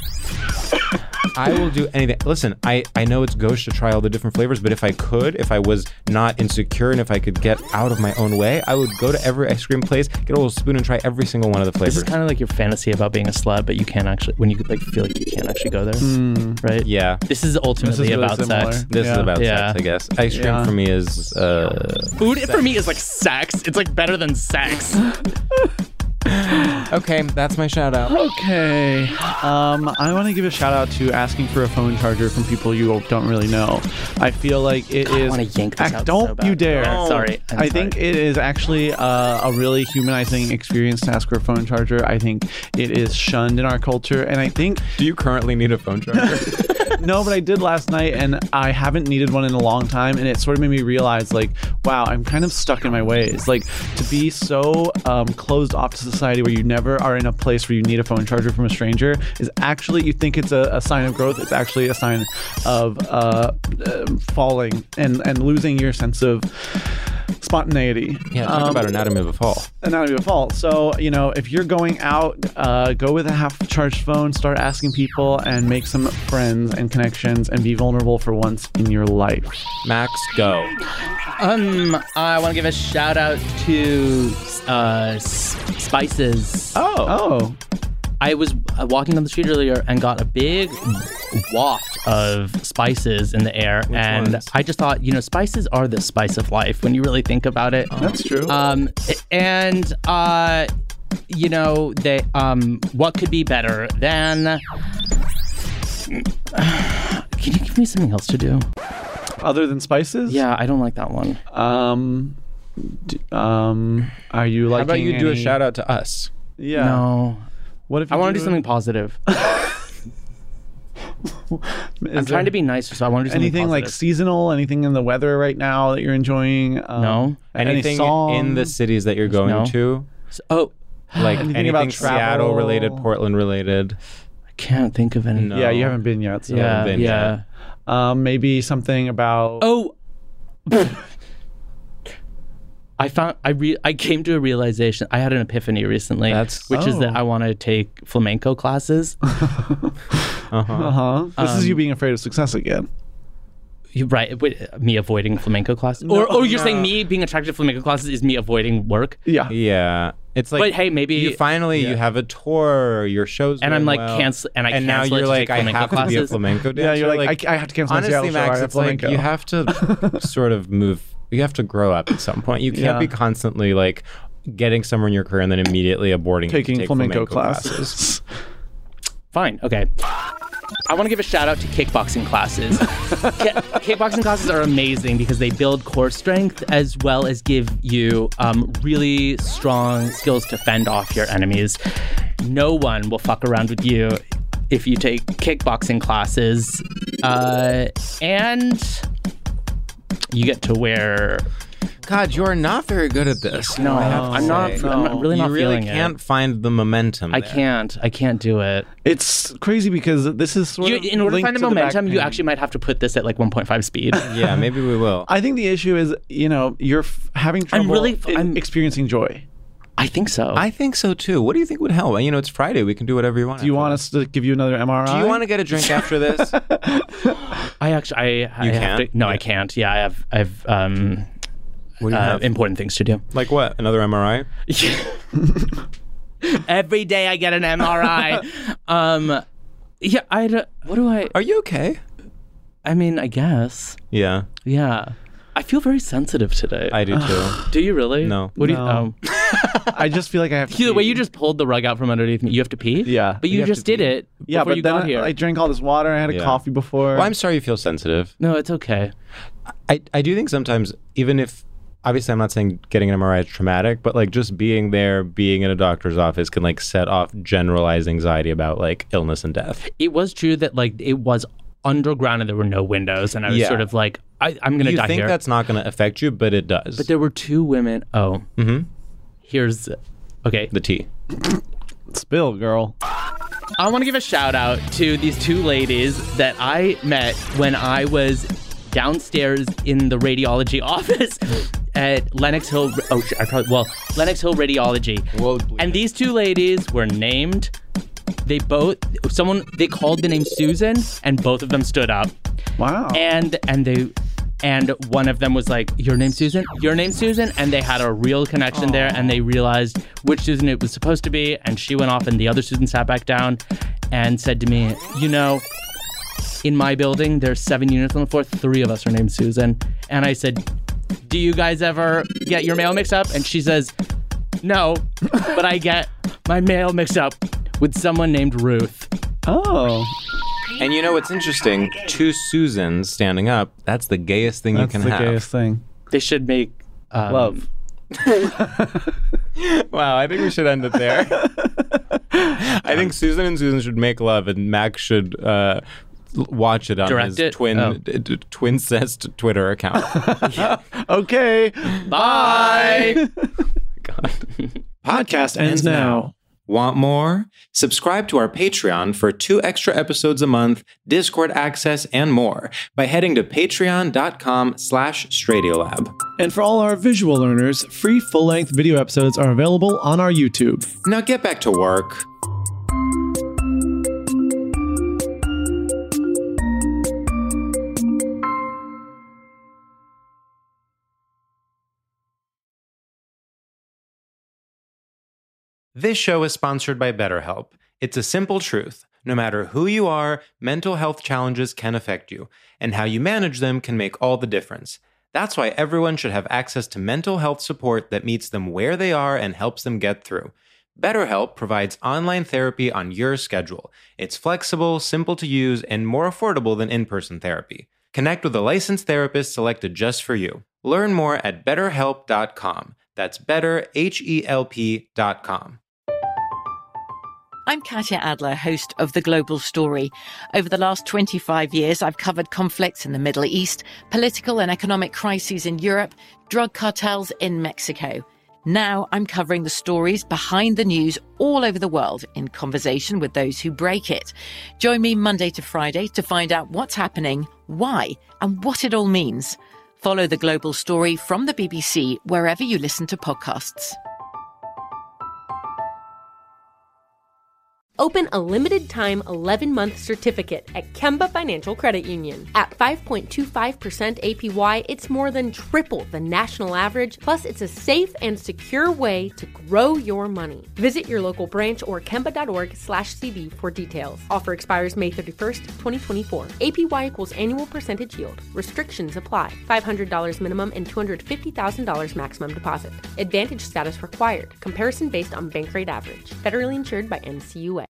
Speaker 1: I will do anything. Listen, I, I know it's gauche to try all the different flavors, but if I could, if I was not insecure and if I could get out of my own way, I would go to every ice cream place, get a little spoon and try every single one of the flavors.
Speaker 9: This is kind of like your fantasy about being a celeb, but you can't actually, when you like feel like you can't actually go there, mm. right?
Speaker 1: Yeah.
Speaker 9: This is ultimately
Speaker 2: this is really
Speaker 9: about
Speaker 2: similar.
Speaker 9: sex.
Speaker 1: This
Speaker 2: yeah.
Speaker 1: is about
Speaker 9: yeah.
Speaker 1: sex, I guess. Ice cream
Speaker 2: Yeah.
Speaker 1: for me is... Uh,
Speaker 9: Food for me is like sex. It's like better than sex.
Speaker 1: okay, that's my shout out.
Speaker 2: Okay. Um, I want to give a shout out to asking for a phone charger from people you don't really know. I feel like it
Speaker 9: God,
Speaker 2: is.
Speaker 9: I want to yank this
Speaker 2: Ac-
Speaker 9: out
Speaker 2: don't
Speaker 9: so bad.
Speaker 2: you dare.
Speaker 9: Yeah, sorry. I'm
Speaker 2: I
Speaker 9: sorry.
Speaker 2: think it is actually uh, a really humanizing experience to ask for a phone charger. I think it is shunned in our culture, and I think
Speaker 1: Do you currently need a phone charger?
Speaker 2: no, but I did last night, and I haven't needed one in a long time, and it sort of made me realize, like, wow, I'm kind of stuck in my ways. Like, to be so um, closed off to society where you never are in a place where you need a phone charger from a stranger is actually, you think it's a, a sign of growth. It's actually a sign of uh, uh, falling and, and losing your sense of spontaneity.
Speaker 1: Yeah, talk
Speaker 2: Um,
Speaker 1: about Anatomy of a Fall.
Speaker 2: Anatomy of a Fall. So, you know, if you're going out, uh, go with a half-charged phone, start asking people, and make some friends and connections, and be vulnerable for once in your life.
Speaker 1: Max, go.
Speaker 9: Um, I want to give a shout out to uh, S- Spices.
Speaker 2: Oh. Oh.
Speaker 9: I was uh, walking down the street earlier and got a big waft of spices in the air.
Speaker 1: Which
Speaker 9: and
Speaker 1: ones?
Speaker 9: I just thought, you know, spices are the spice of life when you really think about it.
Speaker 2: That's true.
Speaker 9: Um, and, uh, you know, they, um, what could be better than... Can you give me something else to do?
Speaker 2: Other than spices?
Speaker 9: Yeah, I don't like that one.
Speaker 2: Um, d- um, are you liking
Speaker 1: How about you do a
Speaker 2: any-
Speaker 1: shout out to us?
Speaker 2: Yeah.
Speaker 9: No.
Speaker 2: What if
Speaker 9: I
Speaker 2: you
Speaker 9: want to do something positive. I'm trying to be nice, so I want to do something
Speaker 2: anything like
Speaker 9: positive.
Speaker 2: seasonal, anything in the weather right now that you're enjoying? Um,
Speaker 9: No.
Speaker 2: any
Speaker 1: Anything
Speaker 2: song?
Speaker 1: in the cities that you're going
Speaker 9: No.
Speaker 1: to?
Speaker 9: Oh,
Speaker 1: Like
Speaker 2: Anything
Speaker 1: anything,
Speaker 2: about travel?
Speaker 1: Seattle related, Portland related?
Speaker 9: I can't think of any.
Speaker 1: No.
Speaker 2: Yeah, you haven't been yet. So.
Speaker 9: Yeah,
Speaker 1: been
Speaker 9: yeah.
Speaker 2: Um, maybe something about.
Speaker 9: Oh. I found I re I came to a realization. I had an epiphany recently,
Speaker 1: That's-
Speaker 9: which is that
Speaker 2: Oh.
Speaker 9: I want to take flamenco classes.
Speaker 1: Uh-huh.
Speaker 2: Uh huh. This is
Speaker 9: Um,
Speaker 2: you being afraid of success again.
Speaker 9: You right? Wait, me avoiding flamenco classes, or or you're
Speaker 1: no.
Speaker 9: saying me being attracted to flamenco classes is me avoiding work?
Speaker 2: Yeah.
Speaker 1: Yeah. It's like
Speaker 9: But hey, maybe
Speaker 1: you finally
Speaker 9: yeah.
Speaker 1: you have a tour, your show's
Speaker 9: And I'm
Speaker 1: going
Speaker 9: like
Speaker 1: well,
Speaker 9: cancel, and I
Speaker 1: and now
Speaker 9: cancel it
Speaker 1: you're
Speaker 9: to
Speaker 1: like
Speaker 9: take
Speaker 1: I
Speaker 9: flamenco
Speaker 1: have to be a
Speaker 9: classes.
Speaker 1: flamenco dancer.
Speaker 2: Yeah, you're like, I, I have to cancel my
Speaker 1: honestly,
Speaker 2: Seattle show. I
Speaker 1: Max,
Speaker 2: have
Speaker 1: it's like
Speaker 2: flamenco.
Speaker 1: you have to sort of move. You have to grow up at some point. You can't
Speaker 2: Yeah.
Speaker 1: be constantly like getting somewhere in your career and then immediately aborting
Speaker 2: taking
Speaker 1: to take
Speaker 2: flamenco,
Speaker 1: flamenco,
Speaker 2: classes.
Speaker 9: Fine, okay. I want to give a shout out to kickboxing classes. Ki- kickboxing classes are amazing because they build core strength as well as give you um, really strong skills to fend off your enemies. No one will fuck around with you if you take kickboxing classes. Uh, and you get to wear...
Speaker 1: God, you are not very good at this.
Speaker 9: No,
Speaker 1: I have to
Speaker 9: I'm not.
Speaker 1: say.
Speaker 9: I'm not really
Speaker 1: you
Speaker 9: not
Speaker 1: really
Speaker 9: feeling
Speaker 1: can't
Speaker 9: it.
Speaker 1: find the momentum.
Speaker 9: I
Speaker 1: there.
Speaker 9: can't. I can't do it.
Speaker 2: It's crazy because this is sort
Speaker 9: You,
Speaker 2: of
Speaker 9: in order to
Speaker 2: linked
Speaker 9: find the
Speaker 2: to back
Speaker 9: momentum, you
Speaker 2: pain.
Speaker 9: actually might have to put this at like one point five speed.
Speaker 1: Yeah, maybe we will.
Speaker 2: I think the issue is, you know, you're f- having trouble
Speaker 9: really-
Speaker 2: in
Speaker 9: I'm-
Speaker 2: experiencing joy.
Speaker 9: I think so.
Speaker 1: I think so too. What do you think would help? You know, it's Friday. We can do whatever you want.
Speaker 2: Do you
Speaker 1: after
Speaker 2: want
Speaker 1: this.
Speaker 2: us to give you another M R I?
Speaker 1: Do you want to get a drink after this?
Speaker 9: I actually, I, I
Speaker 1: You
Speaker 9: have
Speaker 1: can't?
Speaker 9: to, no,
Speaker 1: Yeah.
Speaker 9: I can't. Yeah, I have, I have, um,
Speaker 1: What do you
Speaker 9: uh,
Speaker 1: have?
Speaker 9: important things to do.
Speaker 1: Like what? Another M R I?
Speaker 9: Every day I get an M R I. um, yeah, I. d- What do I?
Speaker 1: Are you okay?
Speaker 9: I mean, I guess.
Speaker 1: Yeah,
Speaker 9: Yeah, I feel very sensitive today.
Speaker 1: I do too.
Speaker 9: do you really?
Speaker 1: No.
Speaker 9: What do you?
Speaker 2: No.
Speaker 9: Oh.
Speaker 2: I just feel like I have to
Speaker 9: The
Speaker 2: pee.
Speaker 9: way you just pulled the rug out from underneath me, you have to pee?
Speaker 2: Yeah.
Speaker 9: But you,
Speaker 2: have
Speaker 9: just
Speaker 2: to
Speaker 9: did
Speaker 2: pee.
Speaker 9: it
Speaker 2: Yeah,
Speaker 9: before
Speaker 2: but
Speaker 9: you
Speaker 2: then
Speaker 9: got
Speaker 2: I,
Speaker 9: here.
Speaker 2: I drank all this water. I had a
Speaker 1: Yeah.
Speaker 2: coffee before.
Speaker 1: Well, I'm sorry you feel sensitive.
Speaker 9: No, it's okay.
Speaker 1: I, I do think sometimes, even if, obviously I'm not saying getting an M R I is traumatic, but like just being there, being in a doctor's office can like set off generalized anxiety about like illness and death.
Speaker 9: It was true that like it was underground and there were no windows. And I was
Speaker 1: Yeah.
Speaker 9: sort of like, I, I'm going to
Speaker 1: You
Speaker 9: die
Speaker 1: think
Speaker 9: here.
Speaker 1: that's not going to affect you, but it does.
Speaker 9: But there were two women. Oh.
Speaker 1: Mm-hmm.
Speaker 9: Here's, okay.
Speaker 1: The tea.
Speaker 2: Spill, girl.
Speaker 9: I want to give a shout out to these two ladies that I met when I was downstairs in the radiology office at Lenox Hill. Oh, I probably, well, Lenox Hill Radiology.
Speaker 1: Well,
Speaker 9: and these two ladies were named. They both, someone, they called the name Susan, and both of them stood up.
Speaker 2: Wow.
Speaker 9: And, and they, and one of them was like, your name's Susan? Your name's Susan? And they had a real connection Aww. there, and they realized which Susan it was supposed to be, and she went off, and the other Susan sat back down and said to me, you know, in my building, there's seven units on the floor, three of us are named Susan. And I said, do you guys ever get your mail mixed up? And she says, no, but I get my mail mixed up with someone named Ruth.
Speaker 2: Oh.
Speaker 1: And you know what's interesting? Two Susans standing up, that's the gayest thing
Speaker 2: That's
Speaker 1: you can
Speaker 2: the
Speaker 1: have.
Speaker 2: gayest thing.
Speaker 9: They should make um,
Speaker 2: love.
Speaker 1: Wow, I think we should end it there. I think Susan and Susan should make love, and Max should uh, watch it on
Speaker 9: Direct
Speaker 1: his
Speaker 9: it?
Speaker 1: twin
Speaker 9: Oh.
Speaker 1: d- d- twincest Twitter account.
Speaker 2: Okay.
Speaker 9: Bye.
Speaker 1: God.
Speaker 2: Podcast ends now.
Speaker 1: Want more? Subscribe to our Patreon for two extra episodes a month, Discord access, and more by heading to patreon.com slash Stradiolab.
Speaker 2: And for all our visual learners, free full-length video episodes are available on our YouTube.
Speaker 1: Now get back to work. This show is sponsored by BetterHelp. It's a simple truth. No matter who you are, mental health challenges can affect you, and how you manage them can make all the difference. That's why everyone should have access to mental health support that meets them where they are and helps them get through. BetterHelp provides online therapy on your schedule. It's flexible, simple to use, and more affordable than in-person therapy. Connect with a licensed therapist selected just for you. Learn more at better help dot com. That's better, H E L P dot com.
Speaker 11: I'm Katya Adler, host of The Global Story. Over the last twenty-five years, I've covered conflicts in the Middle East, political and economic crises in Europe, drug cartels in Mexico. Now I'm covering the stories behind the news all over the world in conversation with those who break it. Join me Monday to Friday to find out what's happening, why, and what it all means. Follow The Global Story from the B B C wherever you listen to podcasts.
Speaker 12: Open a limited-time eleven-month certificate at Kemba Financial Credit Union. At five point two five percent A P Y, it's more than triple the national average, plus it's a safe and secure way to grow your money. Visit your local branch or kemba.org slash CD for details. Offer expires May thirty-first, twenty twenty-four. A P Y equals annual percentage yield. Restrictions apply. five hundred dollars minimum and two hundred fifty thousand dollars maximum deposit. Advantage status required. Comparison based on bank rate average. Federally insured by N C U A.